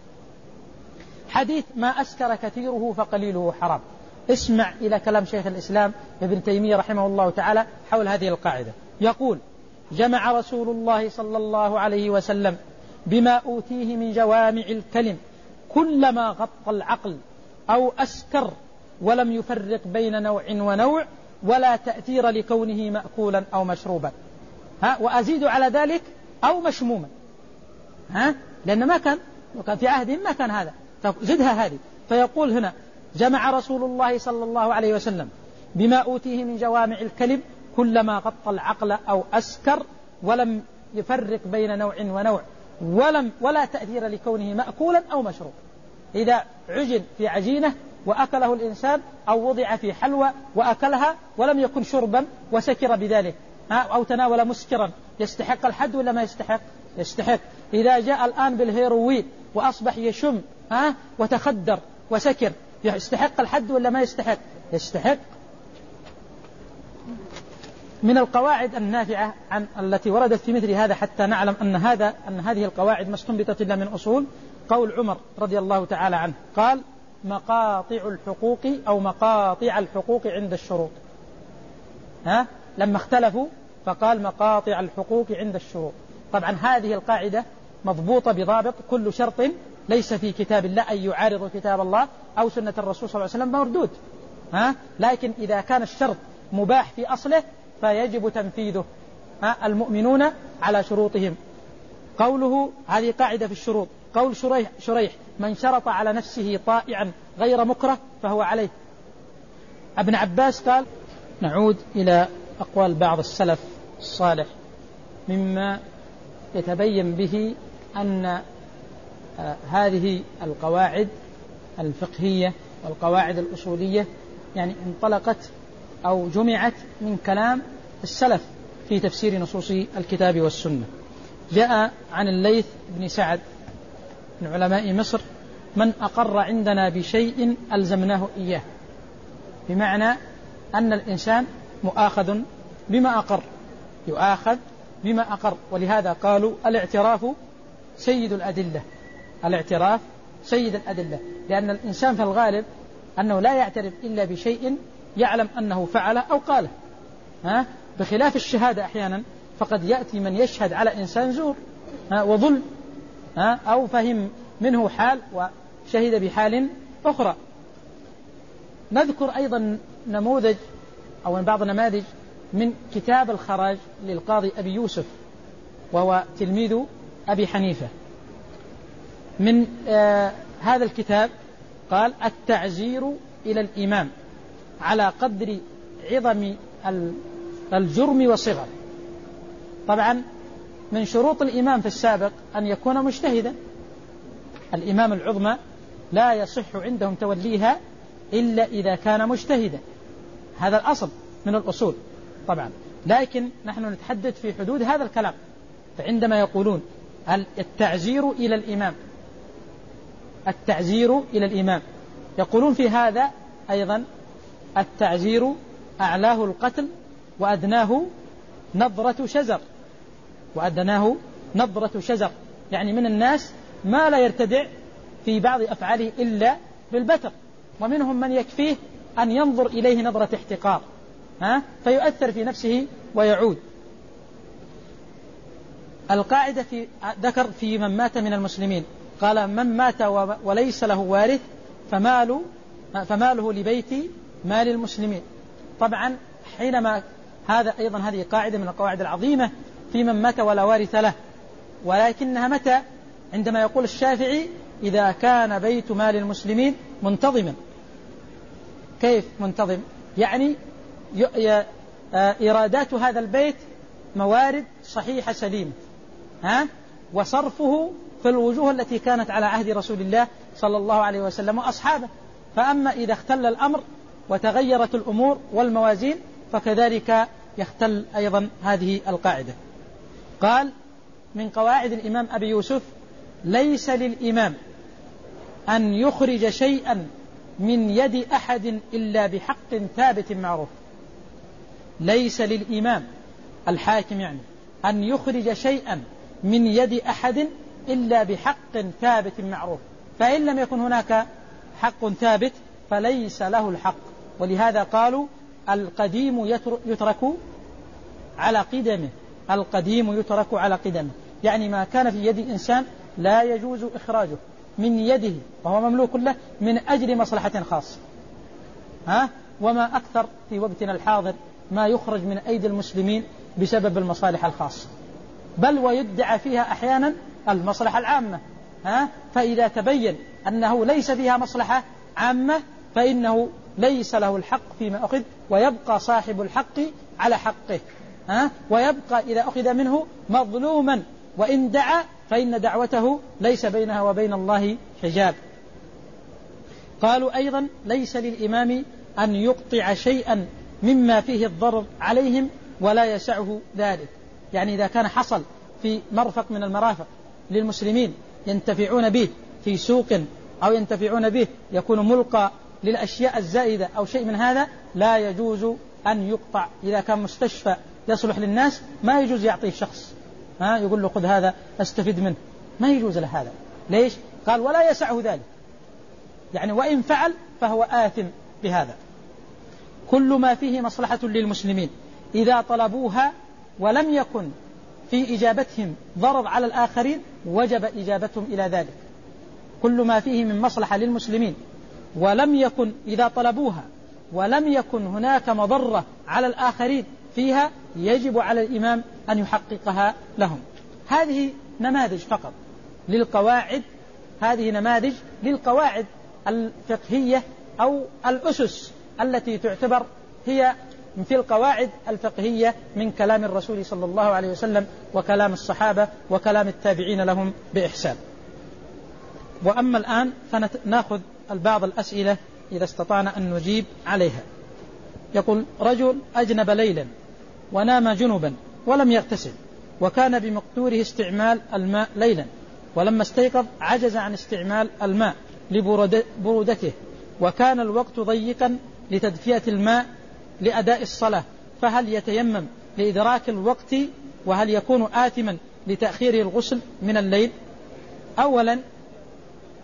حديث ما أسكر كثيره فقليله حرام. اسمع إلى كلام شيخ الإسلام ابن تيمية رحمه الله تعالى حول هذه القاعدة. يقول جمع رسول الله صلى الله عليه وسلم بما أوتيه من جوامع الكلم كلما غطى العقل أو أسكر ولم يفرق بين نوع ونوع ولا تأثير لكونه مأكولا أو مشروبا، وأزيد على ذلك أو مشموما، لأن ما كان في عهدهم ما كان هذا، فزدها هذه. فيقول هنا جمع رسول الله صلى الله عليه وسلم بما أوتيه من جوامع الكلم كلما غطى العقل أو أسكر ولم يفرق بين نوع ونوع ولا تأثير لكونه مأكولا أو مشروب. إذا عجن في عجينة وأكله الإنسان، أو وضع في حلوى وأكلها ولم يكن شربا وسكر بذلك، أو تناول مسكرا، يستحق الحد ولا ما يستحق؟ يستحق. إذا جاء الآن بالهيروين وأصبح يشم وتخدر وسكر، يستحق الحد ولا ما يستحق؟ يستحق. من القواعد النافعة التي وردت في مثل هذا حتى نعلم أن هذه القواعد ما استنبطت إلا من أصول، قول عمر رضي الله تعالى عنه قال مقاطع الحقوق أو مقاطع الحقوق عند الشروط. لما اختلفوا فقال مقاطع الحقوق عند الشروط. طبعا هذه القاعدة مضبوطة بضابط، كل شرط ليس في كتاب الله أي يعارض كتاب الله أو سنة الرسول صلى الله عليه وسلم مردود، لكن إذا كان الشرط مباح في أصله فيجب تنفيذه، المؤمنون على شروطهم. قوله هذه قاعدة في الشروط. قول شريح من شرط على نفسه طائعا غير مكره فهو عليه. ابن عباس قال، نعود إلى أقوال بعض السلف الصالح مما يتبين به أن هذه القواعد الفقهية والقواعد الأصولية يعني انطلقت أو جمعت من كلام السلف في تفسير نصوص الكتاب والسنة. جاء عن الليث بن سعد من علماء مصر من أقر عندنا بشيء ألزمناه إياه، بمعنى أن الإنسان مؤاخذ بما أقر، يؤاخذ بما أقر. ولهذا قالوا الاعتراف سيد الأدلة، الاعتراف سيد الأدلة، لأن الإنسان في الغالب أنه لا يعترف إلا بشيء يعلم أنه فعله أو قاله، بخلاف الشهادة أحيانا فقد يأتي من يشهد على إنسان زور وظلم، أو فهم منه حال وشهد بحال أخرى. نذكر أيضا نموذج أو بعض النماذج من كتاب الخراج للقاضي أبي يوسف، وهو تلميذ أبي حنيفة. من هذا الكتاب قال: التعزير إلى الإمام على قدر عظم الجرم وصغر. طبعا من شروط الإمام في السابق أن يكون مجتهدا، الإمام العظمى لا يصح عندهم توليها إلا إذا كان مجتهدا، هذا الأصل من الأصول طبعا، لكن نحن نتحدث في حدود هذا الكلام. فعندما يقولون التعزير إلى الإمام، التعزير إلى الإمام، يقولون في هذا أيضا التعزير أعلاه القتل وأدناه نظرة شزر، وأدناه نظرة شزر، يعني من الناس ما لا يرتدع في بعض أفعاله إلا بالبتر، ومنهم من يكفيه أن ينظر إليه نظرة احتقار فيؤثر في نفسه ويعود. القاعدة ذكر في من مات من المسلمين، قال: من مات وليس له وارث فماله لبيت مال المسلمين. طبعا حينما هذا أيضا هذه قاعدة من القواعد العظيمة في من مات ولا وارث له، ولكنها متى؟ عندما يقول الشافعي: إذا كان بيت مال المسلمين منتظما. كيف منتظم؟ يعني إيرادات هذا البيت موارد صحيحة سليمة، وصرفه في الوجوه التي كانت على عهد رسول الله صلى الله عليه وسلم وأصحابه. فأما إذا اختل الأمر وتغيرت الأمور والموازين فكذلك يختل أيضا هذه القاعدة. قال: من قواعد الإمام أبي يوسف: ليس للإمام أن يخرج شيئا من يد أحد إلا بحق ثابت معروف. ليس للإمام الحاكم يعني أن يخرج شيئا من يد أحد إلا بحق ثابت معروف، فإن لم يكن هناك حق ثابت فليس له الحق. ولهذا قالوا: القديم يترك على قدمه، القديم يترك على قدمه، يعني ما كان في يد إنسان لا يجوز إخراجه من يده وهو مملوك له من أجل مصلحة خاصة. وما أكثر في وقتنا الحاضر ما يخرج من أيدي المسلمين بسبب المصالح الخاصة، بل ويدعى فيها أحيانا المصلحة العامة، فإذا تبين أنه ليس فيها مصلحة عامة فإنه ليس له الحق فيما أخذ، ويبقى صاحب الحق على حقه، ويبقى إذا أخذ منه مظلوما، وإن دعا فإن دعوته ليس بينها وبين الله حجاب. قالوا أيضا: ليس للإمام أن يقطع شيئا مما فيه الضرر عليهم ولا يسعه ذلك، يعني إذا كان حصل في مرفق من المرافق للمسلمين ينتفعون به في سوق أو ينتفعون به يكون ملقى للأشياء الزائدة أو شيء من هذا، لا يجوز أن يقطع. إذا كان مستشفى يصلح للناس ما يجوز يعطيه شخص يقول له خذ هذا استفيد منه، ما يجوز له هذا. ليش؟ قال: ولا يسعه ذلك، يعني وإن فعل فهو آثم بهذا. كل ما فيه مصلحة للمسلمين إذا طلبوها ولم يكن في إجابتهم ضرر على الآخرين وجب إجابتهم إلى ذلك. كل ما فيه من مصلحة للمسلمين ولم يكن إذا طلبوها ولم يكن هناك مضرة على الآخرين فيها يجب على الإمام أن يحققها لهم. هذه نماذج فقط للقواعد، هذه نماذج للقواعد الفقهية أو الأسس التي تعتبر هي في القواعد الفقهية من كلام الرسول صلى الله عليه وسلم وكلام الصحابة وكلام التابعين لهم بإحسان. وأما الآن فنأخذ بعض الأسئلة إذا استطعنا أن نجيب عليها. يقول: رجل أجنب ليلا ونام جنبا ولم يغتسل، وكان بمقدوره استعمال الماء ليلا، ولما استيقظ عجز عن استعمال الماء لبرودته، وكان الوقت ضيقا لتدفئة الماء لأداء الصلاة، فهل يتيمم لإدراك الوقت؟ وهل يكون آثما لتأخير الغسل من الليل؟ أولا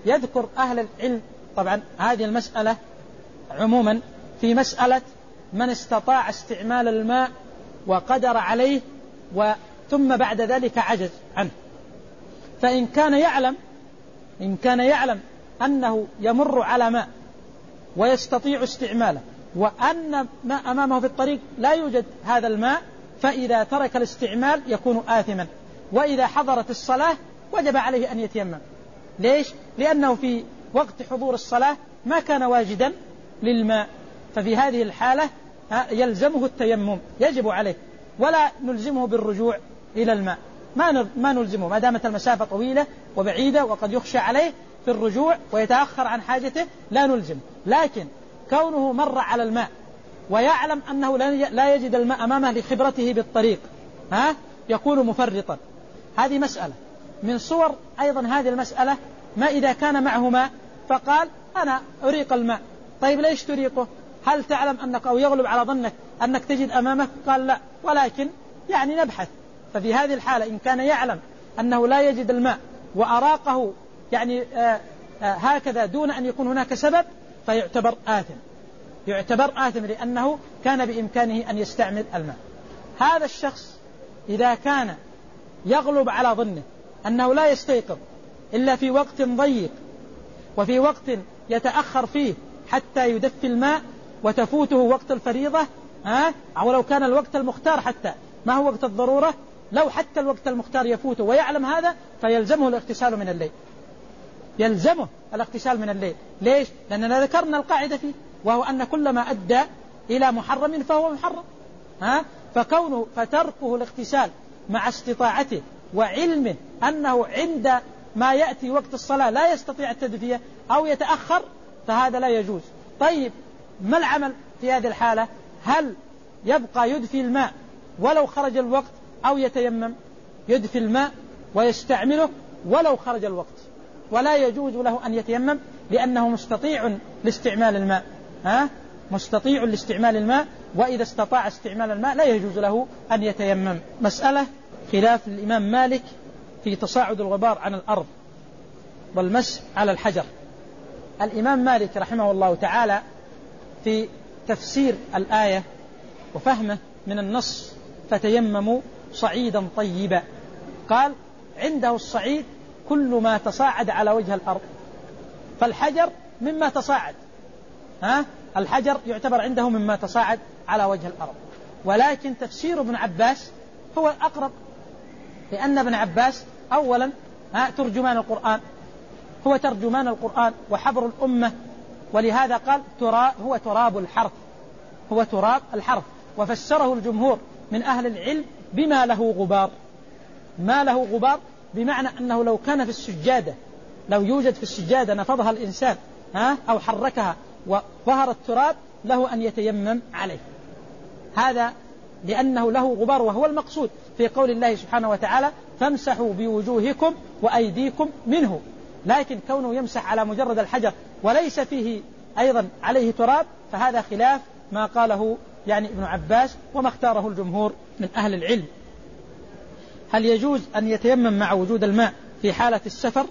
يذكر أهل العلم طبعا هذه المسألة عموما في مسألة من استطاع استعمال الماء وقدر عليه ثم بعد ذلك عجز عنه. فإن كان يعلم أنه يمر على ماء ويستطيع استعماله وأن ما أمامه في الطريق لا يوجد هذا الماء، فإذا ترك الاستعمال يكون آثما، وإذا حضرت الصلاة وجب عليه أن يتيمم. ليش؟ لأنه في وقت حضور الصلاة ما كان واجدا للماء، ففي هذه الحالة يلزمه التيمم، يجب عليه، ولا نلزمه بالرجوع إلى الماء، ما نلزمه ما دامت المسافة طويلة وبعيدة وقد يخشى عليه في الرجوع ويتأخر عن حاجته، لا نلزم. لكن كونه مر على الماء ويعلم أنه لا يجد الماء أمامه لخبرته بالطريق يكون مفرطا. هذه مسألة من صور أيضا هذه المسألة. ما إذا كان معه ماء فقال أنا أريق الماء، طيب ليش تريقه؟ هل تعلم أنك أو يغلب على ظنك أنك تجد أمامك؟ قال لا، ولكن يعني نبحث. ففي هذه الحالة إن كان يعلم أنه لا يجد الماء وأراقه يعني هكذا دون أن يكون هناك سبب فيعتبر آثم لأنه كان بإمكانه أن يستعمل الماء. هذا الشخص إذا كان يغلب على ظنه أنه لا يستيقظ إلا في وقت ضيق وفي وقت يتأخر فيه حتى يدفي الماء وتفوته وقت الفريضة، أو لو كان الوقت المختار حتى ما هو وقت الضرورة، لو حتى الوقت المختار يفوته ويعلم هذا فيلزمه الاغتسال من الليل، يلزمه الاغتسال من الليل. ليش؟ لأننا ذكرنا القاعدة فيه، وهو أن كل ما أدى إلى محرم فهو محرم. فتركه الاغتسال مع استطاعته وعلمه أنه عند ما يأتي وقت الصلاة لا يستطيع التدفئة أو يتأخر فهذا لا يجوز. طيب ما العمل في هذه الحالة؟ هل يبقى يدفي الماء ولو خرج الوقت أو يتيمم؟ يدفي الماء ويستعمله ولو خرج الوقت، ولا يجوز له أن يتيمم لأنه مستطيع لاستعمال الماء، مستطيع لاستعمال الماء، وإذا استطاع استعمال الماء لا يجوز له أن يتيمم. مسألة خلاف الإمام مالك في تصاعد الغبار عن الأرض والمسح على الحجر. الإمام مالك رحمه الله تعالى في تفسير الآية وفهمه من النص فتيمموا صعيدا طيبا، قال عنده الصعيد كل ما تصاعد على وجه الأرض، فالحجر مما تصاعد، الحجر يعتبر عنده مما تصاعد على وجه الأرض. ولكن تفسير ابن عباس هو الأقرب، لأن ابن عباس أولا ترجمان القرآن، هو ترجمان القرآن وحبر الأمة، ولهذا قال هو تراب الحرف، هو تراب الحرف. وفسره الجمهور من أهل العلم بما له غبار، ما له غبار بمعنى أنه لو كان في السجادة، لو يوجد في السجادة نفضها الإنسان أو حركها وظهر التراب له أن يتيمم عليه، هذا لأنه له غبار، وهو المقصود في قول الله سبحانه وتعالى فامسحوا بوجوهكم وأيديكم منه. لكن كونه يمسح على مجرد الحجر وليس فيه أيضا عليه تراب فهذا خلاف ما قاله يعني ابن عباس وما اختاره الجمهور من أهل العلم. هل يجوز أن يتيمم مع وجود الماء في حالة السفر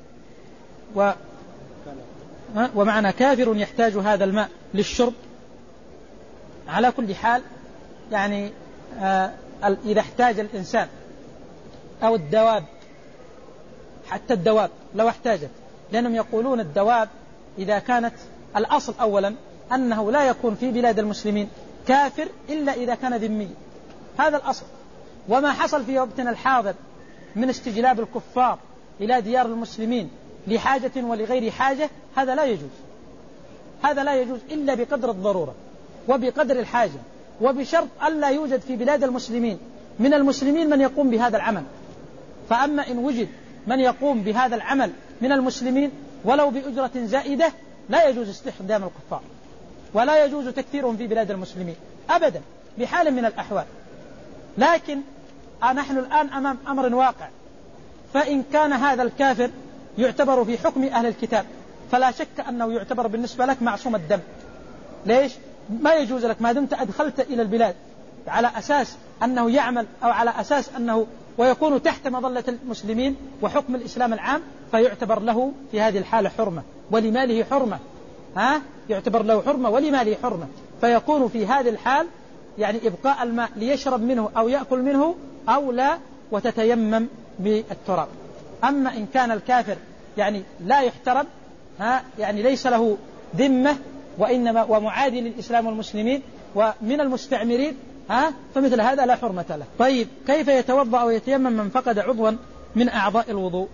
ومعنا كافر يحتاج هذا الماء للشرب؟ على كل حال يعني إذا احتاج الإنسان أو الدواب، حتى الدواب لو احتاجت، لأنهم يقولون الدواب إذا كانت الأصل أولا أنه لا يكون في بلاد المسلمين كافر إلا إذا كان ذمي، هذا الأصل. وما حصل في وقتنا الحاضر من استجلاب الكفار إلى ديار المسلمين لحاجة ولغير حاجة هذا لا يجوز، هذا لا يجوز إلا بقدر الضرورة وبقدر الحاجة، وبشرط ألا يوجد في بلاد المسلمين من المسلمين من يقوم بهذا العمل. فأما إن وجد من يقوم بهذا العمل من المسلمين ولو بأجرة زائدة لا يجوز استخدام الكفار، ولا يجوز تكثيرهم في بلاد المسلمين أبدا بحال من الأحوال. لكن نحن الآن أمام أمر واقع، فإن كان هذا الكافر يعتبر في حكم أهل الكتاب فلا شك أنه يعتبر بالنسبة لك معصوم الدم. ليش؟ ما يجوز لك ما دمت أدخلت إلى البلاد على أساس أنه يعمل أو على أساس أنه ويكون تحت مظلة المسلمين وحكم الإسلام العام، فيعتبر له في هذه الحالة حرمة ولماله حرمة، يعتبر له حرمة ولماله حرمة، فيكون في هذه الحال يعني إبقاء الماء ليشرب منه أو يأكل منه أو لا، وتتيمم بالتراب. أما إن كان الكافر يعني لا يحترم، يعني ليس له ذمة وإنما ومعادي للإسلام والمسلمين ومن المستعمرين، فمثل هذا لا حرمة له. طيب كيف يتوضأ أو يتيمم من فقد عضوا من أعضاء الوضوء؟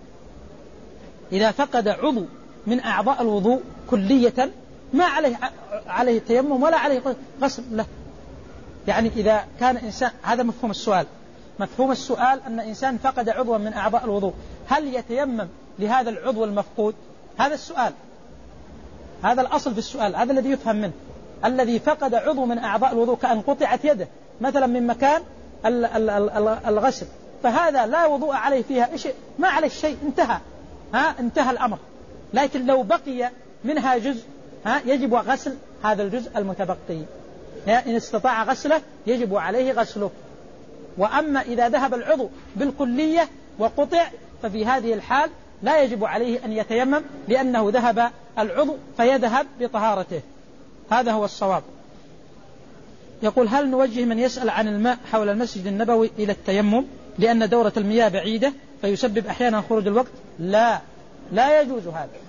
إذا فقد عضو من أعضاء الوضوء كلية ما عليه التيمم ولا عليه غسل له. يعني إذا كان إنسان، هذا مفهوم السؤال، مفهوم السؤال أن إنسان فقد عضوا من أعضاء الوضوء، هل يتيمم لهذا العضو المفقود؟ هذا السؤال، هذا الأصل في السؤال، هذا الذي يفهم منه. الذي فقد عضو من أعضاء الوضوء كأن قطعت يده مثلا من مكان الغسل، فهذا لا وضوء عليه فيها شيء، ما عليه شيء، انتهى الأمر. لكن لو بقي منها جزء يجب غسل هذا الجزء المتبقي، إن استطاع غسله يجب عليه غسله. وأما إذا ذهب العضو بالكلية وقطع ففي هذه الحال لا يجب عليه أن يتيمم، لأنه ذهب العضو فيذهب بطهارته. هذا هو الصواب. يقول هل نوجه من يسأل عن الماء حول المسجد النبوي إلى التيمم لأن دورة المياه بعيدة فيسبب أحيانا خروج الوقت؟ لا يجوز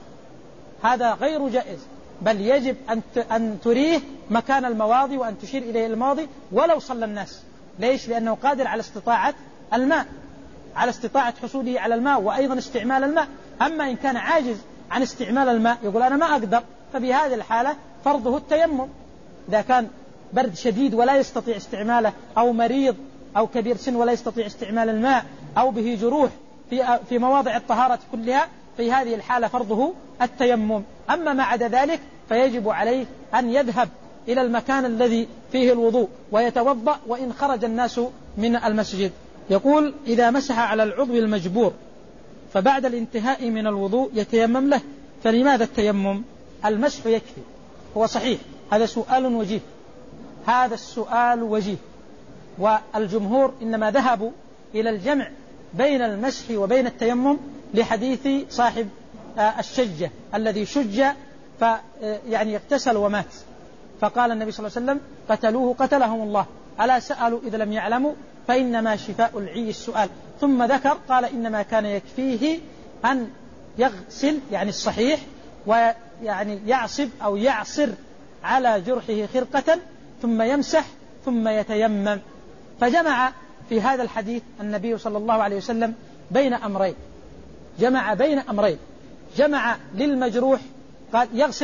هذا غير جائز، بل يجب أن تريه مكان المواضي وأن تشير إليه الماضي ولو صلى الناس. ليش؟ لأنه قادر على استطاعة الماء، على استطاعة حصوله على الماء وأيضا استعمال الماء. أما إن كان عاجز عن استعمال الماء يقول أنا ما أقدر، ففي هذه الحالة فرضه التيمم. إذا كان برد شديد ولا يستطيع استعماله، أو مريض أو كبير سن ولا يستطيع استعمال الماء، أو به جروح في مواضع الطهارة كلها، في هذه الحالة فرضه التيمم. أما ما عدا ذلك فيجب عليه أن يذهب إلى المكان الذي فيه الوضوء ويتوضأ وإن خرج الناس من المسجد. يقول إذا مسح على العضو المجبور فبعد الانتهاء من الوضوء يتيمم له، فلماذا التيمم؟ المسح يكفي. هو صحيح هذا سؤال وجيه، هذا السؤال وجيه، والجمهور إنما ذهبوا إلى الجمع بين المسح وبين التيمم لحديث صاحب الشجة الذي شج يعني اغتسل ومات، فقال النبي صلى الله عليه وسلم قتلوه قتلهم الله، ألا سألوا إذا لم يعلموا فإنما شفاء العي السؤال. ثم ذكر قال إنما كان يكفيه أن يغسل يعني الصحيح، ويعني يعصب أو يعصر على جرحه خرقة ثم يمسح ثم يتيمم. فجمع في هذا الحديث النبي صلى الله عليه وسلم بين أمرين، جمع بين أمرين، جمع للمجروح قال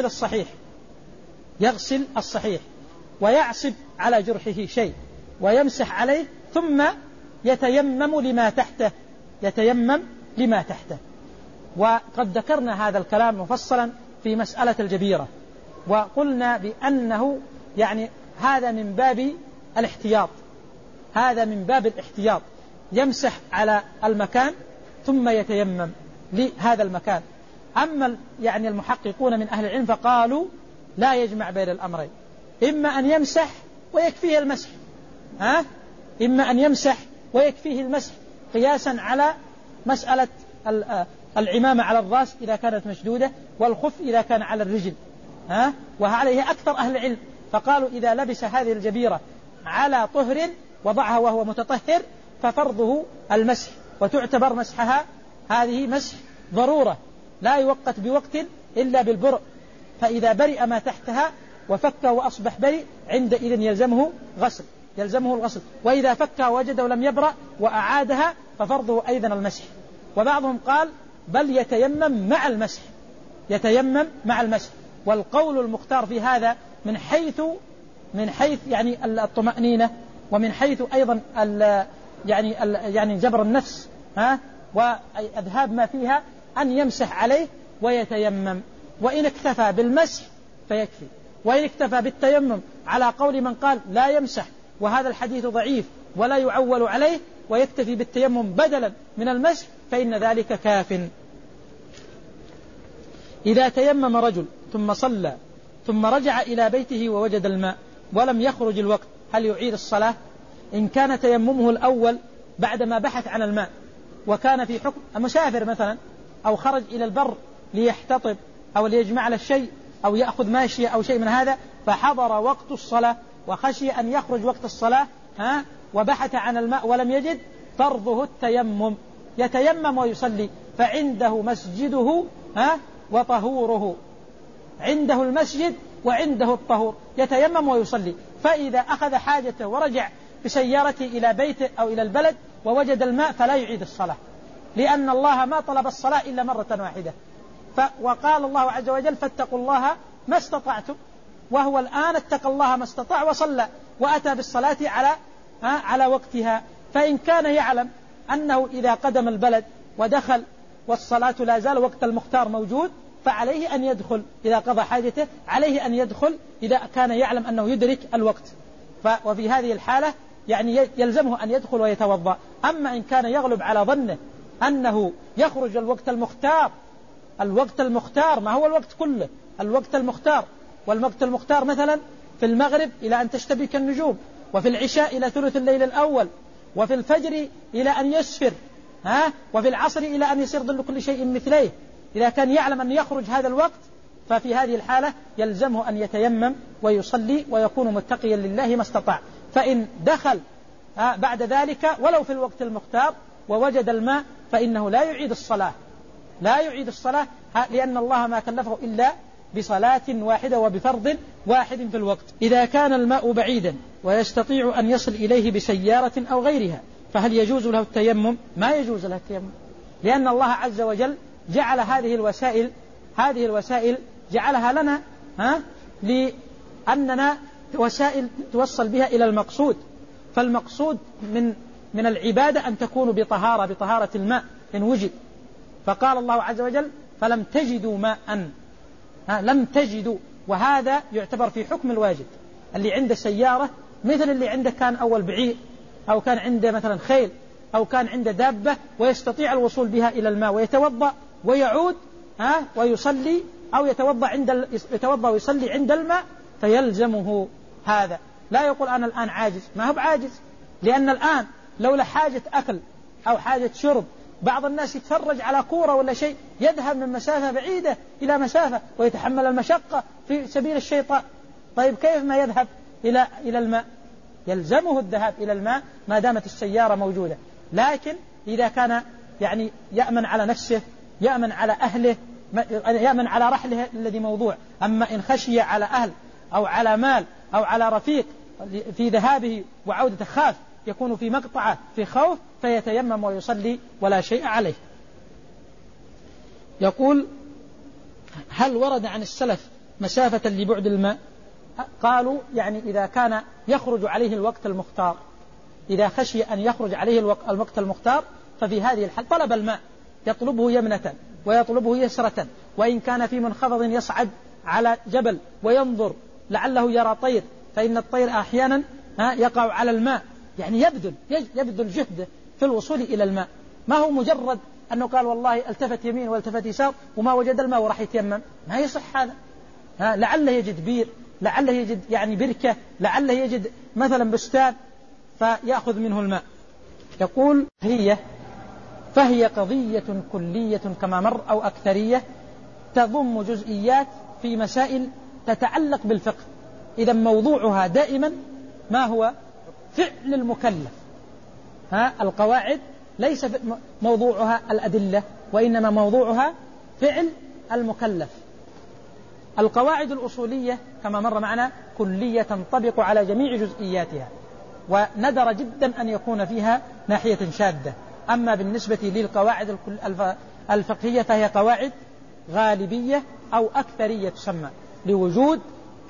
يغسل الصحيح ويعصب على جرحه شيء ويمسح عليه ثم يتيمم لما تحته. وقد ذكرنا هذا الكلام مفصلا في مسألة الجبيرة، وقلنا بأنه يعني هذا من باب الاحتياط، يمسح على المكان ثم يتيمم لهذا المكان. أما يعني المحققون من أهل العلم فقالوا لا يجمع بين الأمرين، إما أن يمسح ويكفيه المسح، إما أن يمسح ويكفيه المسح قياسا على مسألة العمامة على الرأس إذا كانت مشدودة والخف إذا كان على الرجل، وعليه أكثر أهل العلم، فقالوا إذا لبس هذه الجبيرة على طهر وضعها وهو متطهر ففرضه المسح، وتعتبر مسحها هذه مسح ضرورة لا يوقت بوقت إلا بالبرء، فإذا برئ ما تحتها وفكه وأصبح بريء عندئذ يلزمه الغسل، وإذا فكه وجده لم يبرأ وأعادها ففرضه أيضا المسح. وبعضهم قال بل يتيمم مع المسح، والقول المختار في هذا من حيث يعني الطمأنينة، ومن حيث أيضا يعني جبر النفس وأذهاب ما فيها، أن يمسح عليه ويتيمم، وإن اكتفى بالمسح فيكفي، وإن اكتفى بالتيمم على قول من قال لا يمسح وهذا الحديث ضعيف ولا يعول عليه ويكتفي بالتيمم بدلا من المسح فإن ذلك كاف. إذا تيمم رجل ثم صلى ثم رجع إلى بيته ووجد الماء ولم يخرج الوقت هل يعيد الصلاة؟ إن كان تيممه الأول بعدما بحث عن الماء وكان في حكم مسافر مثلا، أو خرج إلى البر ليحتطب أو ليجمع له الشيء أو يأخذ ماشية أو شيء من هذا، فحضر وقت الصلاة وخشي أن يخرج وقت الصلاة وبحث عن الماء ولم يجد، فرضه التيمم، يتيمم ويصلي، فعنده مسجده وطهوره، عنده المسجد وعنده الطهور، يتيمم ويصلي. فإذا أخذ حاجته ورجع بسيارته إلى بيته أو إلى البلد ووجد الماء فلا يعيد الصلاة، لأن الله ما طلب الصلاة إلا مرة واحدة. وقال الله عز وجل فاتقوا الله ما استطعتم، وهو الآن اتقى الله ما استطاع وصلى وأتى بالصلاة على وقتها. فإن كان يعلم أنه إذا قدم البلد ودخل والصلاة لا زال وقت المختار موجود، فعليه أن يدخل إذا قضى حاجته، عليه أن يدخل إذا كان يعلم أنه يدرك الوقت. وفي هذه الحالة يعني يلزمه أن يدخل ويتوضأ. أما إن كان يغلب على ظنه أنه يخرج الوقت المختار ما هو الوقت كله، الوقت المختار، والوقت المختار مثلا في المغرب إلى أن تشتبك النجوم، وفي العشاء إلى ثلث الليل الأول، وفي الفجر إلى أن يسفر، وفي العصر إلى أن يصير ظل كل شيء مثليه. إذا كان يعلم أن يخرج هذا الوقت، ففي هذه الحالة يلزمه أن يتيمم ويصلي ويكون متقيا لله ما استطاع. فإن دخل بعد ذلك ولو في الوقت المختار ووجد الماء فإنه لا يعيد الصلاة، لأن الله ما كلفه إلا بصلاة واحدة وبفرض واحد في الوقت. إذا كان الماء بعيدا ويستطيع أن يصل إليه بسيارة أو غيرها، فهل يجوز له التيمم؟ ما يجوز له التيمم، لأن الله عز وجل جعل هذه الوسائل جعلها لنا لأننا وسائل توصل بها إلى المقصود. فالمقصود من العبادة أن تكون بطهارة الماء إن وجد. فقال الله عز وجل فلم تجدوا ماء، لم تجدوا، وهذا يعتبر في حكم الواجد. اللي عنده سيارة مثل اللي عنده كان أول بعير، أو كان عنده مثلا خيل، أو كان عنده دابة ويستطيع الوصول بها إلى الماء ويتوضأ ويعود ويصلي، أو يتوضأ ويصلي عند الماء، فيلزمه هذا. لا يقول أنا الآن عاجز، ما هو بعاجز، لأن الآن لولا حاجة أكل أو حاجة شرب، بعض الناس يتفرج على كورة ولا شيء يذهب من مسافة بعيدة إلى مسافة ويتحمل المشقة في سبيل الشيطان. طيب كيف ما يذهب إلى الماء؟ يلزمه الذهاب إلى الماء ما دامت السيارة موجودة. لكن إذا كان يعني يأمن على نفسه، يأمن على أهله، يأمن على رحله الذي موضوع. أما إن خشي على أهل أو على مال أو على رفيق في ذهابه وعودته، خاف يكون في مقطعة في خوف، فيتيمم ويصلي ولا شيء عليه. يقول هل ورد عن السلف مسافة لبعد الماء؟ قالوا يعني إذا كان يخرج عليه الوقت المختار، إذا خشي أن يخرج عليه الوقت المختار، ففي هذه الحال طلب الماء، يطلبه يمنة ويطلبه يسرة، وإن كان في منخفض يصعد على جبل وينظر لعله يرى طير، فإن الطير أحيانا يقع على الماء، يعني يبذل جهده في الوصول إلى الماء. ما هو مجرد أنه قال والله التفت يمين والتفت يسار وما وجد الماء وراح يتيمم، ما يصح هذا. لعله يجد بير، لعله يجد يعني بركة، لعله يجد مثلا بستان فيأخذ منه الماء. يقول فهي قضية كلية كما مر، أو أكثرية تضم جزئيات في مسائل تتعلق بالفقه. إذا موضوعها دائما ما هو؟ فعل المكلف. القواعد ليس موضوعها الأدلة، وإنما موضوعها فعل المكلف. القواعد الأصولية كما مر معنا كلية تنطبق على جميع جزئياتها، وندر جدا أن يكون فيها ناحية شاذة. أما بالنسبة للقواعد الفقهية فهي قواعد غالبية أو أكثرية تسمى، لوجود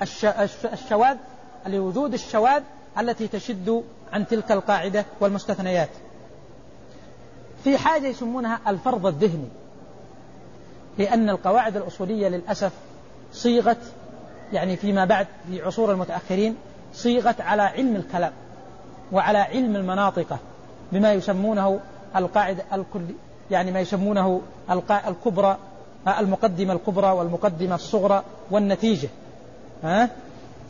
الشواذ التي تشد عن تلك القاعدة والمستثنيات. في حاجة يسمونها الفرض الذهني، لأن القواعد الأصولية للأسف صيغت يعني فيما بعد في عصور المتأخرين صيغت على علم الكلام وعلى علم المناطق، بما يسمونه القاعدة الكلي، يعني ما يسمونه الكبرى، المقدمة الكبرى والمقدمة الصغرى والنتيجة.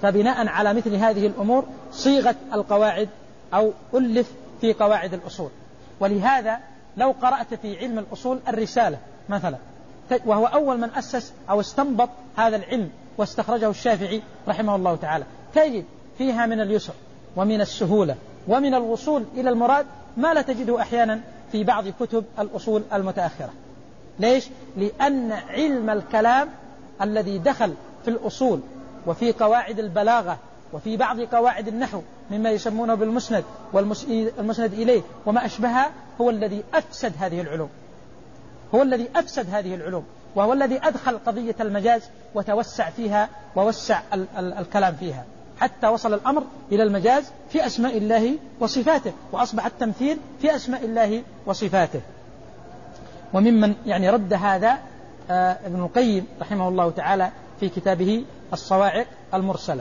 فبناء على مثل هذه الأمور صيغت القواعد أو ألف في قواعد الأصول. ولهذا لو قرأت في علم الأصول الرسالة مثلا، وهو أول من أسس أو استنبط هذا العلم واستخرجه الشافعي رحمه الله تعالى، تجد فيها من اليسر ومن السهولة ومن الوصول إلى المراد ما لا تجده أحيانا في بعض كتب الأصول المتأخرة. ليش؟ لأن علم الكلام الذي دخل في الأصول وفي قواعد البلاغة وفي بعض قواعد النحو مما يسمونه بالمسند والمسند إليه وما أشبهها هو الذي أفسد هذه العلوم، هو الذي أفسد هذه العلوم، وهو الذي أدخل قضية المجاز وتوسع فيها ووسع الكلام فيها، حتى وصل الأمر إلى المجاز في أسماء الله وصفاته، وأصبح التمثيل في أسماء الله وصفاته. وممن يعني رد هذا ابن القيم رحمه الله تعالى في كتابه الصواعق المرسلة،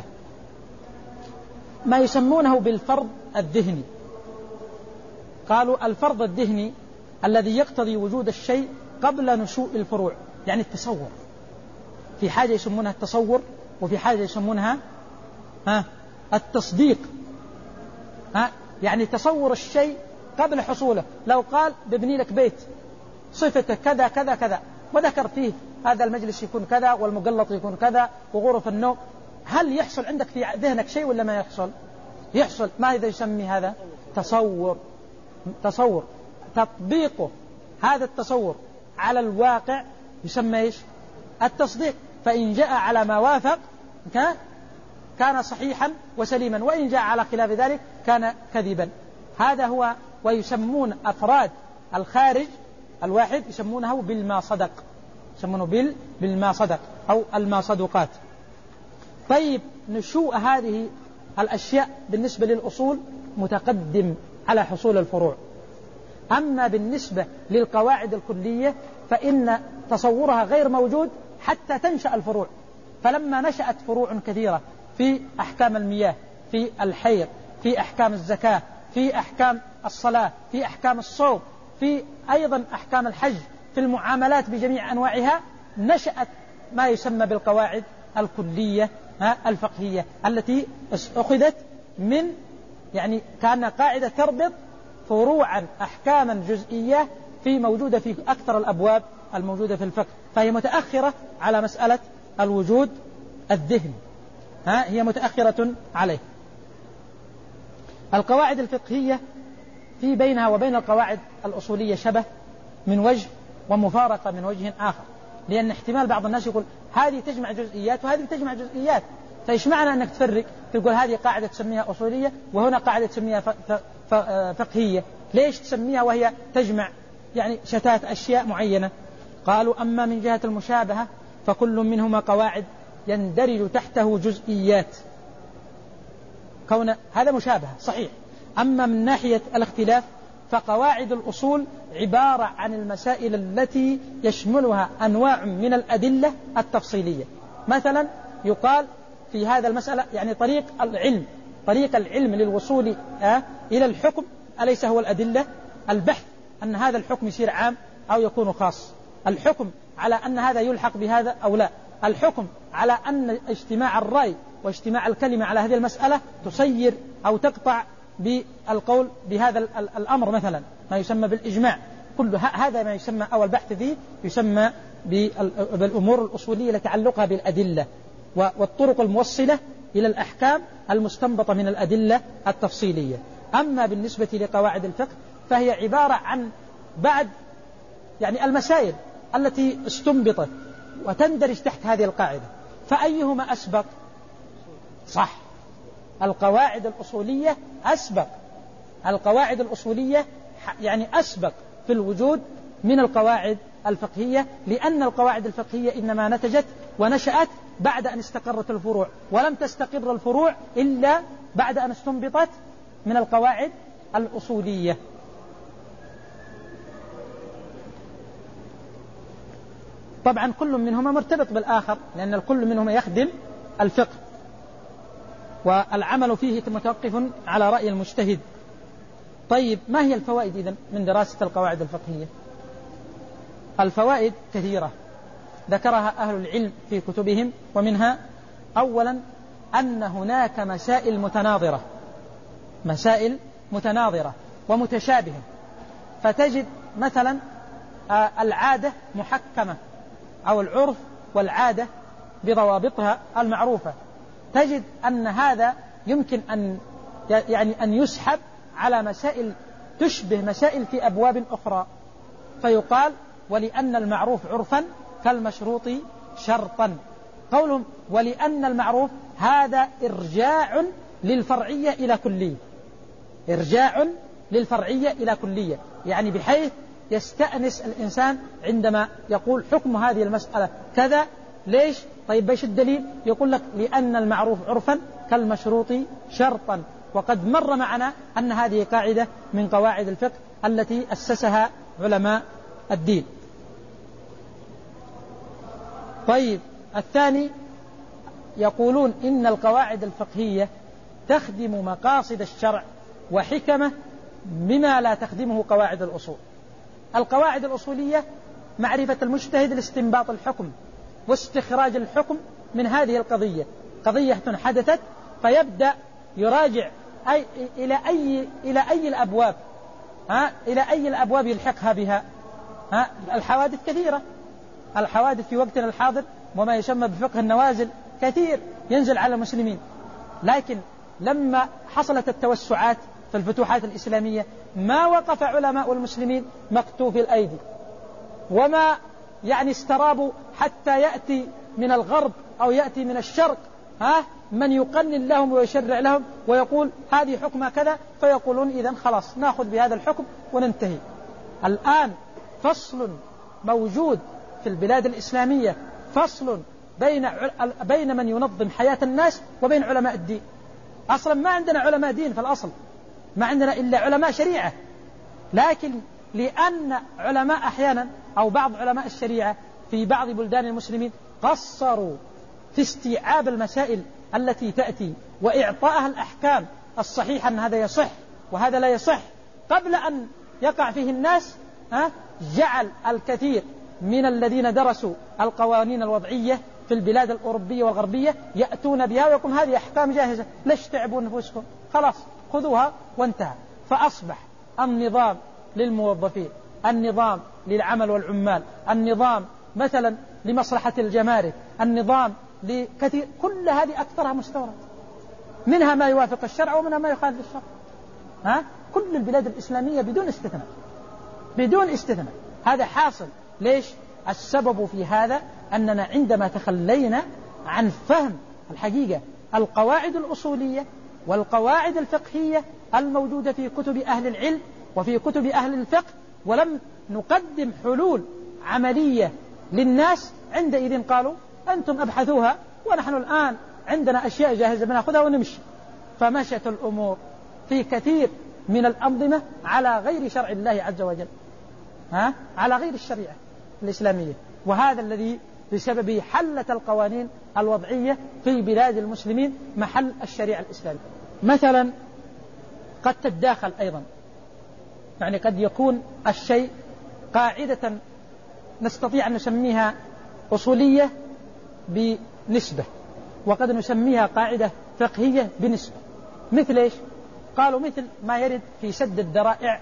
ما يسمونه بالفرض الذهني. قالوا الفرض الذهني الذي يقتضي وجود الشيء قبل نشوء الفروع، يعني التصور. في حاجة يسمونها التصور، وفي حاجة يسمونها التصديق. يعني تصور الشيء قبل حصوله. لو قال ببني لك بيت صفته كذا كذا كذا، وذكر فيه هذا المجلس يكون كذا والمقلط يكون كذا وغرف النوم، هل يحصل عندك في ذهنك شيء ولا ما يحصل؟ يحصل. ماذا يسمي هذا؟ تصور. تطبيقه هذا التصور على الواقع يسمى إيش؟ التصديق. فإن جاء على ما وافق كان صحيحا وسليما، وإن جاء على خلاف ذلك كان كذبا. هذا هو. ويسمون أفراد الخارج الواحد يسمونه بالما صدق، يسمونه بالما صدق أو الما صدقات. طيب نشوء هذه الأشياء بالنسبة للأصول متقدم على حصول الفروع. أما بالنسبة للقواعد الكلية فإن تصورها غير موجود حتى تنشأ الفروع. فلما نشأت فروع كثيرة في أحكام المياه، في الحيض، في أحكام الزكاة، في أحكام الصلاة، في أحكام الصوم، في أيضا أحكام الحج، في المعاملات بجميع أنواعها، نشأت ما يسمى بالقواعد الكلية الفقهية التي أخذت من يعني كان قاعدة تربط فروعا أحكاما جزئية في موجودة في أكثر الأبواب الموجودة في الفقه، فهي متأخرة على مسألة الوجود الذهني، هي متأخرة عليه. القواعد الفقهية في بينها وبين القواعد الأصولية شبه من وجه ومفارقة من وجه آخر، لأن احتمال بعض الناس يقول هذه تجمع جزئيات وهذه تجمع جزئيات، فإيش معنى أنك تفرق تقول هذه قاعدة تسميها أصولية وهنا قاعدة تسميها فقهية؟ ليش تسميها وهي تجمع يعني شتات أشياء معينة؟ قالوا أما من جهة المشابهة فكل منهما قواعد يندرج تحته جزئيات، كون هذا مشابهة صحيح. أما من ناحية الاختلاف فقواعد الأصول عبارة عن المسائل التي يشملها أنواع من الأدلة التفصيلية. مثلا يقال في هذا المسألة يعني طريق العلم للوصول إلى الحكم أليس هو الأدلة؟ البحث أن هذا الحكم يصير عام أو يكون خاص، الحكم على أن هذا يلحق بهذا أو لا، الحكم على أن اجتماع الرأي واجتماع الكلمة على هذه المسألة تصير أو تقطع بالقول بهذا الأمر، مثلا ما يسمى بالإجماع. كل هذا ما يسمى أو البحث فيه يسمى بالأمور الأصولية لتعلقها بالأدلة والطرق الموصلة إلى الأحكام المستنبطة من الأدلة التفصيلية. أما بالنسبة لقواعد الفقه فهي عبارة عن بعد يعني المسائل التي استنبطت وتندرج تحت هذه القاعدة، فأيهما أسبق؟ صح، القواعد الأصولية أسبق، القواعد الأصولية يعني أسبق في الوجود من القواعد الفقهية، لأن القواعد الفقهية إنما نتجت ونشأت بعد أن استقرت الفروع، ولم تستقر الفروع إلا بعد أن استنبطت من القواعد الأصولية. طبعا كل منهما مرتبط بالآخر، لأن الكل منهما يخدم الفقه، والعمل فيه متوقف على رأي المجتهد. طيب ما هي الفوائد إذن من دراسة القواعد الفقهية؟ الفوائد كثيرة ذكرها أهل العلم في كتبهم، ومنها أولا أن هناك مسائل متناظرة ومتشابهة، فتجد مثلا العادة محكمة أو العرف والعادة بضوابطها المعروفة، تجد أن هذا يمكن أن يسحب على مسائل تشبه مسائل في أبواب أخرى، فيقال ولأن المعروف عرفا كالمشروط شرطا. قولهم ولأن المعروف هذا إرجاع للفرعية إلى كلية، إرجاع للفرعية إلى كلية، يعني بحيث يستأنس الإنسان عندما يقول حكم هذه المسألة كذا. ليش؟ طيب بيش الدليل؟ يقول لك لأن المعروف عرفا كالمشروط شرطا. وقد مر معنا أن هذه قاعدة من قواعد الفقه التي أسسها علماء الدين. طيب الثاني يقولون إن القواعد الفقهية تخدم مقاصد الشرع وحكمه بما لا تخدمه قواعد الأصول. القواعد الأصولية معرفة المجتهد لاستنباط الحكم واستخراج الحكم من هذه القضية، قضية حدثت فيبدأ يراجع إلى أي الأبواب، إلى أي الأبواب يلحقها بها. الحوادث كثيرة، الحوادث في وقتنا الحاضر وما يسمى بفقه النوازل كثير ينزل على المسلمين، لكن لما حصلت التوسعات في الفتوحات الإسلامية ما وقف علماء المسلمين مكتوف الأيدي، وما استرابوا حتى يأتي من الغرب أو يأتي من الشرق من يقنن لهم ويشرع لهم ويقول هذه حكمة كذا، فيقولون إذن خلاص نأخذ بهذا الحكم وننتهي. الآن فصل موجود في البلاد الإسلامية، فصل بين من ينظم حياة الناس وبين علماء الدين. أصلا ما عندنا علماء دين في الأصل، ما عندنا إلا علماء شريعة، لكن لأن علماء أحيانا أو بعض علماء الشريعة في بعض بلدان المسلمين قصروا في استيعاب المسائل التي تأتي وإعطائها الأحكام الصحيحة أن هذا يصح وهذا لا يصح قبل أن يقع فيه الناس، جعل الكثير من الذين درسوا القوانين الوضعية في البلاد الأوروبية والغربية يأتون بها ويقول هذه أحكام جاهزة، ليش تعبون نفوسكم؟ خلاص خذوها وانتهى. فأصبح النظام للموظفين، النظام للعمل والعمال، النظام مثلا لمصلحة الجمارك، النظام لكثير، كل هذه أكثرها مستورد، منها ما يوافق الشرع ومنها ما يخالف الشرع. كل البلاد الإسلامية بدون استثناء، بدون استثناء. هذا حاصل. ليش؟ السبب في هذا أننا عندما تخلينا عن فهم الحقيقة القواعد الأصولية والقواعد الفقهية الموجودة في كتب أهل العلم وفي كتب أهل الفقه، ولم نقدم حلول عملية للناس، عندئذ قالوا أنتم أبحثوها ونحن الآن عندنا أشياء جاهزة بنأخذها ونمشي. فمشت الأمور في كثير من الأنظمة على غير شرع الله عز وجل، على غير الشريعة الإسلامية. وهذا الذي بسببه حلت القوانين الوضعية في بلاد المسلمين محل الشريعة الإسلامية. مثلا قد تتداخل أيضا، يعني قد يكون الشيء قاعدة نستطيع أن نسميها أصولية بنسبة، وقد نسميها قاعدة فقهية بنسبة. مثل إيش؟ قالوا مثل ما يرد في سد الذرائع،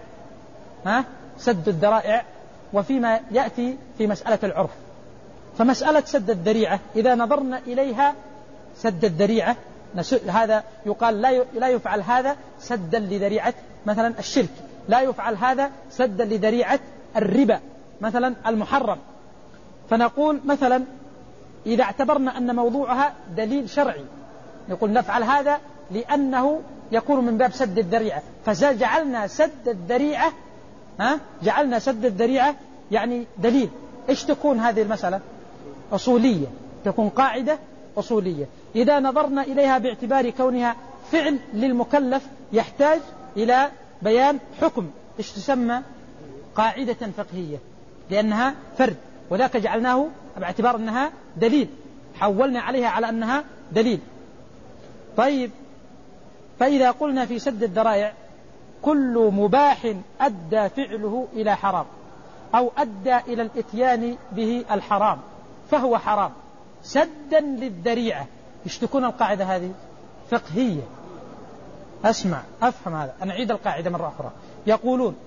سد الذرائع، وفيما يأتي في مسألة العرف. فمسألة سد الذريعة إذا نظرنا إليها، سد الذريعة هذا يقال لا يفعل هذا سدا لذريعة مثلا الشرك، لا يفعل هذا سدا لذريعة الربا مثلا المحرم. فنقول مثلا إذا اعتبرنا أن موضوعها دليل شرعي نقول نفعل هذا لأنه يكون من باب سد الذريعة، فجعلنا سد الذريعة، جعلنا سد الذريعة يعني دليل. إيش تكون هذه المسألة؟ أصولية، تكون قاعدة أصولية. إذا نظرنا إليها باعتبار كونها فعل للمكلف يحتاج إلى بيان حكم، إيش تسمى؟ قاعدة فقهية، لأنها فرد، وذاك جعلناه باعتبار أنها دليل، حولنا عليها على أنها دليل. طيب، فإذا قلنا في سد الذرائع كل مباح أدى فعله إلى حرام أو أدى إلى الإتيان به الحرام فهو حرام سدا للذريعة. إيش تكون القاعدة هذه؟ فقهية. أسمع، أفهم هذا، أنا أعيد القاعدة مرة أخرى. يقولون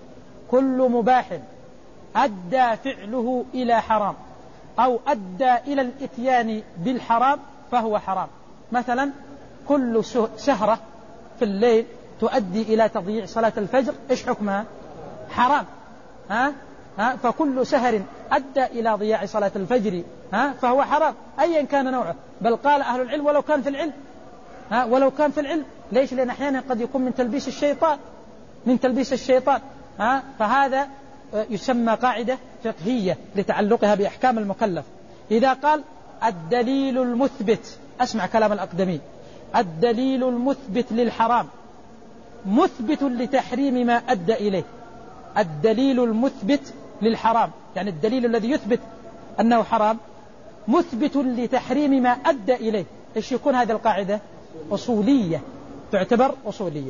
كل مباح أدى فعله إلى حرام أو أدى إلى الإتيان بالحرام فهو حرام. مثلا كل سهرة في الليل تؤدي إلى تضييع صلاة الفجر إيش حكمها؟ حرام. فكل سهر أدى إلى ضياع صلاة الفجر فهو حرام أيا كان نوعه. بل قال أهل العلم ولو كان في العلم، ولو كان في العلم. ليش؟ لأن أحيانا قد يكون من تلبيس الشيطان، فهذا يسمى قاعدة فقهية لتعلقها بأحكام المكلف. إذا قال الدليل المثبت، أسمع كلام الأقدمين، الدليل المثبت للحرام مثبت لتحريم ما أدى إليه. الدليل المثبت للحرام يعني الدليل الذي يثبت أنه حرام مثبت لتحريم ما أدى إليه. إيش يكون هذه القاعدة؟ أصولية، تعتبر أصولية.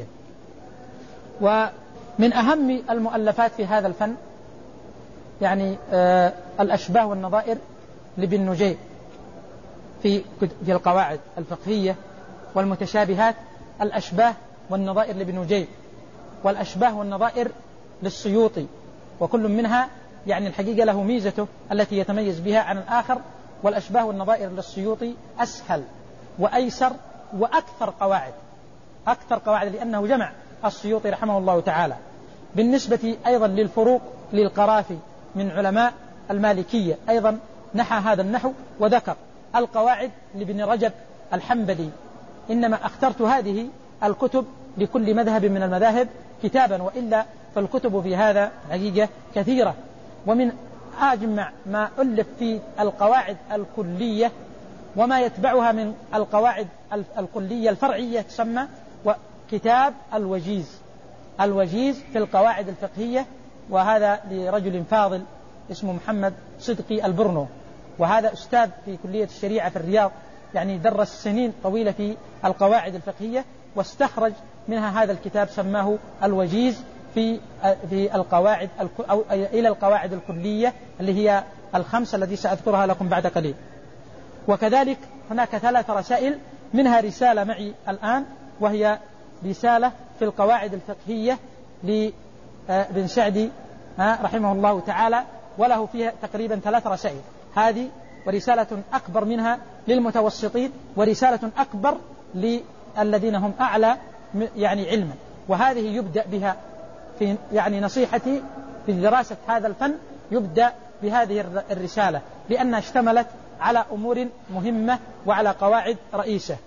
ومن أهم المؤلفات في هذا الفن يعني الأشباه والنظائر لابن نجيب في القواعد الفقهية والمتشابهات. الأشباه والنظائر لابن نجيب، والأشباه والنظائر للسيوطي، وكل منها يعني الحقيقة له ميزته التي يتميز بها عن الآخر. والأشباه والنظائر للسيوطي أسهل وأيسر وأكثر قواعد لأنه جمع السيوطي رحمه الله تعالى. بالنسبة أيضا للفروق للقرافي من علماء المالكية أيضا نحى هذا النحو وذكر القواعد لابن رجب الحنبلي. إنما اخترت هذه الكتب لكل مذهب من المذاهب كتابا، وإلا فالكتب في هذا حقيقة كثيرة. ومن أجمع ما ألف في القواعد الكلية وما يتبعها من القواعد الكلية الفرعية تسمى كتاب الوجيز في القواعد الفقهية، وهذا لرجل فاضل اسمه محمد صدقي البرنو، وهذا أستاذ في كلية الشريعة في الرياض، يعني درس سنين طويلة في القواعد الفقهية واستخرج منها هذا الكتاب سماه الوجيز في القواعد أو إلى القواعد الكلية اللي هي الخمسة التي سأذكرها لكم بعد قليل. وكذلك هناك 3 رسائل، منها رسالة معي الآن وهي رسالة في القواعد الفقهية لابن سعدي رحمه الله تعالى، وله فيها تقريبا 3 رسائل، هذه ورسالة أكبر منها للمتوسطين ورسالة أكبر للذين هم أعلى يعني علما. وهذه يبدأ بها في يعني نصيحتي في دراسة هذا الفن، يبدأ بهذه الرسالة لأنها اشتملت على أمور مهمة وعلى قواعد رئيسة.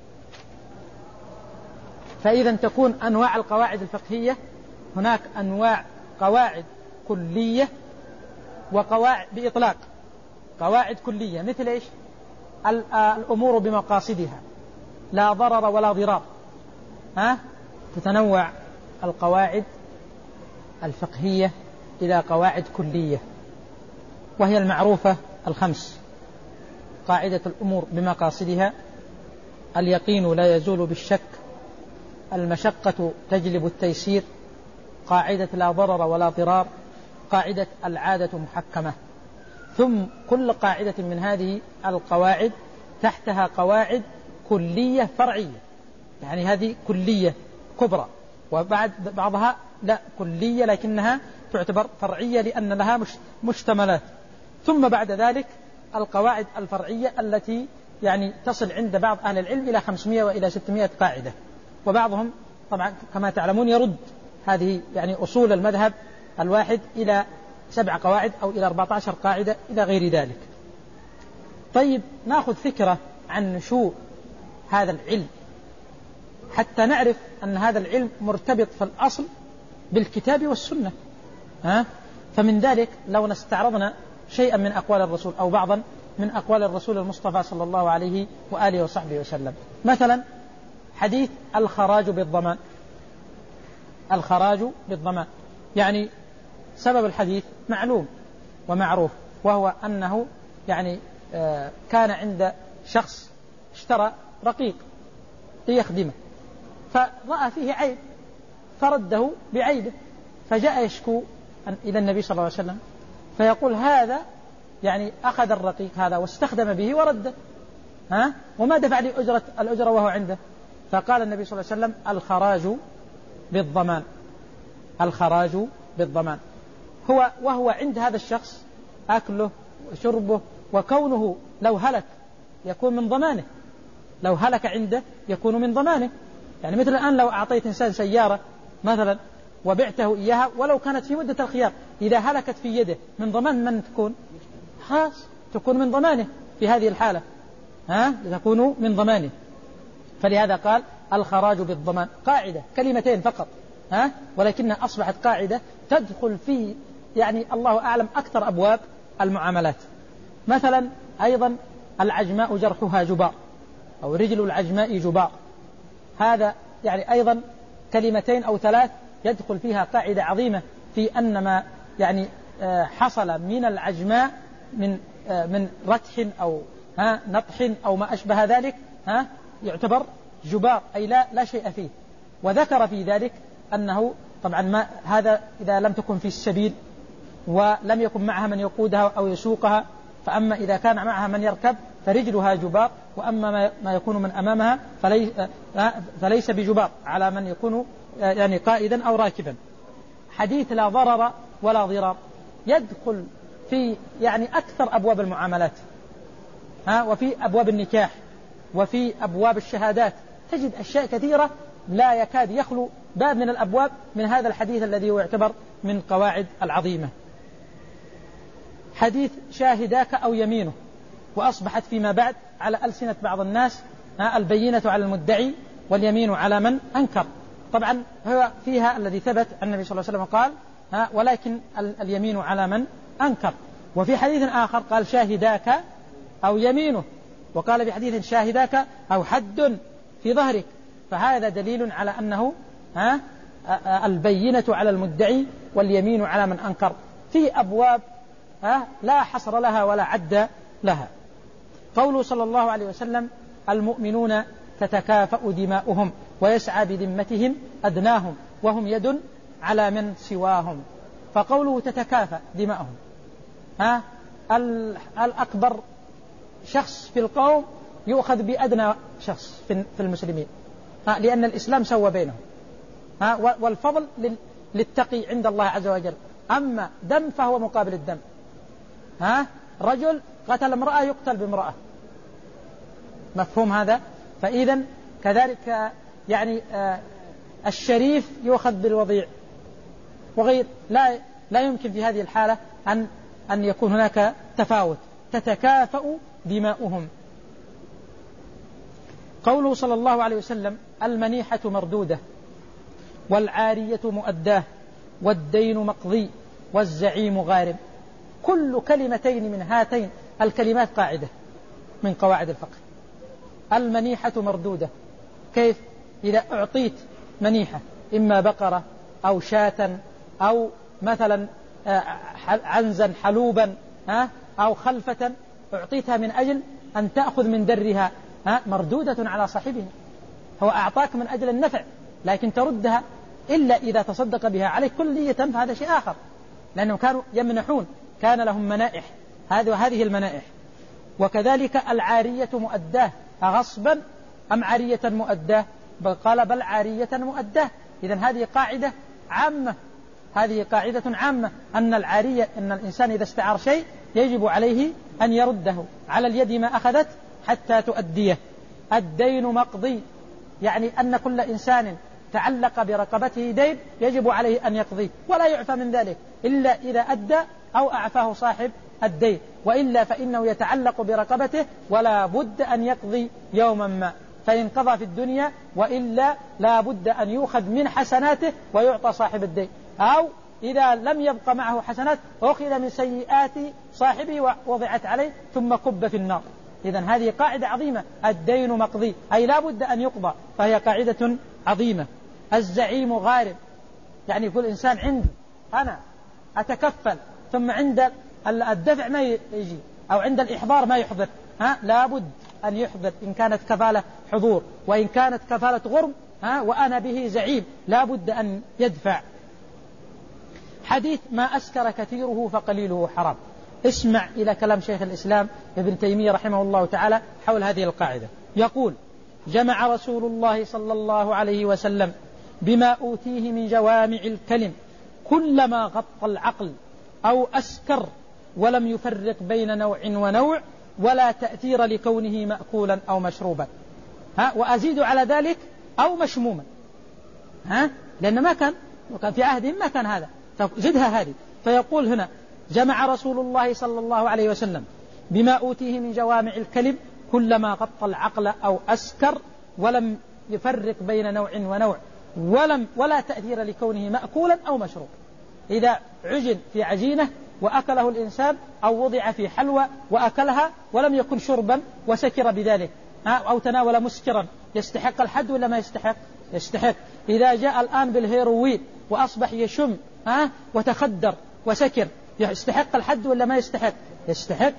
فإذا تكون أنواع القواعد الفقهية هناك أنواع قواعد كلية وقواعد بإطلاق. قواعد كلية مثل إيش؟ الأمور بمقاصدها، لا ضرر ولا ضرار. تتنوع القواعد الفقهية إلى قواعد كلية، وهي المعروفة الخمس: قاعدة الأمور بمقاصدها، اليقين لا يزول بالشك، المشقة تجلب التيسير، قاعدة لا ضرر ولا ضرار، قاعدة العادة محكمة. ثم كل قاعدة من هذه القواعد تحتها قواعد كلية فرعية، يعني هذه كلية كبرى، وبعد بعضها لا كلية لكنها تعتبر فرعية لأن لها مشتملات. ثم بعد ذلك القواعد الفرعية التي يعني تصل عند بعض أهل العلم إلى 500 وإلى 600 قاعدة، وبعضهم طبعا كما تعلمون يرد هذه يعني أصول المذهب الواحد إلى 7 قواعد أو إلى 14 قاعدة إلى غير ذلك. طيب نأخذ فكرة عن نشوء هذا العلم حتى نعرف أن هذا العلم مرتبط في الأصل بالكتاب والسنة. فمن ذلك لو نستعرضنا شيئا من أقوال الرسول أو بعضا من أقوال الرسول المصطفى صلى الله عليه وآله وصحبه وسلم، مثلا حديث الخراج بالضمان. الخراج بالضمان يعني سبب الحديث معلوم ومعروف، وهو أنه يعني كان عند شخص اشترى رقيق ليخدمه، فرأى فيه عيب فرده بعيبه، فجاء يشكو إلى النبي صلى الله عليه وسلم، فيقول هذا يعني أخذ الرقيق هذا واستخدم به ورده، وما دفع لي الأجرة وهو عنده. فقال النبي صلى الله عليه وسلم الخراج بالضمان. الخراج بالضمان. وهو عند هذا الشخص أكله وشربه وكونه لو هلك يكون من ضمانه، لو هلك عنده يكون من ضمانه. يعني مثل الآن لو أعطيت إنسان سيارة مثلا وبعته إياها ولو كانت في مدة الخيار، إذا هلكت في يده من ضمان من تكون؟ خلاص تكون من ضمانه في هذه الحالة، تكون من ضمانه. فلهذا قال الخراج بالضمان، قاعدة كلمتين فقط، ولكنها أصبحت قاعدة تدخل في يعني الله أعلم أكثر أبواب المعاملات. مثلا أيضا العجماء جرحها جبار، أو رجل العجماء جبار، هذا يعني أيضا كلمتين أو ثلاث يدخل فيها قاعدة عظيمة في أن ما يعني حصل من العجماء من رتح أو نطح أو ما أشبه ذلك يعتبر جبار، أي لا شيء فيه. وذكر في ذلك أنه طبعا ما هذا إذا لم تكن في السبيل ولم يكن معها من يقودها أو يسوقها، فأما إذا كان معها من يركب فرجلها جبار، وأما ما يكون من أمامها فليس بجبار على من يكون يعني قائدا أو راكبا. حديث لا ضرر ولا ضرار يدخل في يعني أكثر أبواب المعاملات، وفي أبواب النكاح وفي أبواب الشهادات، تجد أشياء كثيرة لا يكاد يخلو باب من الأبواب من هذا الحديث الذي هو يعتبر من قواعد العظيمة. حديث شاهداك أو يمينه، وأصبحت فيما بعد على ألسنة بعض الناس البينة على المدعي واليمين على من أنكر. طبعا هو فيها الذي ثبت عن النبي صلى الله عليه وسلم قال ولكن اليمين على من أنكر. وفي حديث آخر قال شاهداك أو يمينه، وقال في حديث شاهداك أو حد في ظهرك، فهذا دليل على أنه البينة على المدعي واليمين على من أنكر في أبواب لا حصر لها ولا عد لها. قوله صلى الله عليه وسلم المؤمنون تتكافأ دماؤهم ويسعى بذمتهم أدناهم وهم يد على من سواهم. فقوله تتكافأ دماؤهم، الأكبر شخص في القوم يؤخذ بأدنى شخص في المسلمين، لأن الإسلام سوى بينهم، والفضل للتقي عند الله عز وجل. أما دم فهو مقابل الدم، رجل قتل امرأة يقتل بامرأة، مفهوم هذا؟ فإذا كذلك يعني الشريف يؤخذ بالوضيع وغير، لا يمكن في هذه الحالة أن يكون هناك تفاوت. تتكافأ دماؤهم. قوله صلى الله عليه وسلم المنيحة مردودة والعارية مؤداه والدين مقضي والزعيم غارم. كل كلمتين من هاتين الكلمات قاعدة من قواعد الفقه. المنيحة مردودة، كيف؟ إذا أعطيت منيحة إما بقرة أو شاة أو مثلا عنزا حلوبا أو خلفة، أعطيتها من أجل أن تأخذ من درها، مردودة على صاحبها. هو أعطاك من أجل النفع لكن تردها إلا إذا تصدق بها عليك كلية، فهذا شيء آخر، لأنهم كانوا يمنحون، كان لهم منائح، هذه المنائح. وكذلك العارية مؤداه، غصبا أم عارية مؤداه؟ قال بل عارية مؤداه. إذن هذه قاعدة عامة، هذه قاعدة عامة أن العارية، أن الإنسان إذا استعار شيء يجب عليه أن يرده على اليد ما أخذت حتى تؤديه. الدين مقضي، يعني أن كل إنسان تعلق برقبته دين يجب عليه أن يقضيه، ولا يعفى من ذلك إلا إذا أدى أو أعفاه صاحب الدين، وإلا فإنه يتعلق برقبته ولا بد أن يقضي يوما ما، فإن قضى في الدنيا وإلا لا بد أن يؤخذ من حسناته ويعطى صاحب الدين، أو إذا لم يبق معه حسنات أخذ من سيئات صاحبه ووضعت عليه ثم كب في النار. إذن هذه قاعدة عظيمة، الدين مقضي أي لا بد أن يقضى، فهي قاعدة عظيمة. الزعيم غارب، يعني يقول إنسان عندي أنا أتكفل ثم عند الدفع ما يجي أو عند الإحضار ما يحضر، لا بد أن يحضر إن كانت كفالة حضور، وإن كانت كفالة غرم وأنا به زعيم لا بد أن يدفع. حديث ما أسكر كثيره فقليله حرام. اسمع إلى كلام شيخ الإسلام ابن تيمية رحمه الله تعالى حول هذه القاعدة. يقول جمع رسول الله صلى الله عليه وسلم بما أوتيه من جوامع الكلم كلما غطى العقل أو أسكر ولم يفرق بين نوع ونوع، ولا تأثير لكونه مأكولا أو مشروبا. وأزيد على ذلك أو مشموما، لأن ما كان في عهدهم ما كان هذا، فزدها هذه. فيقول هنا: جمع رسول الله صلى الله عليه وسلم بما أوتيه من جوامع الكلم كلما غطى العقل أو أسكر ولم يفرق بين نوع ونوع، ولا تأثير لكونه مأكولا أو مشروب. إذا عجن في عجينة وأكله الإنسان، أو وضع في حلوى وأكلها ولم يكن شربا وسكر بذلك، أو تناول مسكرا، يستحق الحد ولا ما يستحق؟ يستحق. إذا جاء الآن بالهيروين وأصبح يشم وتخدر وسكر، يستحق الحد ولا ما يستحق؟ يستحق.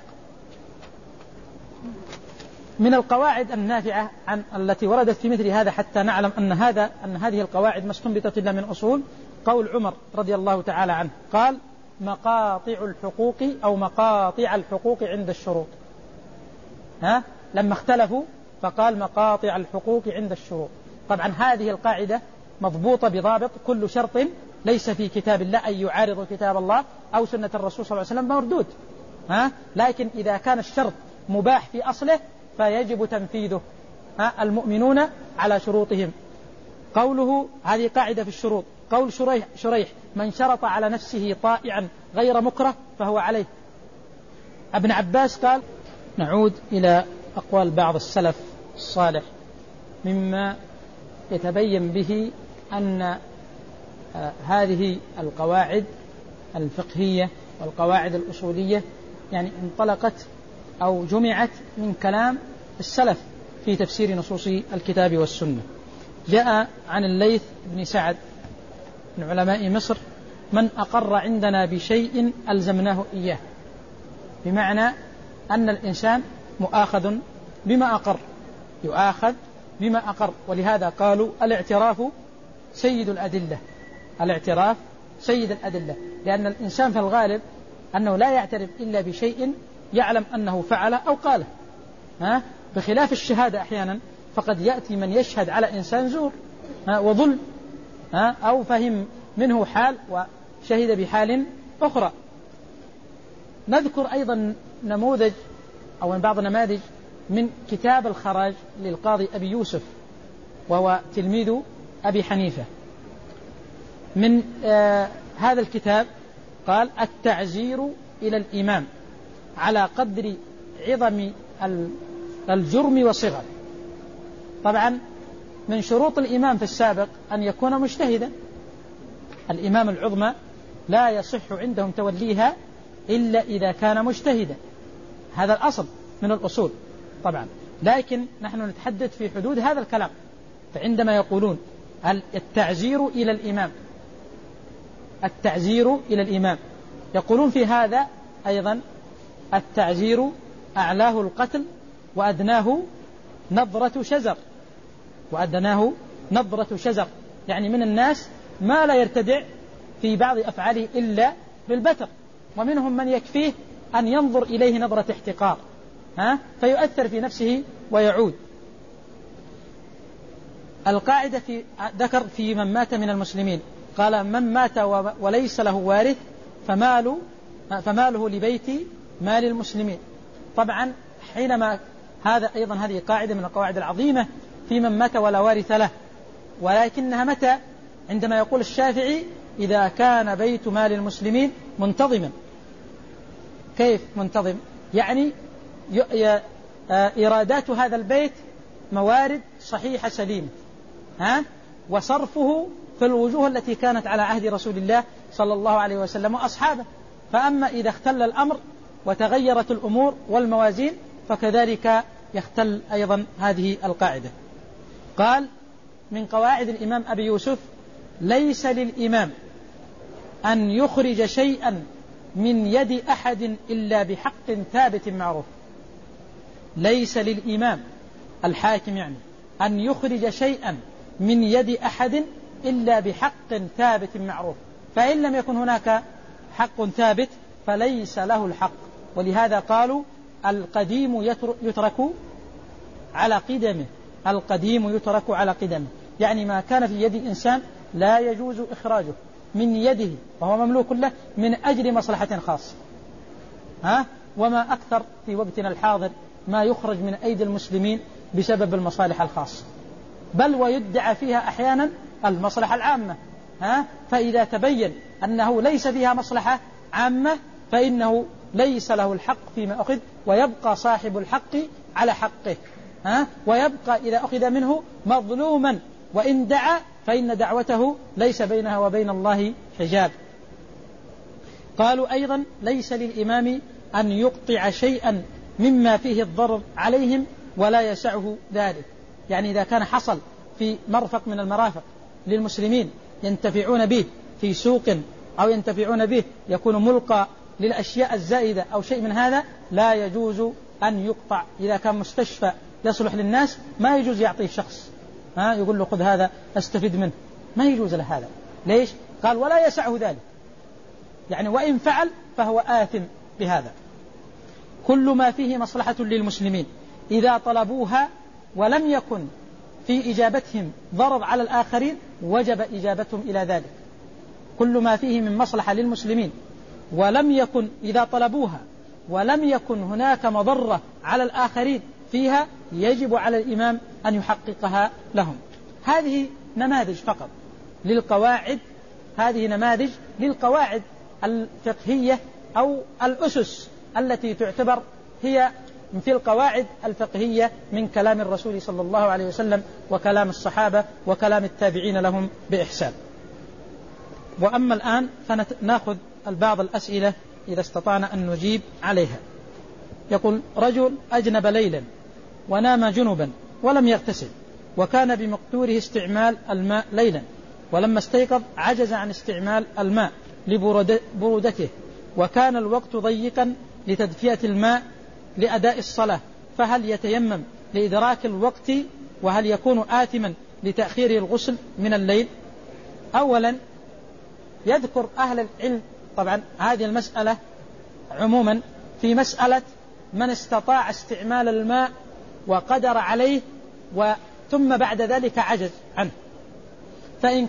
من القواعد النافعة التي وردت في مثل هذا حتى نعلم أن هذه القواعد ما استنبطت إلا من أصول، قول عمر رضي الله تعالى عنه قال: مقاطع الحقوق أو مقاطع الحقوق عند الشروط. لما اختلفوا فقال: مقاطع الحقوق عند الشروط. طبعا هذه القاعدة مضبوطة بضابط: كل شرط ليس في كتاب الله أي يعارض كتاب الله أو سنة الرسول صلى الله عليه وسلم مردود. لكن إذا كان الشرط مباح في أصله فيجب تنفيذه. المؤمنون على شروطهم. قوله هذه قاعدة في الشروط. قول شريح: من شرط على نفسه طائعا غير مكره فهو عليه. ابن عباس قال. نعود إلى أقوال بعض السلف الصالح مما يتبين به أن هذه القواعد الفقهية والقواعد الأصولية يعني انطلقت أو جمعت من كلام السلف في تفسير نصوص الكتاب والسنة. جاء عن الليث بن سعد من علماء مصر: من أقر عندنا بشيء ألزمناه إياه، بمعنى أن الإنسان مؤاخذ بما أقر، يؤاخذ بما أقر. ولهذا قالوا: الاعتراف سيد الأدلة. الاعتراف سيد الأدلة، لأن الإنسان في الغالب أنه لا يعترف إلا بشيء يعلم أنه فعله أو قاله. بخلاف الشهادة أحيانا فقد يأتي من يشهد على إنسان زور وظلم، أو فهم منه حال وشهد بحال أخرى. نذكر أيضا نموذج أو من بعض نماذج من كتاب الخراج للقاضي أبي يوسف، وهو تلميذ أبي حنيفة. من هذا الكتاب قال: التعزير إلى الإمام على قدر عظم الجرم وصغر. طبعا من شروط الإمام في السابق أن يكون مجتهدا. الإمام العظمى لا يصح عندهم توليها إلا إذا كان مجتهدا، هذا الأصل من الأصول طبعا. لكن نحن نتحدث في حدود هذا الكلام. فعندما يقولون التعزير إلى الإمام، التعزير إلى الإمام، يقولون في هذا أيضا: التعزير أعلاه القتل وأدناه نظرة شزر. وأدناه نظرة شزر، يعني من الناس ما لا يرتدع في بعض أفعاله إلا بالبتر، ومنهم من يكفيه أن ينظر إليه نظرة احتقار فيؤثر في نفسه ويعود. القاعدة ذكر في من مات من المسلمين، قال: من مات وليس له وارث فماله لبيت مال المسلمين. طبعا حينما هذه قاعدة من القواعد العظيمة في من مات ولا وارث له، ولكنها متى؟ عندما يقول الشافعي: إذا كان بيت مال المسلمين منتظما. كيف منتظم؟ يعني إيرادات هذا البيت موارد صحيحة سليمة، وصرفه في الوجوه التي كانت على عهد رسول الله صلى الله عليه وسلم وأصحابه. فأما إذا اختل الأمر وتغيرت الأمور والموازين فكذلك يختل أيضا هذه القاعدة. قال: من قواعد الإمام أبي يوسف: ليس للإمام أن يخرج شيئا من يد أحد إلا بحق ثابت معروف. ليس للإمام الحاكم يعني أن يخرج شيئا من يد أحد إلا بحق ثابت معروف، فإن لم يكن هناك حق ثابت فليس له الحق. ولهذا قالوا: القديم يترك على قدمه. القديم يترك على قدمه، يعني ما كان في يد إنسان لا يجوز إخراجه، من يده وهو مملوك له من أجل مصلحة خاصة. وما أكثر في وقتنا الحاضر ما يخرج من أيدي المسلمين بسبب المصالح الخاصة، بل ويدعى فيها أحيانا المصلحة العامة. فإذا تبين أنه ليس فيها مصلحة عامة فإنه ليس له الحق فيما أخذ، ويبقى صاحب الحق على حقه، ويبقى إذا أخذ منه مظلوما، وإن دعا فإن دعوته ليس بينها وبين الله حجاب. قالوا أيضا ليس للإمام أن يقطع شيئا مما فيه الضرر عليهم ولا يسعه ذلك. يعني إذا كان حصل في مرفق من المرافق للمسلمين ينتفعون به في سوق أو ينتفعون به يكون ملقى للأشياء الزائدة أو شيء من هذا، لا يجوز أن يقطع. إذا كان مستشفى يصلح للناس ما يجوز يعطيه شخص يقول له خذ هذا استفيد منه، ما يجوز له هذا. ليش؟ قال ولا يسعه ذلك، يعني وإن فعل فهو آثم بهذا. كل ما فيه مصلحة للمسلمين إذا طلبوها ولم يكن في إجابتهم ضرر على الآخرين وجب إجابتهم إلى ذلك. كل ما فيه من مصلحة للمسلمين ولم يكن إذا طلبوها ولم يكن هناك مضرة على الآخرين فيها يجب على الإمام أن يحققها لهم. هذه نماذج فقط للقواعد، هذه نماذج للقواعد الفقهية أو الأسس التي تعتبر هي في القواعد الفقهية من كلام الرسول صلى الله عليه وسلم وكلام الصحابة وكلام التابعين لهم بإحسان. وأما الآن فنأخذ بعض الأسئلة إذا استطعنا أن نجيب عليها. يقول رجل أجنب ليلا ونام جنبا ولم يغتسل، وكان بمقدوره استعمال الماء ليلا، ولما استيقظ عجز عن استعمال الماء لبرودته، وكان الوقت ضيقا لتدفئة الماء لأداء الصلاة، فهل يتيمم لإدراك الوقت؟ وهل يكون آثما لتأخير الغسل من الليل؟ أولا يذكر أهل العلم طبعا هذه المسألة عموما في مسألة من استطاع استعمال الماء وقدر عليه ثم بعد ذلك عجز عنه، فإن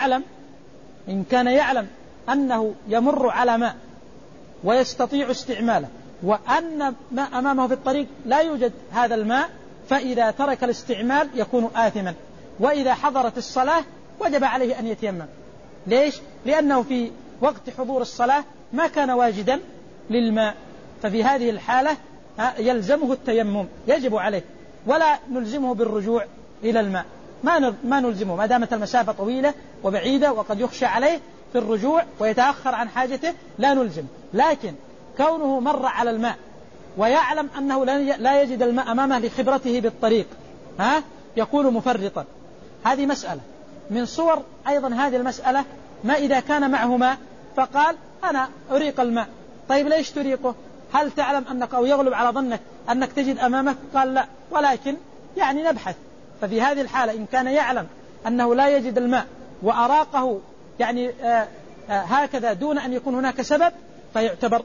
كان يعلم أنه يمر على ماء ويستطيع استعماله وأن ما أمامه في الطريق لا يوجد هذا الماء، فإذا ترك الاستعمال يكون آثما، وإذا حضرت الصلاة وجب عليه أن يتيمم. ليش؟ لأنه في وقت حضور الصلاة ما كان واجدا للماء، ففي هذه الحالة يلزمه التيمم، يجب عليه، ولا نلزمه بالرجوع إلى الماء، ما نلزمه ما دامت المسافة طويلة وبعيدة وقد يخشى عليه في الرجوع ويتأخر عن حاجته لا نلزم. لكن كونه مر على الماء ويعلم أنه لا يجد الماء أمامه لخبرته بالطريق يكون مفرطا. هذه مسألة من صور أيضا هذه المسألة. ما إذا كان معه ماء فقال أنا أريق الماء، طيب ليش تريقه؟ هل تعلم أنك أو يغلب على ظنك أنك تجد أمامك؟ قال لا، ولكن يعني نبحث. ففي هذه الحالة إن كان يعلم أنه لا يجد الماء وأراقه يعني هكذا دون أن يكون هناك سبب فيعتبر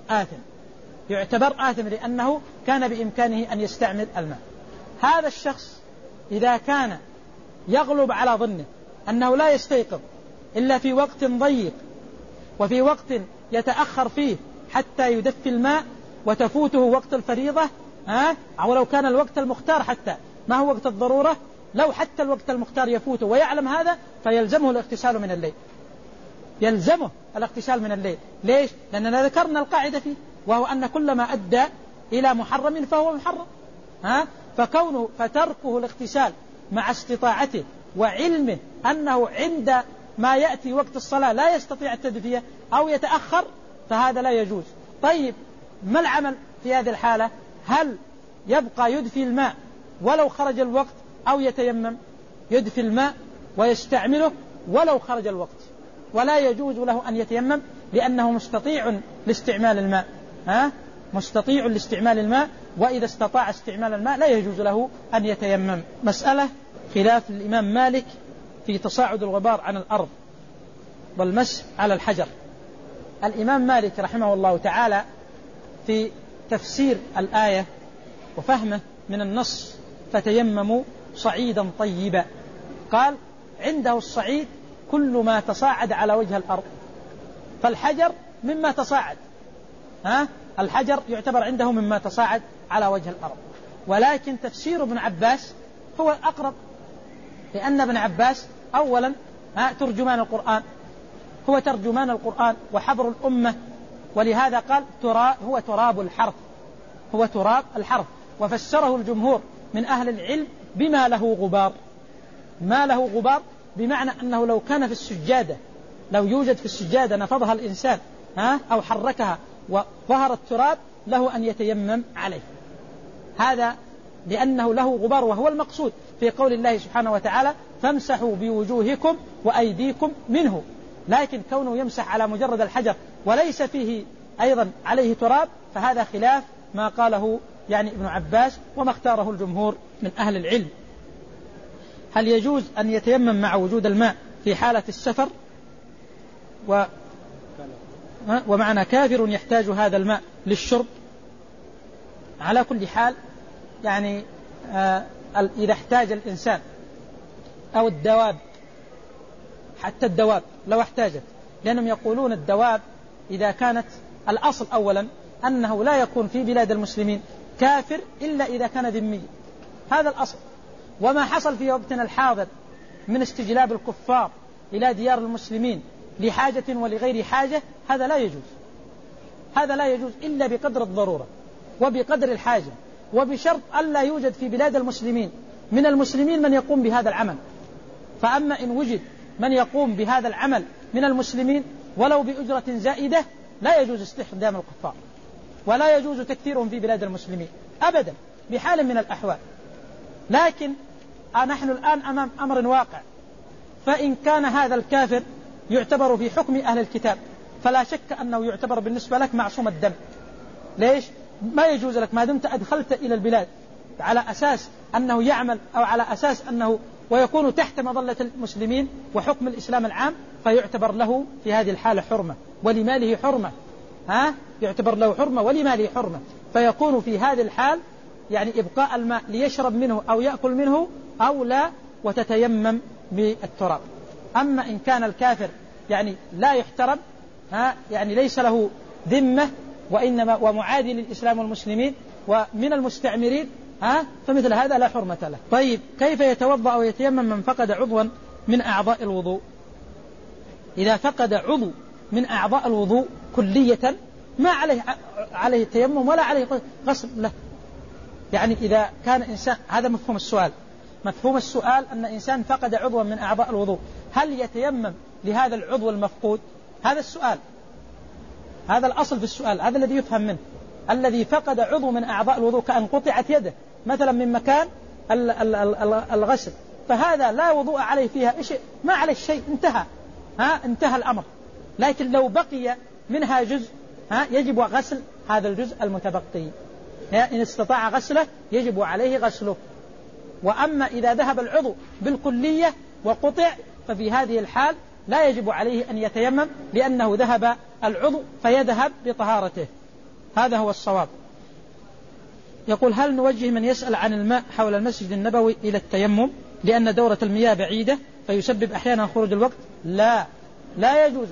آثم لأنه كان بإمكانه أن يستعمل الماء. هذا الشخص إذا كان يغلب على ظنه أنه لا يستيقظ إلا في وقت ضيق وفي وقت يتأخر فيه حتى يدفي الماء وتفوته وقت الفريضة أو لو كان الوقت المختار حتى ما هو وقت الضرورة، لو حتى الوقت المختار يفوته ويعلم هذا فيلزمه الاغتسال من الليل، يلزمه الاغتسال من الليل. ليش؟ لأننا ذكرنا القاعدة فيه وهو أن كل ما أدى إلى محرم فهو محرم. فكونه فتركه الاغتسال مع استطاعته وعلمه أنه عند ما يأتي وقت الصلاة لا يستطيع التدفئة أو يتأخر فهذا لا يجوز. طيب ما العمل في هذه الحالة؟ هل يبقى يدفي الماء ولو خرج الوقت أو يتيمم؟ يدفي الماء ويستعمله ولو خرج الوقت، ولا يجوز له أن يتيمم لأنه مستطيع لاستعمال الماء مستطيع لاستعمال الماء، وإذا استطاع استعمال الماء لا يجوز له أن يتيمم. مسألة خلاف الإمام مالك في تصاعد الغبار عن الأرض والمسح على الحجر. الإمام مالك رحمه الله تعالى في تفسير الآية وفهمه من النص فتيمموا صعيدا طيبا، قال عنده الصعيد كل ما تصاعد على وجه الأرض فالحجر مما تصاعد، الحجر يعتبر عنده مما تصاعد على وجه الأرض. ولكن تفسير ابن عباس هو أقرب، لأن ابن عباس أولا ترجمان القرآن، هو ترجمان القرآن وحبر الأمة، ولهذا قال هو تراب الحرف، هو تراب الحرف. وفسره الجمهور من أهل العلم بما له غبار. ما له غبار بمعنى أنه لو كان في السجادة، لو يوجد في السجادة نفضها الإنسان أو حركها وظهر التراب له أن يتيمم عليه، هذا لأنه له غبار، وهو المقصود في قول الله سبحانه وتعالى فامسحوا بوجوهكم وأيديكم منه. لكن كونه يمسح على مجرد الحجر وليس فيه أيضا عليه تراب، فهذا خلاف ما قاله يعني ابن عباس وما اختاره الجمهور من أهل العلم. هل يجوز أن يتيمم مع وجود الماء في حالة السفر ومعنا كافر يحتاج هذا الماء للشرب؟ على كل حال يعني إذا احتاج الإنسان أو الدواب، حتى الدواب لو احتاجت، لأنهم يقولون الدواب إذا كانت، الأصل أولا أنه لا يكون في بلاد المسلمين كافر إلا إذا كان ذمي، هذا الأصل. وما حصل في وقتنا الحاضر من استجلاب الكفار إلى ديار المسلمين لحاجة ولغير حاجة، هذا لا يجوز، هذا لا يجوز إلا بقدر الضرورة وبقدر الحاجة، وبشرط ألا يوجد في بلاد المسلمين من المسلمين من يقوم بهذا العمل. فأما إن وجد من يقوم بهذا العمل من المسلمين ولو بأجرة زائدة، لا يجوز استخدام الكفار، ولا يجوز تكثيرهم في بلاد المسلمين أبدا بحال من الأحوال. لكن نحن الآن أمام أمر واقع، فإن كان هذا الكافر يعتبر في حكم أهل الكتاب، فلا شك أنه يعتبر بالنسبة لك معصوم الدم. ليش؟ ما يجوز لك ما دمت أدخلت إلى البلاد على أساس أنه يعمل أو على أساس أنه ويكون تحت مظلة المسلمين وحكم الإسلام العام، فيعتبر له في هذه الحالة حرمة ولماله حرمة، يعتبر له حرمة ولماله حرمة، فيكون في هذه الحال يعني إبقاء الماء ليشرب منه أو يأكل منه أو لا، وتتيمم بالتراب. أما إن كان الكافر يعني لا يحترم، يعني ليس له ذمة وإنما ومعادي للإسلام والمسلمين ومن المستعمرين، فمثل هذا لا حرمة له. طيب، كيف يتوضأ أو يتيمم من فقد عضوا من أعضاء الوضوء؟ إذا فقد عضو من أعضاء الوضوء كلية ما عليه التيمم ولا عليه غسل له. يعني إذا كان إنسان، هذا مفهوم السؤال، مفهوم السؤال أن إنسان فقد عضوا من أعضاء الوضوء، هل يتيمم لهذا العضو المفقود؟ هذا السؤال، هذا الأصل في السؤال، هذا الذي يفهم منه. الذي فقد عضو من أعضاء الوضوء كأن قطعت يده مثلا من مكان الغسل، فهذا لا وضوء عليه فيها شيء، ما عليه شيء، انتهى الأمر. لكن لو بقي منها جزء يجب غسل هذا الجزء المتبقي، إن استطاع غسله يجب عليه غسله. وأما إذا ذهب العضو بالكلية وقطع، ففي هذه الحال لا يجب عليه أن يتيمم، لأنه ذهب العضو فيذهب بطهارته. هذا هو الصواب. يقول: هل نوجه من يسأل عن الماء حول المسجد النبوي إلى التيمم لأن دورة المياه بعيدة فيسبب أحيانا خروج الوقت؟ لا يجوز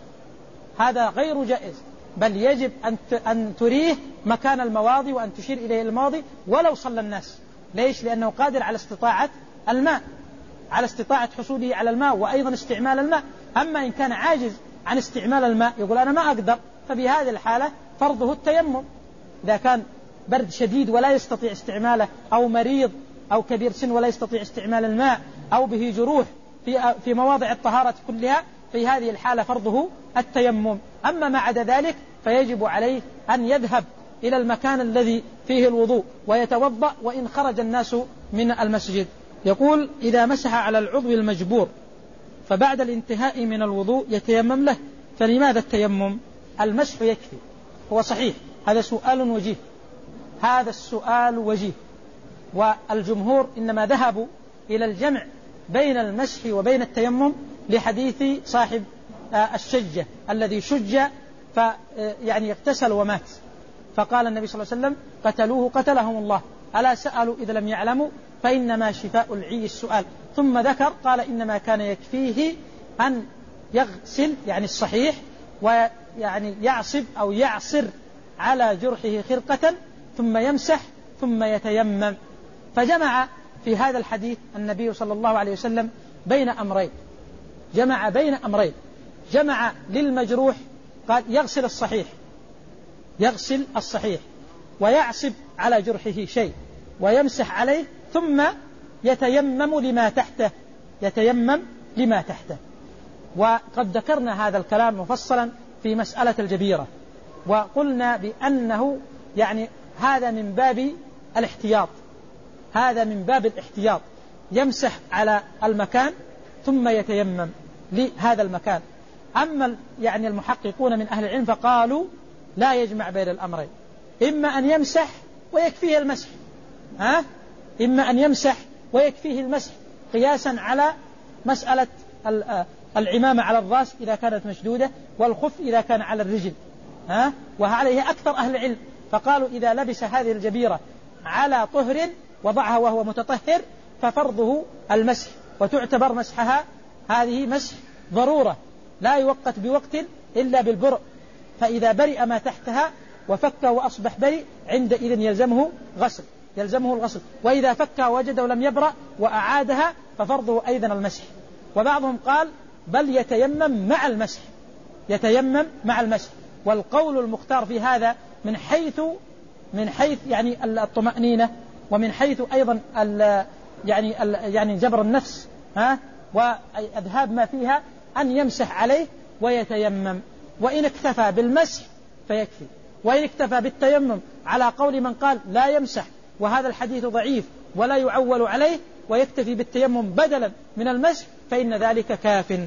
هذا غير جائز، بل يجب أن تريه مكان المواضي وأن تشير إليه الماضي ولو صلى الناس. ليش؟ لأنه قادر على استطاعة الماء، على استطاعة حصوله على الماء وأيضا استعمال الماء. أما إن كان عاجز عن استعمال الماء يقول أنا ما أقدر، ففي هذه الحالة فرضه التيمم. إذا كان برد شديد ولا يستطيع استعماله، أو مريض أو كبير سن ولا يستطيع استعمال الماء، أو به جروح في مواضع الطهارة كلها، في هذه الحالة فرضه التيمم. أما ما عدا ذلك فيجب عليه أن يذهب إلى المكان الذي فيه الوضوء ويتوضأ وإن خرج الناس من المسجد. يقول: إذا مسح على العضو المجبور فبعد الانتهاء من الوضوء يتيمم له، فلماذا التيمم؟ المسح يكفي. هو صحيح، هذا سؤال وجيه، هذا السؤال وجيه. والجمهور إنما ذهبوا إلى الجمع بين المسح وبين التيمم لحديث صاحب الشجة الذي شج يعني اغتسل ومات، فقال النبي صلى الله عليه وسلم: قتلوه قتلهم الله، ألا سألوا إذا لم يعلموا فإنما شفاء العي السؤال. ثم ذكر قال: إنما كان يكفيه أن يغسل، يعني الصحيح، ويعني يعصب أو يعصر على جرحه خرقة ثم يمسح ثم يتيمم. فجمع في هذا الحديث النبي صلى الله عليه وسلم بين أمرين، جمع بين أمرين، جمع للمجروح قال يغسل الصحيح، يغسل الصحيح ويعصب على جرحه شيء ويمسح عليه ثم يتيمم لما تحته، يتيمم لما تحته. وقد ذكرنا هذا الكلام مفصلا في مسألة الجبيرة، وقلنا بأنه يعني هذا من باب الاحتياط، هذا من باب الاحتياط، يمسح على المكان ثم يتيمم لهذا المكان. أما يعني المحققون من أهل العلم فقالوا لا يجمع بين الأمرين، إما أن يمسح ويكفيه المسح، إما أن يمسح ويكفيه المسح قياسا على مسألة العمامة على الرأس إذا كانت مشدودة والخف إذا كان على الرجل، وعليه أكثر أهل العلم، فقالوا إذا لبس هذه الجبيرة على طهر وضعها وهو متطهر ففرضه المسح، وتعتبر مسحها هذه مسح ضرورة لا يوقت بوقت إلا بالبرء، فإذا برئ ما تحتها وفك وأصبح برئ عندئذ يلزمه غسل، يلزمه الغسل. وإذا فك وجد ولم يبرأ وأعادها ففرضه أيضا المسح. وبعضهم قال بل يتيمم مع المسح، يتيمم مع المسح. والقول المختار في هذا من حيث يعني الطمأنينة، ومن حيث أيضا يعني جبر النفس وأذهاب ما فيها، أن يمسح عليه ويتيمم، وإن اكتفى بالمسح فيكفي، وإن اكتفى بالتيمم على قول من قال لا يمسح وهذا الحديث ضعيف ولا يعول عليه ويكتفي بالتيمم بدلا من المسح فإن ذلك كاف.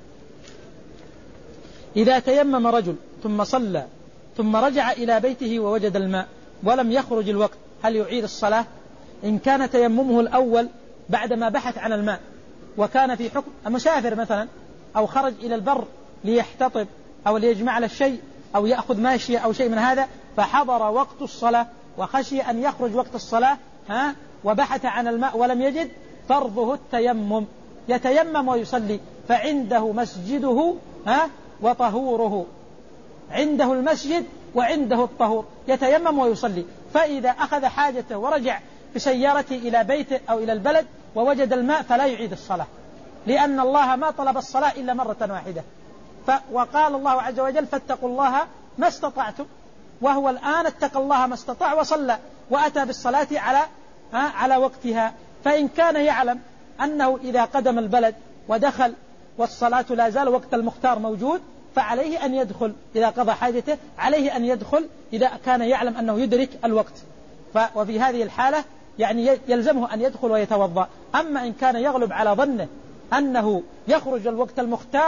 إذا تيمم رجل ثم صلى ثم رجع إلى بيته ووجد الماء ولم يخرج الوقت هل يعيد الصلاة؟ إن كان تيممه الأول بعدما بحث عن الماء وكان في حكم مسافر مثلا، أو خرج إلى البر ليحتطب أو ليجمع على الشيء أو يأخذ ماشية أو شيء من هذا، فحضر وقت الصلاة وخشي أن يخرج وقت الصلاة وبحث عن الماء ولم يجد، فرضه التيمم، يتيمم ويصلي، فعنده مسجده وطهوره، عنده المسجد وعنده الطهور، يتيمم ويصلي. فإذا أخذ حاجته ورجع بسيارته إلى بيته أو إلى البلد ووجد الماء فلا يعيد الصلاة، لأن الله ما طلب الصلاة إلا مرة واحدة، وقال الله عز وجل فاتقوا الله ما استطعتم، وهو الآن اتقى الله ما استطاع وصلى وأتى بالصلاة على وقتها. فإن كان يعلم أنه إذا قدم البلد ودخل والصلاة لا زال وقت المختار موجود فعليه أن يدخل إذا قضى حاجته، عليه أن يدخل إذا كان يعلم أنه يدرك الوقت، وفي هذه الحالة يعني يلزمه أن يدخل ويتوضأ. أما إن كان يغلب على ظنه أنه يخرج الوقت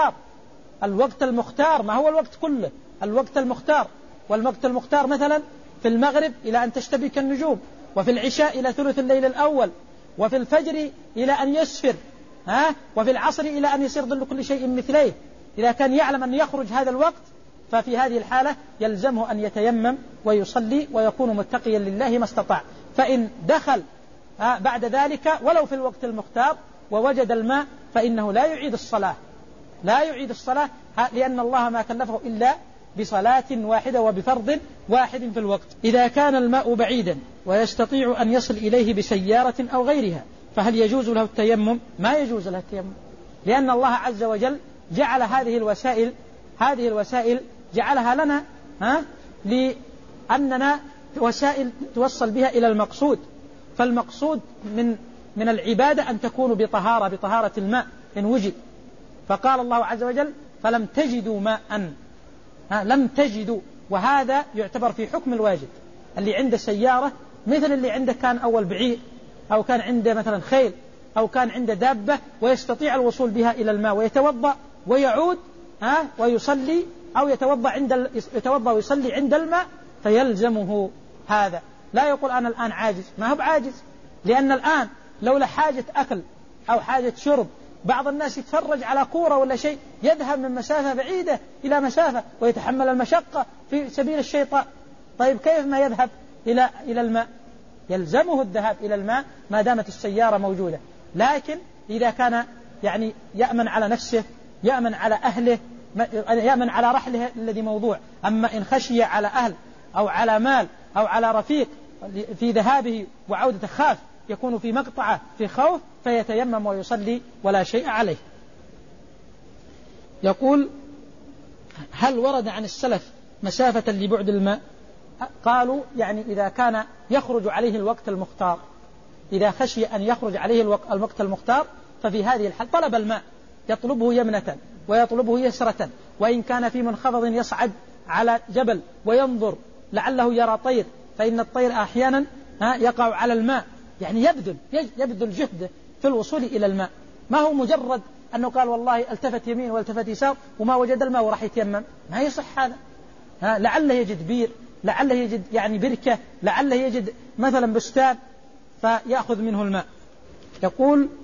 المختار ما هو الوقت كله، الوقت المختار، والوقت المختار مثلا في المغرب إلى أن تشتبك النجوم، وفي العشاء إلى ثلث الليل الأول، وفي الفجر إلى أن يسفر، وفي العصر إلى أن يصير ظل كل شيء مثليه. إذا كان يعلم أن يخرج هذا الوقت ففي هذه الحالة يلزمه أن يتيمم ويصلي ويكون متقيا لله ما استطاع. فإن دخل بعد ذلك ولو في الوقت المختار ووجد الماء فإنه لا يعيد الصلاة، لا يعيد الصلاة، لأن الله ما كلفه إلا بصلاة واحدة وبفرض واحد في الوقت. إذا كان الماء بعيدا ويستطيع أن يصل إليه بسيارة أو غيرها فهل يجوز له التيمم؟ ما يجوز له التيمم، لأن الله عز وجل جعل هذه الوسائل جعلها لنا لأننا وسائل توصل بها إلى المقصود. فالمقصود من العبادة أن تكون بطهارة الماء إن وجد. فقال الله عز وجل فلم تجدوا ماء، لم تجدوا، وهذا يعتبر في حكم الواجب. اللي عنده سيارة مثل اللي عنده كان أول بعير أو كان عنده مثلا خيل أو كان عنده دابة ويستطيع الوصول بها إلى الماء ويتوضأ ويعود ويصلي، أو يتوضأ ويصلي عند الماء، فيلزمه هذا. لا يقول أنا الآن عاجز، ما هو بعاجز، لأن الآن لولا حاجة أكل أو حاجة شرب بعض الناس يتفرج على كورة ولا شيء يذهب من مسافة بعيدة إلى مسافة ويتحمل المشقة في سبيل الشيطان. طيب كيف ما يذهب إلى الماء؟ يلزمه الذهاب إلى الماء ما دامت السيارة موجودة. لكن إذا كان يعني يأمن على نفسه، يأمن على أهله، يأمن على رحله الذي موضوع. أما إن خشي على أهل أو على مال أو على رفيق في ذهابه وعودته خاف يكون في مقطعه في خوف فيتيمم ويصلي ولا شيء عليه. يقول هل ورد عن السلف مسافة لبعد الماء؟ قالوا يعني إذا كان يخرج عليه الوقت المختار، إذا خشي أن يخرج عليه الوقت المختار ففي هذه الحال طلب الماء، يطلبه يمنة ويطلبه يسرة، وإن كان في منخفض يصعد على جبل وينظر لعله يرى طير، فإن الطير أحيانا يقع على الماء، يعني يبذل جهده في الوصول إلى الماء، ما هو مجرد أنه قال والله التفت يمين والتفت يسار وما وجد الماء وراح يتيمم، ما يصح هذا. لعله يجد بير، لعله يجد يعني بركة، لعله يجد مثلا بستان فيأخذ منه الماء. يقول